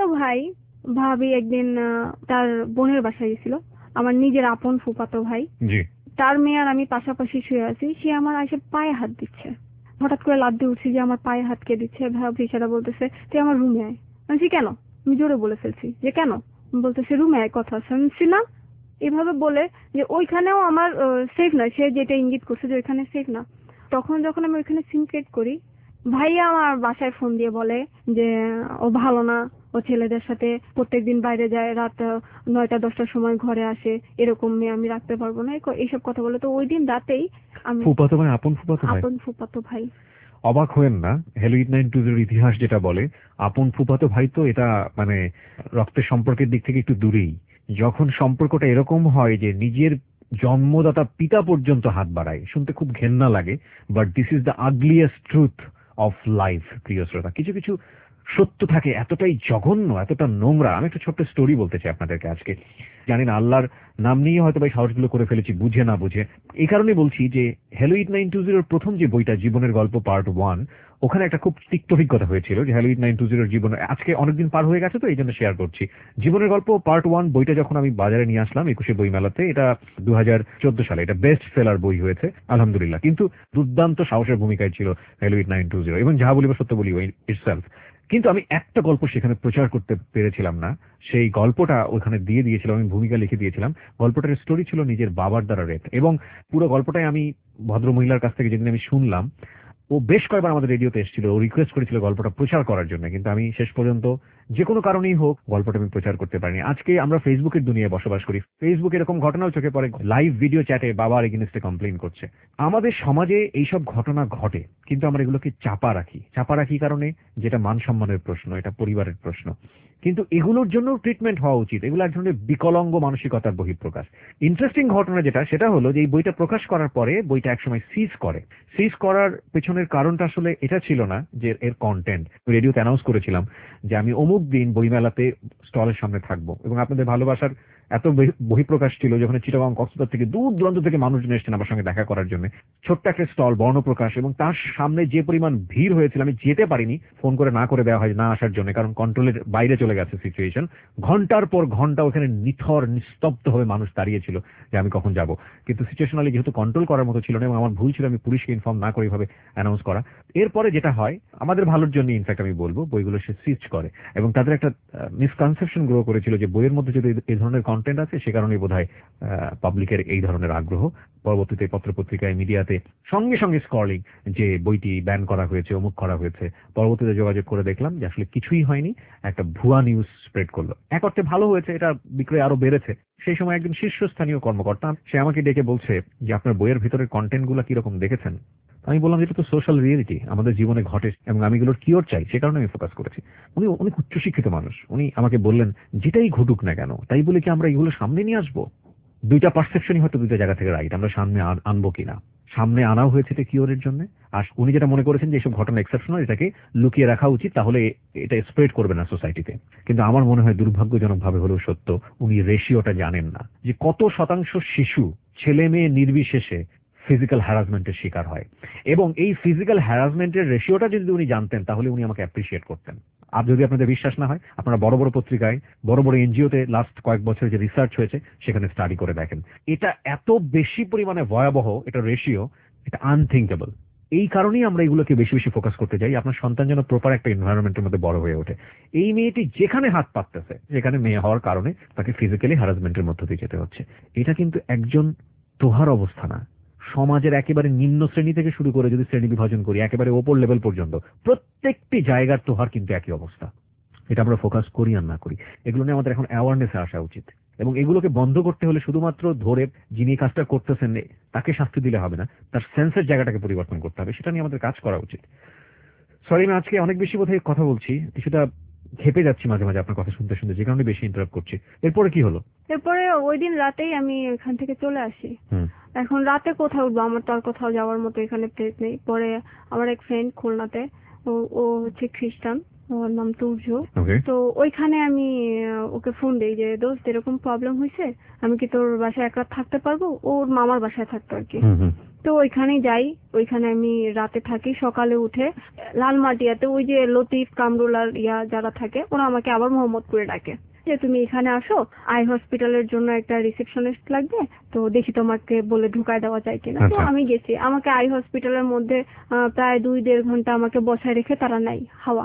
ভাবি একদিন তার বোনের বাসায় গেছিল, আমার নিজের আপন ফুফাতো ভাই, তার মেয়ে আর আমি পাশাপাশি শুয়ে আছি। সে আমার এসে পায়ে হাত দিচ্ছে, হঠাৎ করে লাফ দিয়ে উঠছি যে আমার পায়ে হাত কে দিচ্ছে। ভাবি সেটা বলতেছে তুই আমার রুমে আয়। আমি কেন? আমি জোরে বলে ফেলছি যে কেন? বলতেছে রুমে আয়, কথা শুনছি না। এভাবে বলে যে ওইখানেও আমার সেফ না, সে যেটা ইঙ্গিত করছে যে ওইখানে সেফ না। তখন যখন আমি ওইখানে সিম ক্রিয়েট করি, ভাইয়া আমার বাসায় ফোন দিয়ে বলে যে ও ভালো না, ও ছেলেদের সাথে প্রত্যেকদিন বাইরে যায়, রাত 9টা-10টার সময় ঘরে আসে, এরকম মেয়ে আমি রাখতে পারবো না, এইসব কথা বলে। তো ওই দিন রাতেই আমি আপন ফুফাতো ভাই। অবাক হয়েন না, হ্যালো 8920 ইতিহাস যেটা বলে আপন ফুফাতো ভাই তো এটা মানে রক্তের সম্পর্কের দিক থেকে একটু দূরেই। যখন সম্পর্কটা এরকম হয় যে নিজের জন্মদাতা পিতা পর্যন্ত হাত বাড়ায়, শুনতে খুব ঘেন্না লাগে, but this is the ugliest truth of life. প্রিয় শ্রোতা, কিছু কিছু সত্য থাকে এতটাই জঘন্য, এতটা নোংরা। আমি একটা ছোট্ট স্টোরি বলতে চাই আপনাদেরকে আজকে। জানি না আল্লাহর নাম নিয়ে হয়তো ভাই সাহসগুলো করে ফেলেছি বুঝে না বুঝে। এই কারণে বলছি যে হ্যালো 8920 প্রথম যে বইটা জীবনের গল্প পার্ট 1, ওখানে একটা খুব তিক্ত অভিজ্ঞতা হয়েছিল যে হ্যালো 8920 জীবনে আজকে অনেকদিন পার হয়ে গেছে, তো এই জন্য শেয়ার করছি। জীবনের গল্প পার্ট 1 বইটা যখন আমি বাজারে নিয়ে আসলাম 21শে বইমেলাতে, এটা 2014 সালে এটা বেস্ট সেলার বই হয়েছে আলহামদুলিল্লাহ। কিন্তু দুর্দান্ত সাহসের ভূমিকায় ছিল হ্যালো 8920, এবং যাহা বলিব সত্য বলিব ইটসেলফ। কিন্তু আমি একটা গল্প সেখানে প্রচার করতে পেরেছিলাম না, সেই গল্পটা ওখানে দিয়ে দিয়েছিলাম, আমি ভূমিকা লিখে দিয়েছিলাম। গল্পটার স্টোরি ছিল নিজের বাবার দ্বারা রেপ, এবং পুরো গল্পটাই আমি ভদ্র মহিলার কাছ থেকে যেদিন আমি শুনলাম, ও বেশ কয়েকবার আমাদের রেডিওতে এসেছিল, ও রিকোয়েস্ট করেছিল গল্পটা প্রচার করার জন্য, কিন্তু আমি শেষ পর্যন্ত যে কোনো কারণেই হোক গল্পটা আমি প্রচার করতে পারিনি। আজকে আমরা ফেসবুকের দুনিয়ায় বসবাস করি, ফেসবুকে এরকম ঘটনাও চোখে পড়ে, লাইভ ভিডিও চ্যাটে বাবার এগেইনস্টে কমপ্লেইন করছে। আমাদের সমাজে এইসব ঘটনা ঘটে, কিন্তু আমরা এগুলোকে চাপা রাখি কারণে, যেটা মান সম্মানের প্রশ্ন, এটা পরিবারের প্রশ্ন। কিন্তু এগুলোর জন্য ট্রিটমেন্ট হওয়া উচিত, এগুলো এক ধরনের বিকলাঙ্গ মানসিকতার বহিঃপ্রকাশ। ইন্টারেস্টিং ঘটনা যেটা, সেটা হলো যে এই বইটা প্রকাশ করার পরে বইটা একসময় সিজ করার পেছনের কারণটা আসলে এটা ছিল না যে এর কন্টেন্ট। রেডিওতে অ্যানাউন্স করেছিলাম যে আমি অমুক দিন বইমেলাতে স্টলের সামনে থাকবো, এবং আপনাদের ভালোবাসার এত বহিঃপ্রকাশ ছিল যখন চিটাগাং কক্সবাজার থেকে দূর দূরান্ত থেকে মানুষজন এসেছেন আমার সঙ্গে দেখা করার জন্য। ছোট্ট একটা স্টল, বর্ণপ্রকাশ, এবং তার সামনে যে পরিমাণ ভিড় হয়েছিল আমি যেতে পারিনি, ফোন করে না করে দেওয়া হয় না আসার জন্য, কারণ কন্ট্রোলের বাইরে চলে গেছে সিচুয়েশন। ঘন্টার পর ঘন্টা ওখানে নিথর নিস্তব্ধ হয়ে মানুষ দাঁড়িয়েছিল যে আমি কখন যাব, কিন্তু সিচুয়েশনালি যেহেতু কন্ট্রোল করার মতো ছিল না, এবং আমার ভুল ছিল আমি পুলিশকে ইনফর্ম না করে এইভাবে অ্যানাউন্স করা। এরপরে যেটা হয় আমাদের ভালোর জন্য, ইনফ্যাক্ট আমি বলবো বইগুলো সে সিজ করে, এবং তাদের একটা মিসকনসেপশন গ্রো করেছিল যে বইয়ের মধ্যে যদি এই ধরনের কন্টেন্ট আছে সে কারণে বোধহয় পাবলিকের এই ধরনের আগ্রহ। পরবর্তীতে পত্রপত্রিকায়, মিডিয়াতে সঙ্গে সঙ্গে স্ক্রলিং যে বইটি ব্যান করা হয়েছে, অমুক করা হয়েছে। পরবর্তীতে যোগাযোগ করে দেখলাম যে আসলে কিছুই হয়নি, একটা ভুয়া নিউজ স্প্রেড করলো। এক অর্থে ভালো হয়েছে, এটা বিক্রয় আরো বেড়েছে। সেই সময় একজন শীর্ষস্থানীয় কর্মকর্তা সে আমাকে ডেকে বলছে যে আপনার বইয়ের ভিতরের কন্টেন্ট গুলো কিরকম দেখেছেন। আমি বললাম যেটা তো সোশ্যাল রিয়েলিটি, আমাদের জীবনে ঘটে, এবং আমি এগুলোর কিওর চাই, সে কারণে আমি ফোকাস করেছি। উনি অনেক উচ্চশিক্ষিত মানুষ, উনি আমাকে বললেন যেটাই ঘটুক না কেন, তাই বলে কি আমরা এগুলো সামনে নিয়ে আসবো? দুইটা পারসেপশনই হয়তো দুইটা জায়গা থেকে রাইট, আমরা সামনে আনবো কিনা। সামনে আনাও হয়েছে এটা কিওরের জন্য, আর উনি যেটা মনে করেছেন যে এইসব ঘটনা এক্সেপশনাল, এটাকে লুকিয়ে রাখা উচিত, তাহলে এটা স্প্রেড করবে না সোসাইটিতে। কিন্তু আমার মনে হয় দুর্ভাগ্যজনক ভাবে হলেও সত্য, উনি রেশিওটা জানেন না যে কত শতাংশ শিশু, ছেলে মেয়ে নির্বিশেষে ফিজিক্যাল হ্যারাসমেন্টের শিকার হয়। এবং এই ফিজিক্যাল হ্যারাসমেন্টের রেশিওটা যদি উনি জানতেন তাহলে উনি আমাকে অ্যাপ্রিশিয়েট করতেন। আর যদি আপনাদের বিশ্বাস না হয়, আপনারা বড় বড় পত্রিকায়, বড় বড় এনজিওতে লাস্ট কয়েক বছরে যে রিসার্চ হয়েছে সেখানে স্টাডি করে দেখেন। এটা এত বেশি পরিমাণে ভয়াবহ, এটা রেশিও, এটা আনথিঙ্কেবল। এই কারণেই আমরা এগুলোকে বেশি বেশি ফোকাস করতে চাই, আপনার সন্তান যেন প্রপার একটা এনভায়রনমেন্টের মধ্যে বড় হয়ে ওঠে। এই মেয়েটি যেখানে হাত পাততেছে, যেখানে মেয়ে হওয়ার কারণে তাকে ফিজিক্যালি হ্যারাসমেন্টের মধ্য দিয়ে যেতে হচ্ছে। এটা কিন্তু একজন তোহার অবস্থা না, সমাজের একেবারে নিম্ন শ্রেণী থেকে শুরু করে যদি শ্রেণী বিভাজন করি একেবারে ওপর লেভেল পর্যন্ত প্রত্যেকটি জায়গার তোহার কিন্তু একই অবস্থা। এটা আমরা ফোকাস করি আর না করি, এগুলো নিয়ে আমাদের এখন অ্যাওয়ারনেসে আসা উচিত। এবং এগুলোকে বন্ধ করতে হলে শুধুমাত্র ধরে যিনি কাজটা করতেছেন তাকে শাস্তি দিলে হবে না, তার সেন্সের জায়গাটাকে পরিবর্তন করতে হবে, সেটা নিয়ে আমাদের কাজ করা উচিত। সরি, আমি আজকে অনেক বেশি বোধহয় কথা বলছি, কিছুটা খেপে যাচ্ছি মাঝে মাঝে আপনার কথা শুনতে শুনতে, যে কারণে বেশি ইন্টারাপ্ট করছি। এরপরে কি হলো? এরপরে ওই দিন রাতেই আমি এখান থেকে চলে আসি। এখন রাতে কোথাও উঠবো, আমার তো আর কোথাও যাওয়ার মতো এখানে প্লেস নেই। পরে আমার এক ফ্রেন্ড খুলনাতে, ও হচ্ছে খ্রিস্টান, ওর নাম তুর্য। তো ওইখানে আমি ওকে ফোন দিই যে দোস্ত এরকম প্রবলেম হয়েছে, আমি কি তোর বাসায় এক রাত থাকতে পারবো? ওর মামার বাসায় থাকতো আর কি। তো ওইখানেই যাই, ওইখানে আমি রাতে থাকি। সকালে উঠে লালমাটিয়াতে ওই যে লতিফ, কামরুল আর যারা থাকে ওরা আমাকে আবার মোহাম্মদপুরে ডাকে যে তুমি এখানে আসো, আই হসপিটালের জন্য একটা রিসেপশনিস্ট লাগবে, তো দেখি তোমাকে বলে ঢুকায় দেওয়া যায় কিনা। তো আমি গেছি, আমাকে আই হসপিটালের মধ্যে প্রায় 2-1.5 ঘন্টা আমাকে বসায় রেখে তারা নাই হাওয়া।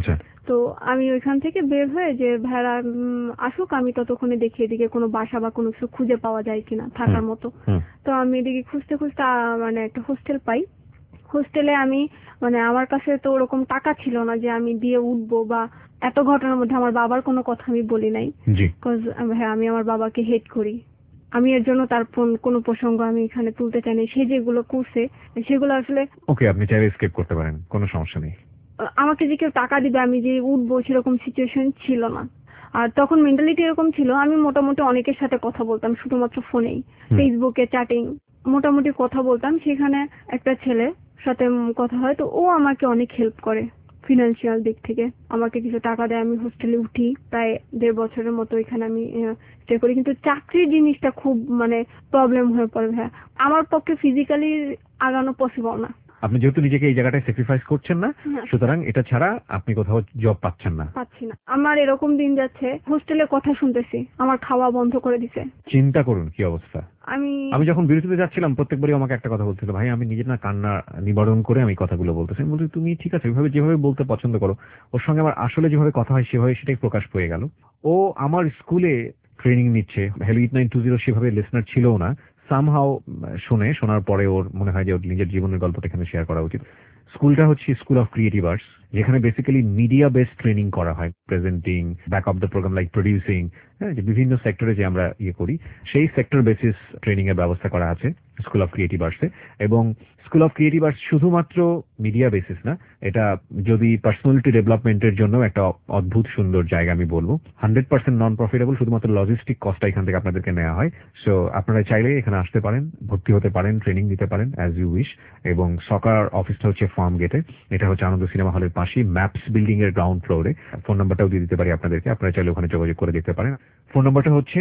তো আমি ওইখান থেকে বের হয়ে যে ভাড়া আসুক, আমি ততক্ষণে দেখি এদিকে কোনো বাসা বা কোনো কিছু খুঁজে পাওয়া যায় কিনা থাকার মতো। তো আমি এদিকে খুঁজতে খুঁজতে মানে একটা হোস্টেল পাই। হোস্টেলে আমি মানে আমার কাছে তো ওরকম টাকা ছিল না যে আমি দিয়ে উঠবো, বা এত ঘটনার মধ্যে আমার বাবার কোনো কথা আমি বলি নাই, বিকজ আমি আমার বাবাকে হেট করি। আমি এর জন্য তার কোনো প্রসঙ্গ আমি এখানে তুলতে চাই না। সে যেগুলো করছে সেগুলো আসলে ওকে, আপনি চাইলে স্কিপ করতে পারেন, কোনো সমস্যা নেই। আমাকে যে কেউ টাকা দিবে আমি যে উঠবো সেরকম সিচুয়েশন ছিল না। আর তখন মেন্টালিটি এরকম ছিল, আমি মোটামুটি অনেকের সাথে কথা বলতাম শুধুমাত্র ফোনেই, ফেসবুকে চ্যাটিং, মোটামুটি কথা বলতাম। সেখানে একটা ছেলে সাথে কথা হয়, তো ও আমাকে অনেক হেল্প করে ফিনান্সিয়াল দিক থেকে, আমাকে কিছু টাকা দেয়। আমি হোস্টেলে উঠি, প্রায় 1.5 বছরের মতো এখানে আমি স্টে করি। কিন্তু চাকরির জিনিসটা খুব মানে প্রবলেম হয়ে পড়ে ভাইয়া, আমার পক্ষে ফিজিক্যালি আগানো পসিবল না। আপনি যেহেতু নিজেকে এই জায়গাটায় স্যাক্রিফাইস করছেন না, সুতরাং এটা ছাড়া আপনি কোথাও জব পাচ্ছি না। আমার এরকম দিন যাচ্ছে, হোস্টেলে কথা শুনতেছি, আমার খাওয়া বন্ধ করে দিছে। চিন্তা করুন কি অবস্থা। আমি যখন বিরতিতে যাচ্ছিলাম প্রত্যেকবারই আমাকে একটা কথা বলছিল, ভাই আমি নিজের না কান্না নিবারণ করে আমি কথাগুলো বলতেছি। আমি বলছি তুমি ঠিক আছে, ওইভাবে যেভাবে বলতে পছন্দ করো, ওর সঙ্গে আমার আসলে যেভাবে কথা হয় সেভাবে সেটাই প্রকাশ পেয়ে গেল। ও আমার স্কুলে ট্রেনিং নিচ্ছে, হ্যালো 8920 সেভাবে লিসনার ছিলও না, সামহাও শোনার পরে ওর মনে হয় যে ওর নিজের জীবনের গল্পটা এখানে শেয়ার করা উচিত। স্কুলটা হচ্ছে স্কুল অফ ক্রিয়েটিভ আর্টস, যেখানে বেসিক্যালি মিডিয়া বেসড ট্রেনিং করা হয়, presenting, back of the program like producing, যে বিভিন্ন সেক্টরে যে আমরা করি সেই সেক্টর বেসিস ট্রেনিং এর ব্যবস্থা করা আছে স্কুল অফ ক্রিয়েটিভ আর্টসে। এবং স্কুল অফ ক্রিয়েটিভ আর্টস শুধুমাত্র মিডিয়া বেসিস না, এটা যদি পার্সোনালিটি ডেভেলপমেন্টের জন্য একটা অদ্ভুত সুন্দর জায়গা আমি বলবো। 100% নন প্রফিটেবল, শুধুমাত্র লজিস্টিক কস্টটা এখান থেকে আপনাদেরকে নেওয়া হয়। সো আপনারা চাইলে এখানে আসতে পারেন, ভর্তি হতে পারেন, ট্রেনিং দিতে পারেন অ্যাজ ইউ উইশ। এবং সকার অফিসটা হচ্ছে ফার্ম গেটে, এটা হচ্ছে আনন্দ সিনেমা হলের পাশেই, ম্যাপস বিল্ডিং এর গ্রাউন্ড ফ্লোরে। ফোন নাম্বারটাও দিয়ে দিতে পারি আপনাদেরকে, আপনারা চাইলে ওখানে যোগাযোগ করে দেখতে পারেন। ফোন নাম্বারটা হচ্ছে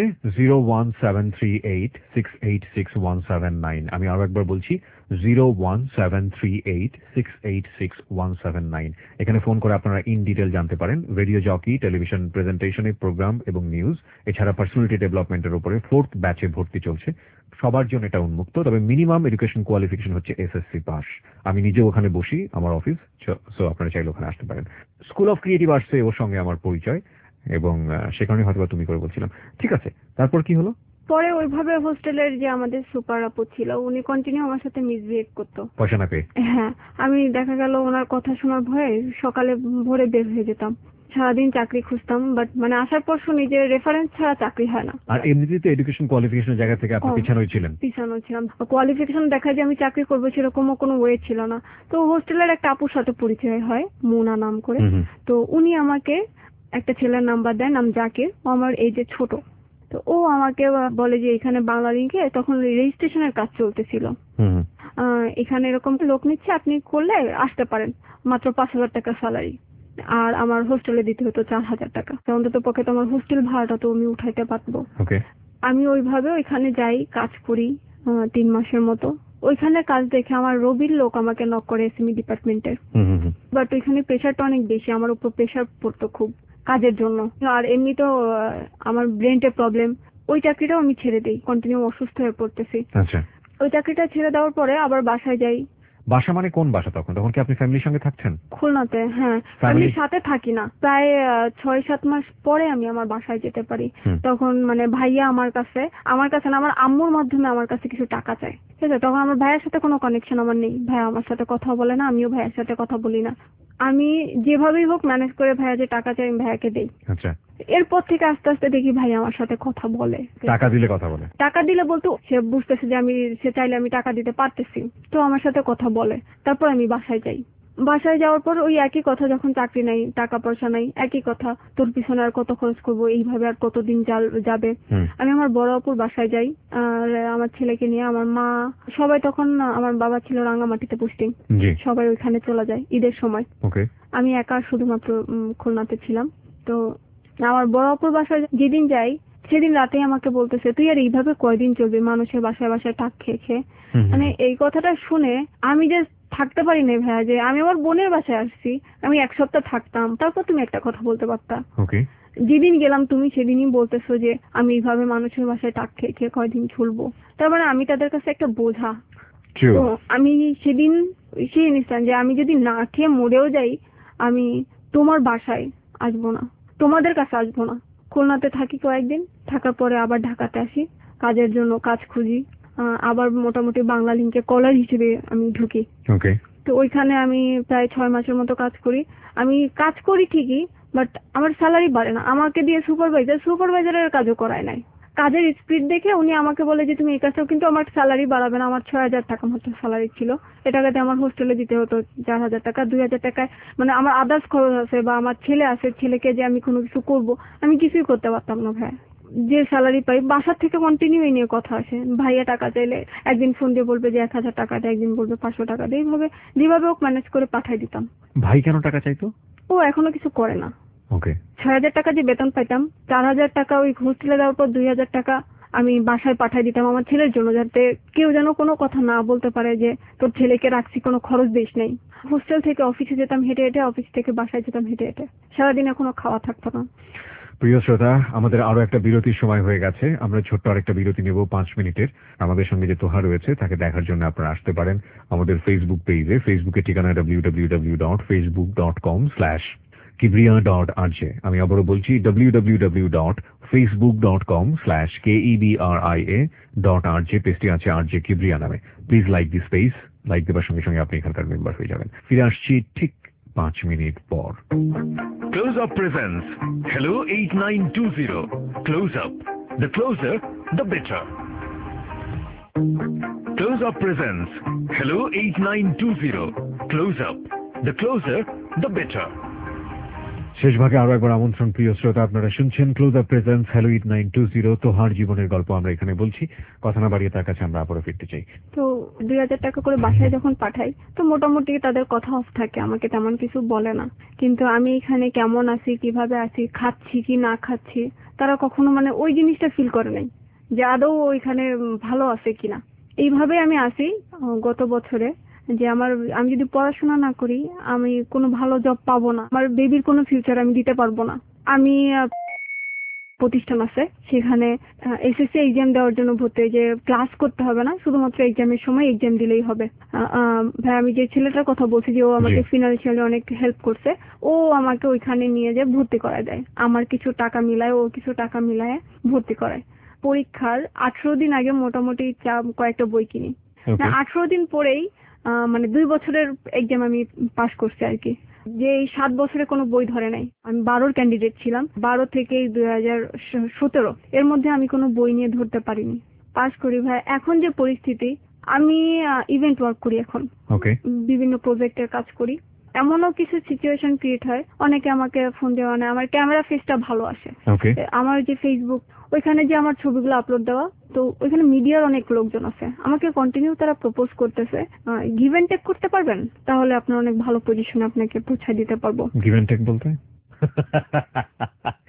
01738686179। আমি আরো একবার বলছি 01738686179। এখানে ফোন করে আপনারা ইন ডিটেল জানতে পারেন রেডিও জকি, টেলিভিশন প্রেজেন্টেশনের প্রোগ্রাম এবং নিউজ, এছাড়া পার্সোনালিটি ডেভেলপমেন্টের উপরে 4th ব্যাচে ভর্তি চলছে। সবার জন্য এটা উন্মুক্ত, তবে minimum education qualification SSC pass পাস। আমি নিজে ওখানে বসি, আমার অফিস, সো আপনারা চাইলে ওখানে আসতে পারেন। স্কুল অফ ক্রিয়েটিভ আর্টসে ওর সঙ্গে আমার পরিচয়, এবং সে কারণে হয়তো তুমি করে বলছিলাম। ঠিক আছে, তারপর কি হলো? পরে ওইভাবে হোস্টেলের যে আমাদের সুপার আপু ছিল উনি কন্টিনিউ আমার সাথে মিসবিহেভ করতো, পয়সা না পেয়ে। হ্যাঁ, আমি দেখা গেল ওনার কথা শোনার ভয়ে সকালে ভোরে বের হয়ে যেতাম, সারাদিন চাকরি খুঁজতাম, বাট মানে আসার পর শুনি যে রেফারেন্স ছাড়া চাকরি হয় না। আর এমনিতেই তো এডুকেশন কোয়ালিফিকেশনের জায়গা থেকে আপনি পিছানো ছিলেন। কোয়ালিফিকেশন দেখা যায় আমি চাকরি করবো সেরকমও কোনো ওয়ে ছিল না। তো হোস্টেলের একটা আপুর সাথে পরিচয় হয়, মুনা নাম করে। তো উনি আমাকে একটা ছেলের নাম্বার দেয়, নাম জাকির, ও আমার এজে ছোট। তো ও আমাকে বলে যে এখানে বাংলা লিংকে তখন রেজিস্ট্রেশনের কাজ চলতেছিল, এখানে এরকম লোক নিচ্ছে, আপনি করলে আসতে পারেন, মাত্র 5,000 টাকা স্যালারি, আর আমার হোস্টেলে দিতে হতো 4,000 টাকা। অন্তত পক্ষে তো আমার হোস্টেল ভাড়াটা তো আমি উঠাইতে পারবো। আমি ওইভাবে ওইখানে যাই, কাজ করি 3 মাসের মতো। ওইখানে কাজ দেখে আমার রবির লোক আমাকে নক করে এসএমই ডিপার্টমেন্টের। বাট ওইখানে প্রেশারটা অনেক বেশি, আমার উপর প্রেশার পড়তো খুব কাজের জন্য। আর এমনি তো আমার ব্রেনটে প্রবলেম, ওই চাকরিটাও আমি ছেড়ে দিই, কন্টিনিউ অসুস্থ হয়ে পড়তেছি। আচ্ছা, ওই চাকরিটা ছেড়ে দেওয়ার পরে আবার বাসায় যাই। বাসা মানে কোন বাসা? তখন কি আপনি ফ্যামিলির সঙ্গে থাকছেন? খুলনাতে, হ্যাঁ। আমি সাথে থাকি না, প্রায় 6-7 মাস পরে আমি আমার বাসায় যেতে পারি। তখন মানে ভাইয়া আমার কাছে না, আমার আম্মুর মাধ্যমে আমার কাছে কিছু টাকা চায়, ঠিক আছে? তখন আমার ভাইয়ের সাথে কোনো কানেকশন আমার নেই, ভাইয়া আমার সাথে কথা বলে না, আমিও ভাইয়ের সাথে কথা বলি না। আমি যেভাবেই হোক ম্যানেজ করে ভাইয়া যে টাকা চাই আমি ভাইয়াকে দেই। আচ্ছা, এরপর থেকে আস্তে আস্তে দেখি ভাই আমার সাথে কথা বলে, টাকা দিলে কথা বলে। টাকা দিলে বলতো সে বুঝতেছে যে সে চাইলে আমি টাকা দিতে পারতেছি, তো আমার সাথে কথা বলে। তারপর আমি বাসায় যাই। বাসায় যাওয়ার পর ওই একই কথা, যখন চাকরি নাই, টাকা পয়সা নাই, একই কথা, তোর পিছনে আর কত খরচ করবো, এইভাবে আর কতদিন যাবে। আমি আমার বড় অপুর বাসায় যাই, আর আমার ছেলেকে নিয়ে, আমার মা সবাই, তখন আমার বাবা ছিল রাঙ্গামাটিতে পোস্টিং, সবাই ওইখানে চলে যায় ঈদের সময়। আমি একা শুধুমাত্র খুলনাতে ছিলাম। তো আমার বড় অপুর বাসায় যেদিন যাই সেদিন রাতে আমাকে বলতেছে, তুই আর এইভাবে কয়দিন চলবি মানুষের বাসায় বাসায় টাক খেয়ে খেয়ে। মানে এই কথাটা শুনে আমি যে থাকতে পারি না ভাইয়া, যে আমি আমার বোনের বাসায় আসছি, আমি 1 সপ্তাহ থাকতাম, তারপর তুমি একটা কথা বলতে পারতা। যেদিন গেলাম তুমি সেদিনই বলতেছো যে আমি এইভাবে মানুষের বাসায় টাক খেয়ে খেয়ে কয়দিন চলবো, তার মানে আমি তাদের কাছে একটা বোঝা। তো আমি সেদিন সেই নিশ্চিত যে আমি যদি না খেয়ে মরেও যাই, আমি তোমার বাসায় আসবো না, তোমাদের কাছে আসবো না। খুলনাতে থাকি কয়েকদিন, থাকার পরে আবার ঢাকাতে আসি, কাজের জন্য কাজ খুঁজি। আবার মোটামুটি বাংলা লিংকে কলার হিসেবে আমি ঢুকি। তো ওইখানে আমি প্রায় 6 মাসের মতো কাজ করি। আমি কাজ করি ঠিকই, বাট আমার স্যালারি বাড়ে না। আমাকে দিয়ে সুপারভাইজারের কাজও করায় নাই। কাজের স্পিড দেখে উনি আমাকে বলে যে তুমি এই কাজটাও, কিন্তু আমার স্যালারি বাড়াবে না। আমার 6,000 টাকা মাত্র স্যালারি ছিল। এ টাকাতে আমার হোস্টেলে দিতে হতো 4,000 টাকা, 2,000 টাকায় মানে আমার আদার্স খরচ আছে, বা আমার ছেলে আছে, ছেলেকে যে আমি কোনো কিছু করব, আমি কিছুই করতে পারতাম না ভাই। যে স্যালারি পাই বাসার থেকে কন্টিনিউ এই নিয়ে কথা আসে, ভাইয়া টাকা চাইলে একদিন ফোন দিয়ে বলবে যে 1,000 টাকা দেয়, একদিন বলবে 500 টাকা দেয়, এইভাবে যেভাবে হোক ম্যানেজ করে পাঠাই দিতাম। ভাই কেন টাকা চাইতো? ও এখনো কিছু করে না। 6,000 টাকা যে বেতন পাইতাম, 4,000 টাকা ওই হোস্টেলে দেওয়ার পর 2,000 টাকা আমি বাসায় পাঠাই দিতাম আমার ছেলের জন্য, যাতে কেউ যেন কোনো কথা না বলতে পারে যে তোর ছেলেকে রাখছি, কোনো খরচ দিস নাই। হোস্টেল থেকে অফিসে যেতাম হেঁটে হেঁটে, অফিস থেকে বাসায় যেতাম হেঁটে হেঁটে, সারাদিন এখনো খাওয়া থাকতো না। প্রিয় শ্রোতা, আমাদের আরো একটা বিরতির সময় হয়ে গেছে। আমরা ছোট্ট আরেকটা বিরতি নেব 5 মিনিটের। আমাদের সঙ্গে যে তোহা রয়েছে তাকে দেখার জন্য আপনারা আসতে পারেন আমাদের ফেসবুক পেজে। ফেসবুকের ঠিকানা www.facebook.com/kibria.rj। আমি আবারও বলছি www.facebook.com/kebria.rj। পেজটি আছে আরজে কিবরিয়া নামে। Please like this page. Like দেওয়ার সঙ্গে সঙ্গে আপনি এখানকার মেম্বার হয়ে যাবেন। ফিরে আসছি ঠিক 5 মিনিট পর। Close Up presents Hello 8920. Close Up. The closer, the better. Close Up presents Hello 8920. Close Up. The closer, the better. শেষ ভাগে আরো একবার আমন্ত্রণ প্রিয় শ্রোতা, আপনারা শুনছেন ক্লোজ আপ প্রেজেন্স হ্যালো 8920। তোহার জীবনের গল্প আমরা এখানে বলছি। কথা না বাড়িয়ে তার কাছে আমরা আবারও ফিরতে চাই। তো 2,000 টাকা করে বাসায় যখন পাঠাই, তো মোটামুটি তাদের কথা অফ থাকে, আমাকে তেমন কিছু বলে না। কিন্তু আমি এখানে কেমন আছি, কিভাবে আছি, খাচ্ছি কি না খাচ্ছি, তারা কখনো মানে ওই জিনিসটা ফিল করে নাই যে আদৌ ওইখানে ভালো আছে কিনা। এইভাবে আমি আসি গত বছরে, যে আমি যদি পড়াশোনা না করি আমি কোনো ভালো জব পাবো না, আমার বেবির কোনো ফিউচার আমি দিতে পারবো না। আমি প্রতিষ্ঠান আছে সেখানে এসএসসি এক্সাম দেওয়ার জন্য ভর্তি, যে ক্লাস করতে হবে না, শুধুমাত্র এক্সামের সময় এক্সাম দিলেই হবে। ভাই আমি যে ছেলেটার কথা বলছি যে ও আমাকে ফিনান্সিয়ালি অনেক হেল্প করছে, ও আমাকে ওইখানে নিয়ে যে ভর্তি করায় দেয়, আমার কিছু টাকা মিলায়, ও কিছু টাকা মিলায় ভর্তি করায়। পরীক্ষার 18 দিন আগে মোটামুটি কয়েকটা বই কিনি, 18 দিন পরেই মানে 2 বছরের এক্সাম আমি পাস করছি আর কি। যে এই 7 বছরে কোনো বই ধরে নাই। আমি 12 ক্যান্ডিডেট ছিলাম, 12 থেকে 2017 এর মধ্যে আমি কোনো বই নিয়ে ধরতে পারিনি, পাস করি ভাই। এখন যে পরিস্থিতি, আমি ইভেন্ট ওয়ার্ক করি এখন, বিভিন্ন প্রজেক্টের কাজ করি। এমনও কিছু সিচুয়েশন ক্রিয়েট হয়, অনেকে আমাকে ফোন দেওয়া, মানে আমার ক্যামেরা ফেসটা ভালো আসে, আমার যে ফেসবুক ওইখানে যে আমার ছবিগুলো আপলোড দেওয়া, তো ওইখানে মিডিয়ার অনেক লোকজন আছে, আমাকে কন্টিনিউ তারা প্রপোজ করতেছে গিভ এন্ড টেক করতে পারবেন, তাহলে আপনার অনেক ভালো পজিশনে আপনাকে পৌঁছায় দিতে পারবো। গিভ এন্ড টেক বলতে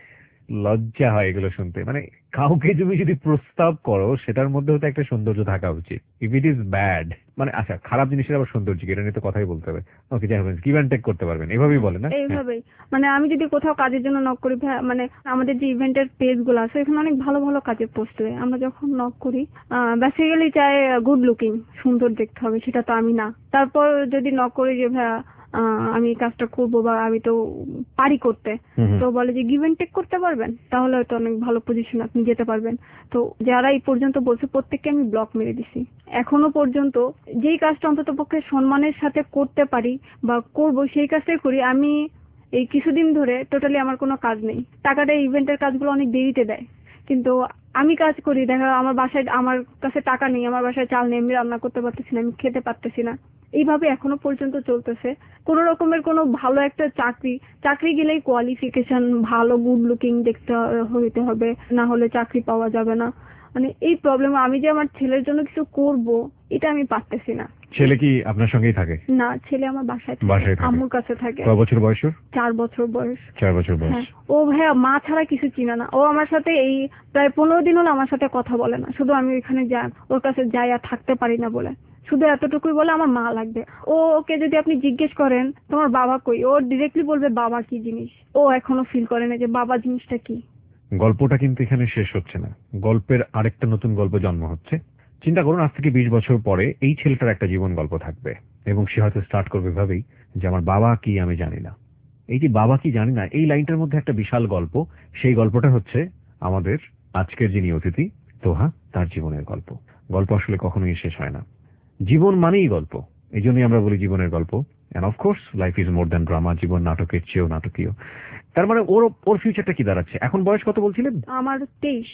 লজ্জা হয় এগুলো শুনতে। মানে কাউকে তুমি যদি প্রস্তাব করো সেটার মধ্যেও তো একটা সৌন্দর্য থাকা উচিত। ইফ ইট ইজ ব্যাড, মানে আচ্ছা খারাপ জিনিসের আবার সৌন্দর্য কি, এটা নিয়ে তো কথাই বলতে হবে। ওকে, যাই হোক, গিভ অ্যান্ড টেক করতে পারবেন, এভাবেই বলে না? হ্যাঁ। এইভাবেই মানে আমি যদি কোথাও কাজের জন্য নক করি, মানে আমাদের যে ইভেন্টের পেজ গুলো আছে এখানে অনেক ভালো ভালো কাজের পোস্ট হয়, আমরা যখন নক করি বেসিক্যালি চাই গুড লুকিং, সুন্দর দেখতে হবে, সেটা তো আমি না। তারপর যদি নক করি যে ভাইয়া আমি এই কাজটা করবো বা আমি তো পারি করতে, তো বলে যে গিভ এন্ড টেক করতে পারবেন, তাহলে হয়তো অনেক ভালো পজিশন আপনি যেতে পারবেন। তো যারা এই পর্যন্ত বলছে প্রত্যেককে আমি ব্লক মেরে দিছি। এখনো পর্যন্ত যেই কাজটা অন্তত পক্ষে সম্মানের সাথে করতে পারি বা করব সেই কাজটাই করি। আমি এই কিছুদিন ধরে টোটালি আমার কোনো কাজ নেই, টাকাটা ইভেন্টের কাজগুলো অনেক দেরিতে দেয়, কিন্তু আমি কাজ করি, দেখা আমার বাসায় আমার কাছে টাকা নেই, আমার বাসায় চাল নেই, আমি রান্না করতে পারতেছি না, আমি খেতে পারতেছি না, এইভাবে এখনো পর্যন্ত চলতেছে। কোন রকমের কোনো ভালো একটা চাকরি গেলেই কোয়ালিফিকেশন ভালো, গুড লুকিং দেখতে হইতে হবে, না হলে চাকরি পাওয়া যাবে না। মানে এই প্রবলেম, আমি যে আমার ছেলের জন্য কিছু করব এটা আমি পারতেছি না। ছেলে কি আপনার সঙ্গেই থাকে? না, ছেলে আমার বাসায় থাকে, আম্মুর কাছে থাকে। কয় বছর বয়স? 4 বছর বয়স। 4 বছর বয়স। হ্যাঁ, ও ভাইয়া মা ছাড়া কিছু চিনে না। ও আমার সাথে এই প্রায় 15 দিন হলো আমার সাথে কথা বলে না, শুধু আমি ওইখানে যাই, ওর কাছে যাই আর থাকতে পারি না বলে শুধু এতটুকুই বলে আমার মা লাগবে। ওকে যদি আপনি জিজ্ঞেস করেন তোমার বাবা কই, ও ডিরেক্টলি বলবে বাবা কি জিনিস। ও এখনো ফিল করে না যে বাবা জিনিসটা কি। গল্পটা কিন্তু এখানে শেষ হচ্ছে না, গল্পের আরেকটা নতুন গল্প জন্ম হচ্ছে। চিন্তা করুন, আজ থেকে 20 বছর পরে এই ছেলেটার একটা জীবন গল্প থাকবে এবং সে হয়তো স্টার্ট করবে ভাবেই যে আমার বাবা কি আমি জানি না। এই যে বাবা কি জানি না, এই লাইনটার মধ্যে একটা বিশাল গল্প। সেই গল্পটা হচ্ছে আমাদের আজকের যিনি অতিথি তোহা, তার জীবনের গল্প। গল্প আসলে কখনোই শেষ হয় না, জীবন মানেই গল্প, এই জন্যই আমরা বলি জীবনের গল্প। And of course life is more than drama, জীবন নাটকের চেয়েও নাটকীয়। তার মানে ওর ফিউচারটা কি দাঁড়াচ্ছে? এখন বয়স কত বলছিলেন? আমার 23।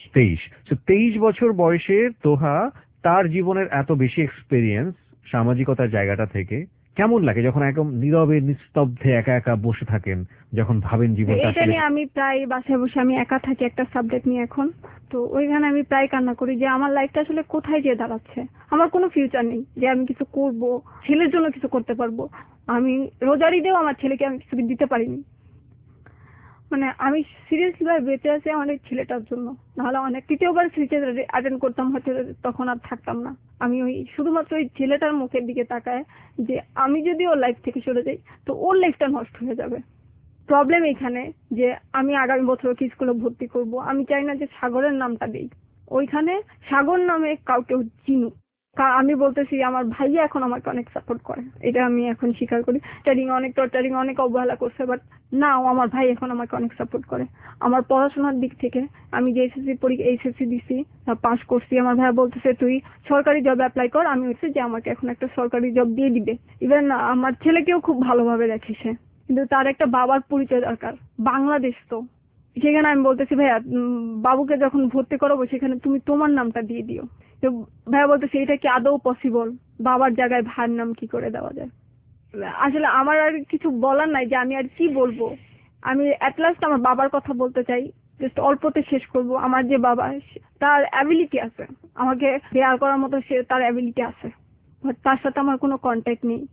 23 বছর বয়সে তোহা তার জীবনের এত বেশি এক্সপেরিয়েন্স সামাজিকতার জায়গাটা থেকে কেমন লাগে যখন একদম নীরবে নিস্তব্ধে একা একা বসে থাকেন, যখন ভাবেন জীবনটা এটা নিয়ে আমি প্রায় বাসায় বসে আমি একা থাকি একটা সাবজেক্ট নিয়ে এখন, তো ওইখানে আমি প্রায় কান্না করি যে আমার লাইফটা আসলে কোথায় যেয়ে দাঁড়াচ্ছে। আমার কোনো ফিউচার নেই যে আমি কিছু করব, ছেলের জন্য কিছু করতে পারবো। আমি রোজার ঈদেও আমার ছেলেকে আমি কিছু দিতে পারিনি। মানে আমি সিরিয়াসলি ভাবে বেঁচে আছি আমাদের ছেলেটার জন্য, নাহলে অনেক তৃতীয়বার সিরিজ অ্যাটেন্ড করতাম হয়তো, তখন আর থাকতাম না। আমি ওই শুধুমাত্র ওই ছেলেটার মুখের দিকে তাকায় যে আমি যদি ওর লাইফ থেকে সরে যাই তো ওর লাইফটা নষ্ট হয়ে যাবে। প্রবলেম এখানে যে আমি আগামী বছর ওকে স্কুলে ভর্তি করব, আমি চাই না যে সাগরের নামটা দেই, ওইখানে সাগর নামে কাউকে চিনুক। আমি বলতেছি আমার ভাইয়া এখন আমাকে অনেক সাপোর্ট করে, এটা আমি এখন স্বীকার করি। টর্চারিং অনেক অবহেলা করছে, বাট না, ও আমার ভাই এখন আমাকে অনেক সাপোর্ট করে। আমার পড়াশোনার দিক থেকে আমি যে এইচএসসি দিছি, পাস করছি, আমার ভাইয়া বলতেছে তুই সরকারি জব অ্যাপ্লাই কর, আমি হচ্ছে যে আমাকে এখন একটা সরকারি জব দিয়ে দিবে। ইভেন আমার ছেলেকেও খুব ভালোভাবে দেখে সে, কিন্তু তার একটা বাবার পরিচয় দরকার। বাংলাদেশ তো, সেখানে আমি বলতেছি ভাইয়া বাবুকে যখন ভর্তি করাবো সেখানে তুমি তোমার নামটা দিয়ে দিও। তো ভাইয়া বলতেছে এটা কি আদৌ পসিবল, বাবার জায়গায় ভাইয়ের নাম কি করে দেওয়া যায়। আসলে আমার আর কিছু বলার নাই যে আমি আর কি বলবো। আমি এট লাস্ট আমার বাবার কথা বলতে চাই, জাস্ট অল্পতে শেষ করব। আমার যে বাবা, তার অ্যাবিলিটি আছে, আমাকে বেয়ার করার মতো তার অ্যাবিলিটি আছে, বাট তার সাথে আমার কোনো কন্ট্যাক্ট নেই।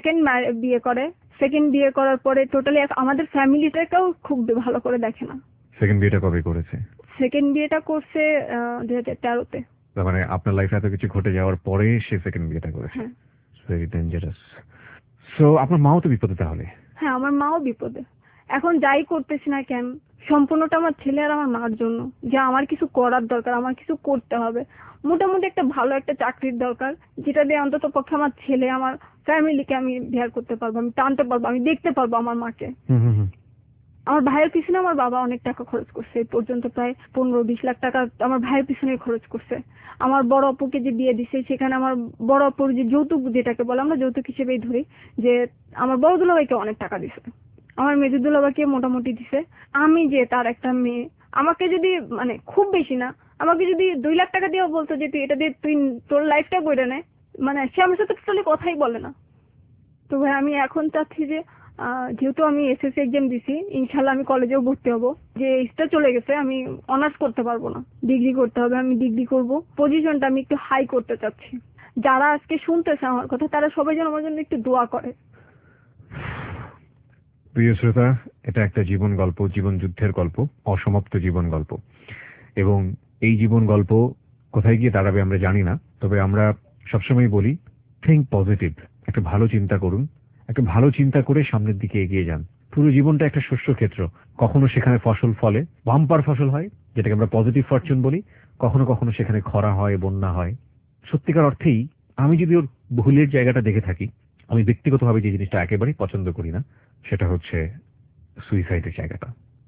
সেকেন্ড বিয়ে করার পরে টোটালি আমাদের ফ্যামিলিটাকেও খুব ভালো করে দেখে না। সেকেন্ড বিয়েটা কবে করেছে? সেকেন্ড বিয়েটা করছে 2013-তে। তার মানে আপনার লাইফে এত কিছু ঘটে যাওয়ার পরে সে সেকেন্ড বিয়েটা করেছে। Very dangerous. সো আপনার মাও তো বিপদে তাহলে? হ্যাঁ, আমার মাও বিপদে। এখন যাই করতেছি না কেন সম্পূর্ণটা আমার ছেলে আর আমার মার জন্য, যে আমার কিছু করার দরকার, আমার কিছু করতে হবে। মোটামুটি একটা ভালো একটা চাকরির দরকার, যেটা দিয়ে অন্তত পক্ষে আমার ছেলে, আমার ফ্যামিলিকে আমি বিয়ার করতে পারবো, আমি টানতে পারবো, আমি দেখতে পারবো আমার মাকে। আমার ভাইয়ের পিছনে আমার বাবা অনেক টাকা খরচ করছে, এই পর্যন্ত প্রায় 15-20 লাখ টাকা আমার ভাইয়ের পিছনে খরচ করছে। আমার বড় আপুকে যে বিয়ে দিছে সেখানে আমার বড় আপুর যে যৌতুক, যেটাকে বলে আমরা যৌতুক হিসেবেই ধরি, যে আমার বড় দুলাভাইকে অনেক টাকা দিছে, আমার মেজর দুলাভাইকে মোটামুটি দিছে। আমি যে তার একটা মেয়ে, আমাকে যদি মানে খুব বেশি না, আমাকে যদি 2 লাখ টাকা দিয়েও বলতো যে তুই এটা দিয়ে তুই তোর লাইফটা করে নে, মানে সে আমার সাথে টোটালি কথাই বলে না। তো ভাই আমি এখন চাচ্ছি যে যেহেতু আমি এসএসসি এক্সাম দিছি, ইনশাল্লাহ আমি কলেজেও ভর্তি হব, যে এজটা চলে গেছে, আমি অনার্স করতে পারবো না, ডিগ্রি করতে হবে, আমি ডিগ্রি করব। পজিশনটা আমি একটু হাই করতে চাচ্ছি। যারা আজকে শুনতেছে আমার কথা তারা সবাই যেন আমার জন্য একটু দোয়া করে। প্রিয় শ্রোতা, এটা একটা জীবন গল্প, জীবন যুদ্ধের গল্প, অসমাপ্ত জীবন গল্প। এবং এই জীবন গল্প কোথায় গিয়ে দাঁড়াবে আমরা জানি না, তবে আমরা সবসময় বলি থিঙ্ক পজিটিভ। একটা ভালো চিন্তা করুন, একটা ভালো চিন্তা করে সামনের দিকে এগিয়ে যান। পুরো জীবনটা একটা শস্য ক্ষেত্র, কখনো সেখানে ফসল ফলে, বাম্পার ফসল হয় যেটাকে আমরা পজিটিভ ফরচুন বলি, কখনো কখনো সেখানে খরা হয়, বন্যা হয়। সত্যিকার অর্থেই আমি যদি ওর ভুলের জায়গাটা দেখে থাকি, আমি ব্যক্তিগতভাবে যে জিনিসটা একেবারেই পছন্দ করি না সেটা হচ্ছে সুইসাইডের জায়গাটা।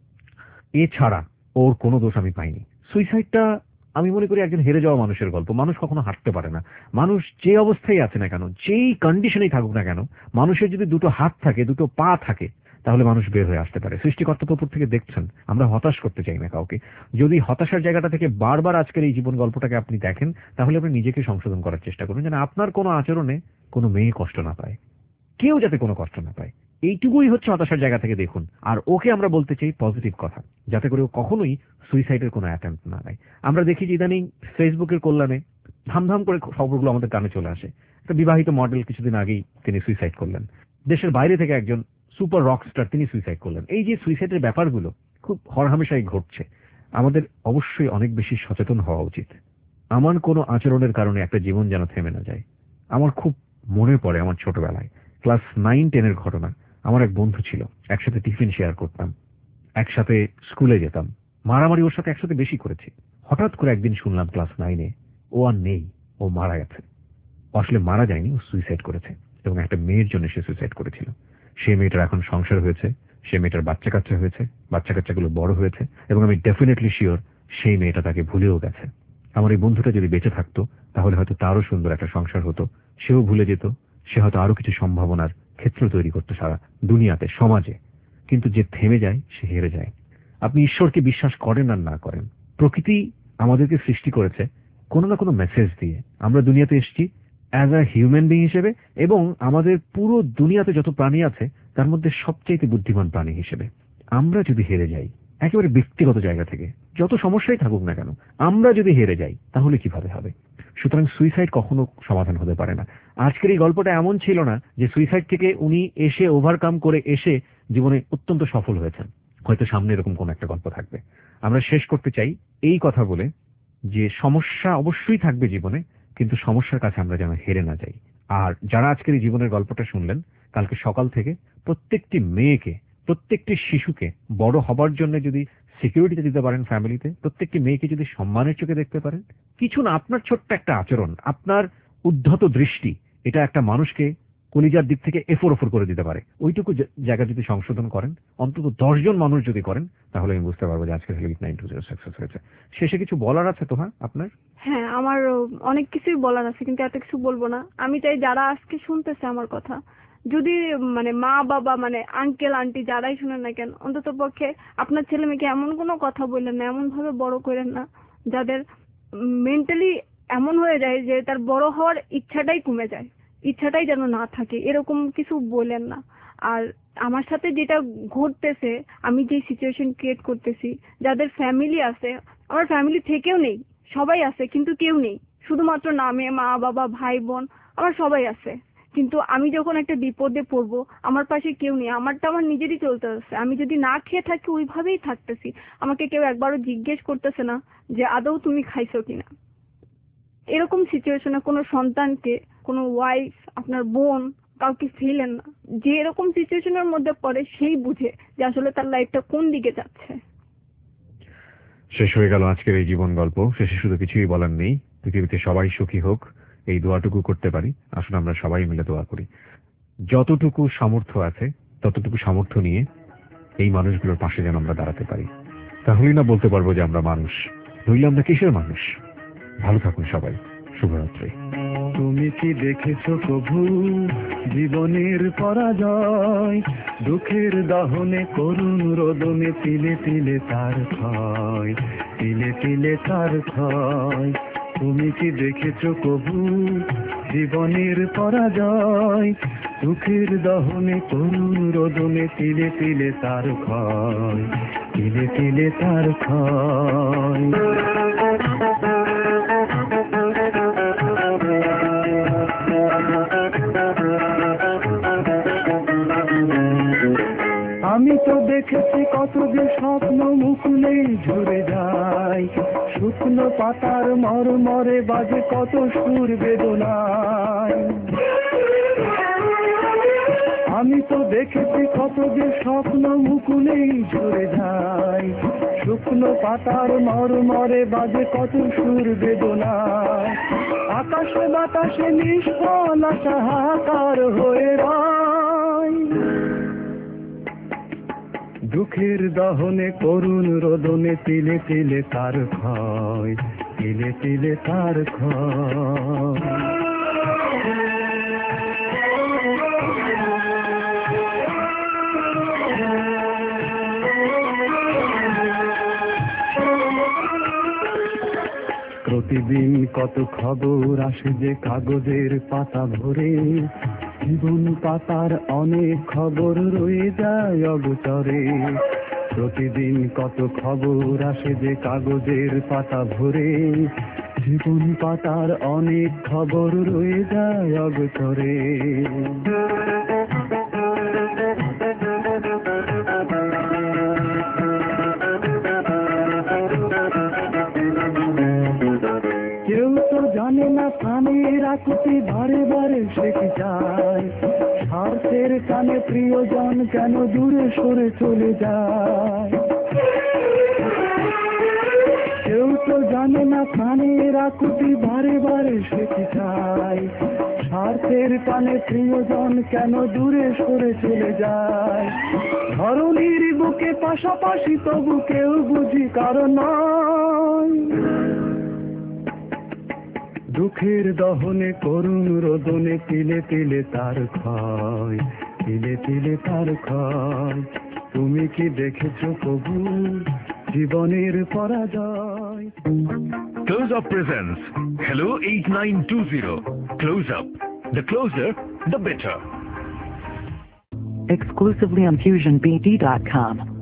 এছাড়া ওর কোনো দোষ আমি পাইনি। সুইসাইডটা আমি মনে করি একজন হেরে যাওয়া মানুষের গল্প। মানুষ কখনো হাঁটতে পারে না। মানুষ যে অবস্থায় আছে না কেন, যেই কন্ডিশনেই থাকুক না কেন, মানুষের যদি দুটো হাত থাকে, দুটো পা থাকে, তাহলে মানুষ বের হয়ে আসতে পারে। সৃষ্টিকর্তা উপর থেকে দেখছেন, আমরা হতাশ করতে চাই না কাউকে। যদি হতাশার জায়গাটা থেকে বারবার আজকের এই জীবন গল্পটাকে আপনি দেখেন, তাহলে আপনি নিজেকে সংশোধন করার চেষ্টা করুন, যেন আপনার কোনো আচরণে কোনো মেয়ে কষ্ট না পায়, কেউ যাতে কোনো কষ্ট না পায়। এইটুকুই হচ্ছে হতাশার জায়গা থেকে দেখুন। আর ওকে আমরা বলতে চাই পজিটিভ কথা, যাতে করে ও কখনোই সুইসাইডের কোনো অ্যাটেম্প্ট না নেয়। আমরা দেখি যে ইদানিং ফেসবুকের কল্যাণে ধামধাম করে খবরগুলো আমাদের কানে চলে আসে। একটা বিবাহিত মডেল কিছুদিন আগেই তিনি সুইসাইড করলেন। দেশের বাইরে থেকে একজন সুপার রকস্টার তিনি সুইসাইড করলেন। এই যে সুইসাইডের ব্যাপারগুলো খুব হরহামেশাই ঘটছে। আমাদের অবশ্যই অনেক বেশি সচেতন হওয়া উচিত। আমার কোনো আচরণের কারণে একটা জীবন যেন থেমে না যায়। আমার খুব মনে পড়ে আমার ছোটবেলায় ক্লাস 9-10 ঘটনা। আমার এক বন্ধু ছিল, একসাথে টিফিন শেয়ার করতাম, একসাথে স্কুলে যেতাম, মারামারি ওর সাথে একসাথে বেশি করেছি। হঠাৎ করে একদিন শুনলাম ক্লাস 9-এ ও আর নেই, ও মারা গেছে। আসলে মারা যায়নি, ও সুইসাইড করেছে, এবং একটা মেয়ের জন্য সে সুইসাইড করেছিল। সে মেয়েটার এখন সংসার হয়েছে, সে মেয়েটার বাচ্চা কাচ্চা হয়েছে, বাচ্চা কাচ্চাগুলো বড় হয়েছে, এবং আমি ডেফিনেটলি শিওর সেই মেয়েটা তাকে ভুলেও গেছে। আমার এই বন্ধুটা যদি বেঁচে থাকতো, তাহলে হয়তো তারও সুন্দর একটা সংসার হতো, সেও ভুলে যেত, সে হয়তো আরো কিছু সম্ভাবনার ক্ষেত্র তৈরি করতো সারা দুনিয়াতে, সমাজে। কিন্তু যে থেমে যায় সে হেরে যায়। আপনি ঈশ্বরকে বিশ্বাস করেন আর না করেন, প্রকৃতি আমাদেরকে সৃষ্টি করেছে কোনো না কোনো মেসেজ দিয়ে। আমরা দুনিয়াতে এসেছি অ্যাজ আ হিউম্যান বিং হিসেবে, এবং আমাদের পুরো দুনিয়াতে যত প্রাণী আছে তার মধ্যে সবচেয়ে বুদ্ধিমান প্রাণী হিসেবে। আমরা যদি হেরে যাই একেবারে ব্যক্তিগত জায়গা থেকে, যত সমস্যাই থাকুক না কেন, আমরা যদি হেরে যাই তাহলে কিভাবে হবে? সুতরাং সুইসাইড কখনো সমাধান হতে পারে না। আজকের এই গল্পটা এমন ছিল না যে সুইসাইড থেকে উনি এসে ওভারকাম করে এসে জীবনে অত্যন্ত সফল হয়েছেন। হয়তো সামনে এরকম কোন একটা গল্প থাকবে। আমরা শেষ করতে চাই এই কথা বলে যে সমস্যা অবশ্যই থাকবে জীবনে, কিন্তু সমস্যার কাছে আমরা যেন হেরে না যাই। আর যারা আজকের এই জীবনের গল্পটা শুনলেন, কালকে সকাল থেকে প্রত্যেকটি মেয়েকে, প্রত্যেকটি শিশুকে বড় হবার জন্য যদি সিকিউরিটিতে দিতে পারেন, ফ্যামিলিতে প্রত্যেকটি মেয়েকে যদি সম্মানের চোখে দেখতে পারেন, কিছু না, আপনার ছোট্ট একটা আচরণ, আপনার উদ্ধত দৃষ্টি, এটা একটা মানুষকে কলিজার দিক থেকে এফোর ওফর করে দিতে পারে। ওইটুকু জায়গা যদি সংশোধন করেন, অন্তত 10 জন মানুষ যদি করেন, তাহলে আমি বুঝতে পারবো যে আজকের 892 সাকসেস হয়েছে। শেষে কিছু বলার আছে তো? হ্যাঁ, আপনার? হ্যাঁ, আমার অনেক কিছুই বলার আছে, কিন্তু এত কিছু বলবো না। আমি চাই যারা আজকে শুনতেছে আমার কথা, যদি মানে মা বাবা মানে আঙ্কেল আন্টি যারাই শুনেন না কেন, অন্তত পক্ষে আপনার ছেলে মেয়েকে এমন কোনো কথা বললেন না, এমন ভাবে বড় করেন না যাদের মেন্টালি এমন হয়ে যায় যে তার বড় হওয়ার ইচ্ছাটাই কমে যায়, ইচ্ছাটাই যেন না থাকে, এরকম কিছু বলেন না। আর আমার সাথে যেটা ঘটতেছে, আমি যে সিচুয়েশন ক্রিয়েট করতেছি, যাদের ফ্যামিলি আছে, আমার ফ্যামিলি থেকেও নেই, সবাই আছে কিন্তু কেউ নেই, শুধুমাত্র নামে মা বাবা ভাই বোন, আমার সবাই আছে, কিন্তু আমি যখন একটা বিপদে পড়বো আমার পাশে কেউ নেই। আমারটা আমার নিজেরই চলতে হচ্ছে। আমি যদি না খেয়ে থাকি ওইভাবেই থাকতেছি, আমাকে কেউ একবারও জিজ্ঞেস করতেছে না যে আদৌ তুমি খাইছো কিনা। এরকম সিচুয়েশনে কোনো সন্তানকে, কোনো ওয়াইফ, আপনার বোন, কাউকে ফেলেন না। যে এরকম সিচুয়েশনের মধ্যে পড়ে সেই বুঝে যে আসলে তার লাইফটা কোন দিকে যাচ্ছে। শেষ হয়ে গেল আজকের এই জীবন গল্প। শেষে শুধু কিছুই বলার নেই, পৃথিবীতে সবাই সুখী হোক, এই দোয়াটুকু করতে পারি। আসুন আমরা সবাই মিলে দোয়া করি। যতটুকু সামর্থ্য আছে ততটুকু সামর্থ্য নিয়ে এই মানুষগুলোর পাশে যেন আমরা দাঁড়াতে পারি, তাহলেই না বলতে পারবো যে আমরা মানুষ। নইলে আমরা কিসের মানুষ? ভালো থাকুন সবাই। শুভরাত্রি। তুমি কি দেখেছো প্রভু জীবনের পরাজয়, দুঃখের দহনে করুণ রোদনে তিলে তিলে তার ক্ষয়, তিলে তিলে তার ক্ষয়। তুমি কি দেখেছো প্রভু জীবনের পরাজয়, দুঃখের দহনে করুণ রোদনে তিলে তিলে তার ক্ষয়, তিলে তিলে তার ক্ষয়। তো দেখেছি কত যে স্বপ্ন মুকুলেই ঝরে যায়, শুকনো পাতার মরমরে বাজে কত সুর বেদনায়। আমি তো দেখেছি কত যে স্বপ্ন মুকুলেই ঝরে যায়, শুকনো পাতার মরমরে বাজে কত সুর বেদনায়। আকাশে বাতাসে নিষ্ফল আশা হাহাকার হয়ে রয়, দুঃখের দহনে করুণ রোদনে তিলে তিলে তার ক্ষয়, তিলে তিলে তার ক্ষয়। প্রতিদিন কত খবর আসে যে কাগজের পাতা ভরে, জীবন পাতার অনেক খবর রয়ে যায় অগোচরে। প্রতিদিন কত খবর আসে যে কাগজের পাতা ভরে, জীবন পাতার অনেক খবর রয়ে যায় অগোচরে। কেউ তো জানে না প্রাণের আকুতি বারে বারে সে কি যায়, স্বার্থের কানে প্রিয়জন কেন দূরে সরে চলে যায়। কেউ তো জানে না প্রাণের আকুতি বারে বারে সে কি যায়, স্বার্থের কানে প্রিয়জন কেন দূরে সরে চলে যায়। ধরণীর বুকে পাশাপাশি তবু কেউ বুঝি কারণ নয়, দুঃখের দহনে করুণ রোদনে তিলে তিলে তার ক্ষয়, তিলে তিলে তার ক্ষয়। তুমি কি দেখেছো কবু জীবনের পরাজয়? Close Up presents Hello 8920. Close Up. The closer, the better. Exclusively on FusionBD.com.